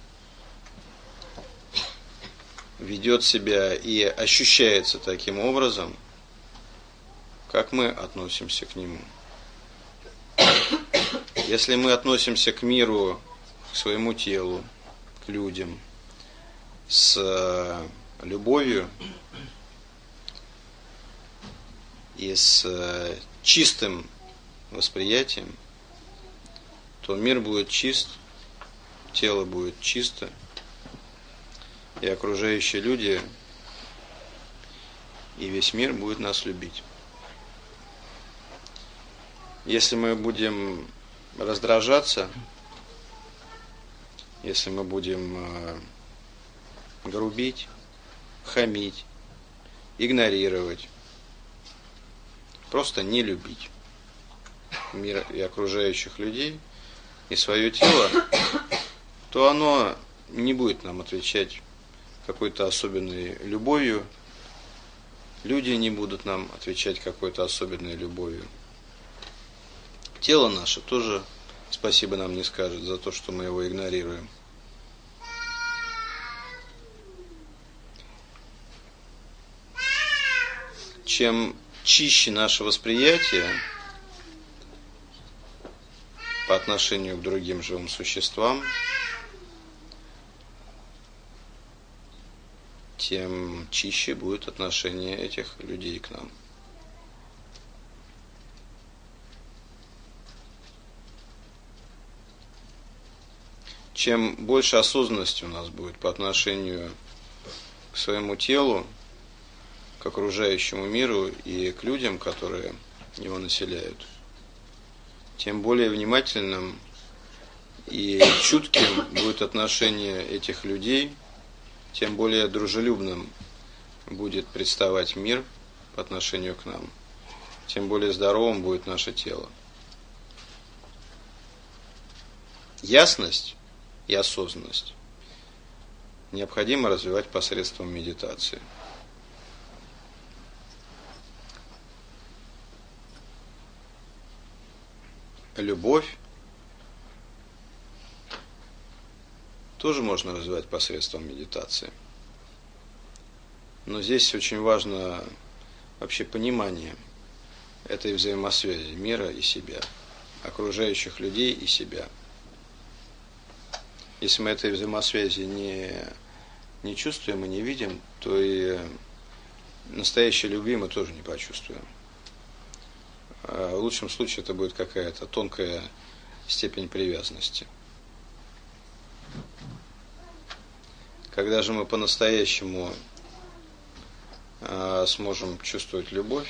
ведет себя и ощущается таким образом, как мы относимся к нему. Если мы относимся к миру, к своему телу, к людям с любовью и с чистым восприятием, то мир будет чист, тело будет чисто, и окружающие люди, и весь мир будет нас любить. Если мы будем раздражаться, если мы будем грубить, хамить, игнорировать, просто не любить мир и окружающих людей и свое тело, то оно не будет нам отвечать какой-то особенной любовью, люди не будут нам отвечать какой-то особенной любовью. Тело наше тоже спасибо нам не скажет за то, что мы его игнорируем. Чем чище наше восприятие по отношению к другим живым существам, тем чище будет отношение этих людей к нам. Чем больше осознанности у нас будет по отношению к своему телу, к окружающему миру и к людям, которые его населяют, тем более внимательным и чутким будет отношение этих людей, тем более дружелюбным будет представать мир по отношению к нам, тем более здоровым будет наше тело. Ясность и осознанность необходимо развивать посредством медитации. Любовь тоже можно развивать посредством медитации. Но здесь очень важно вообще понимание этой взаимосвязи мира и себя, окружающих людей и себя. Если мы этой взаимосвязи не чувствуем и не видим, то и настоящей любви мы тоже не почувствуем. В лучшем случае это будет какая-то тонкая степень привязанности. Когда же мы по-настоящему сможем чувствовать любовь,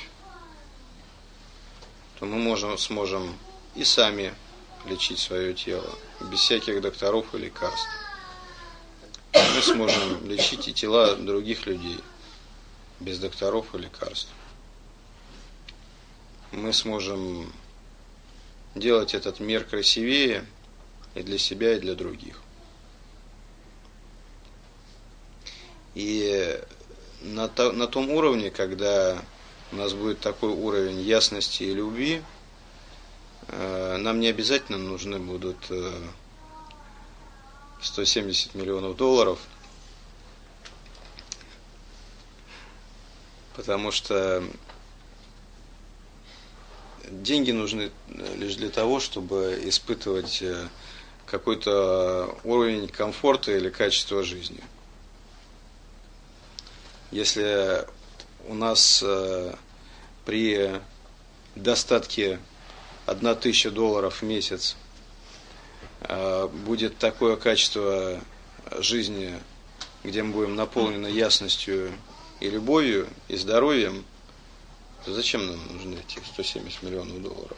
то мы сможем и сами лечить свое тело, без всяких докторов и лекарств. Мы сможем лечить и тела других людей, без докторов и лекарств. Мы сможем делать этот мир красивее и для себя, и для других. И на том уровне, когда у нас будет такой уровень ясности и любви, нам не обязательно нужны будут 170 миллионов долларов, потому что деньги нужны лишь для того, чтобы испытывать какой-то уровень комфорта или качества жизни. Если у нас при достатке 1000 долларов в месяц будет такое качество жизни, где мы будем наполнены ясностью и любовью, и здоровьем, то зачем нам нужны эти 170 миллионов долларов?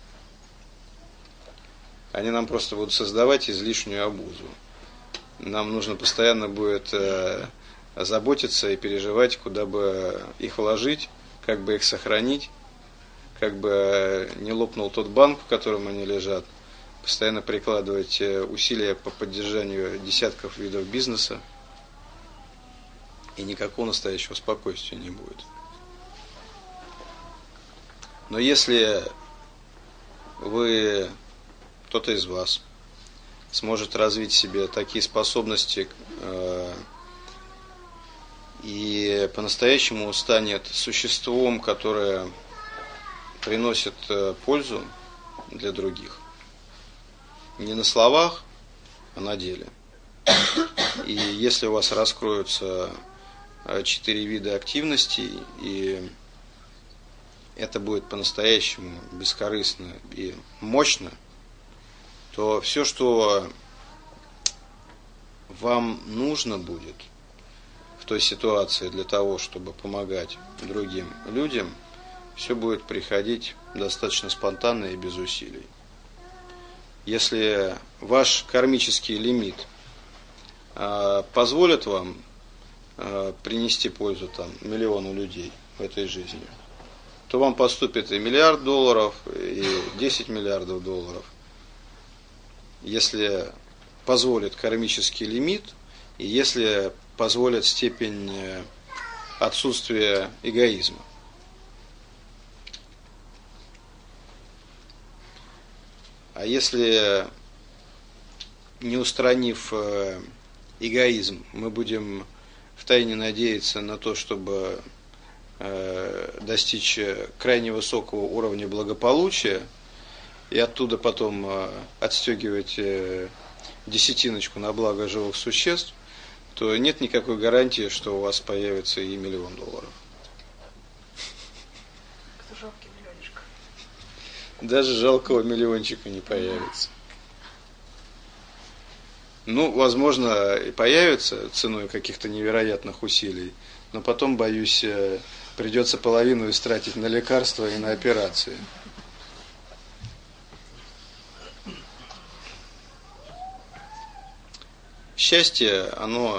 Они нам просто будут создавать излишнюю обузу. Нам нужно постоянно будет заботиться и переживать, куда бы их вложить, как бы их сохранить, как бы не лопнул тот банк, в котором они лежат, постоянно прикладывать усилия по поддержанию десятков видов бизнеса, и никакого настоящего спокойствия не будет. Но если кто-то из вас сможет развить в себе такие способности и по-настоящему станет существом, которое приносит пользу для других, не на словах, а на деле. И если у вас раскроются 4 вида активностей, и это будет по-настоящему бескорыстно и мощно, то все, что вам нужно будет в той ситуации для того, чтобы помогать другим людям, все будет приходить достаточно спонтанно и без усилий. Если ваш кармический лимит позволит вам принести пользу миллиону людей в этой жизни, то вам поступит и $1 миллиард, и 10 миллиардов долларов. Если позволит кармический лимит, и если позволит степень отсутствия эгоизма. А если, не устранив эгоизм, мы будем втайне надеяться на то, чтобы достичь крайне высокого уровня благополучия и оттуда потом отстегивать десятиночку на благо живых существ, то нет никакой гарантии, что у вас появится и $1 миллион. Жалкий миллиончик. Даже жалкого миллиончика не появится. Ну, возможно, и появится ценой каких-то невероятных усилий, но потом, боюсь, придется половину истратить на лекарства и на операции. Счастье, оно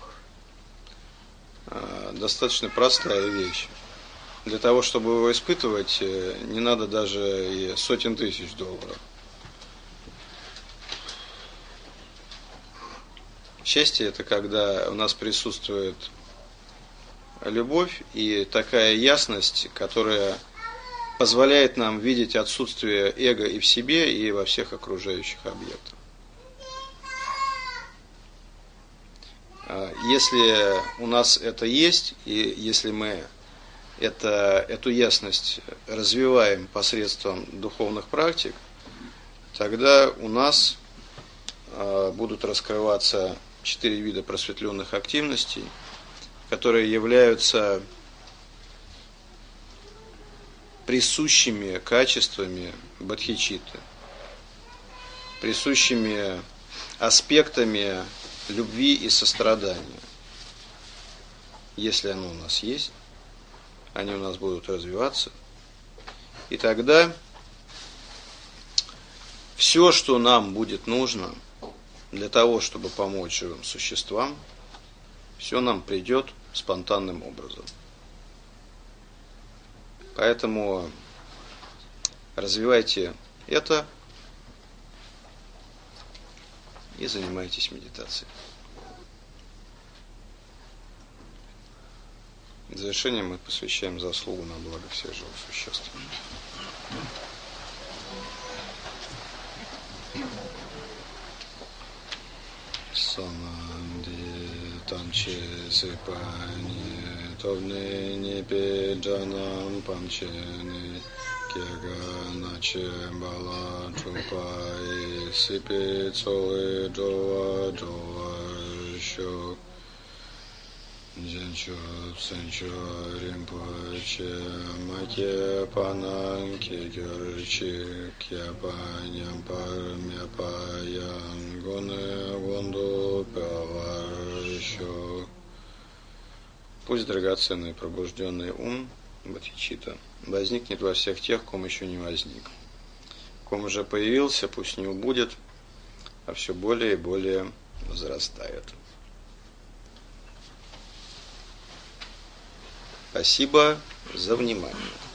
достаточно простая вещь. Для того, чтобы его испытывать, не надо даже и сотен тысяч долларов. Счастье – это когда у нас присутствует любовь и такая ясность, которая позволяет нам видеть отсутствие эго и в себе, и во всех окружающих объектах. Если у нас это есть, и если мы эту ясность развиваем посредством духовных практик, тогда у нас будут раскрываться 4 вида просветленных активностей, которые являются присущими качествами бодхичитты, присущими аспектами любви и сострадания. Если оно у нас есть, они у нас будут развиваться, и тогда все, что нам будет нужно для того, чтобы помочь живым существам, все нам придет спонтанным образом. Поэтому развивайте это и занимайтесь медитацией. В завершение мы посвящаем заслугу на благо всех живых существ. Саманди тамче сипани товне нипе джанам памчене кега наче бала чупай сипе цоле джова джова шо Дженчо ценчо римпоче маке панан кегерчи кепаням пармя паян гоне гонду паваршо. Пусть драгоценный пробужденный ум бодхичитта возникнет во всех тех, ком еще не возник. Ком уже появился, пусть не убудет, а все более и более возрастает. Спасибо за внимание.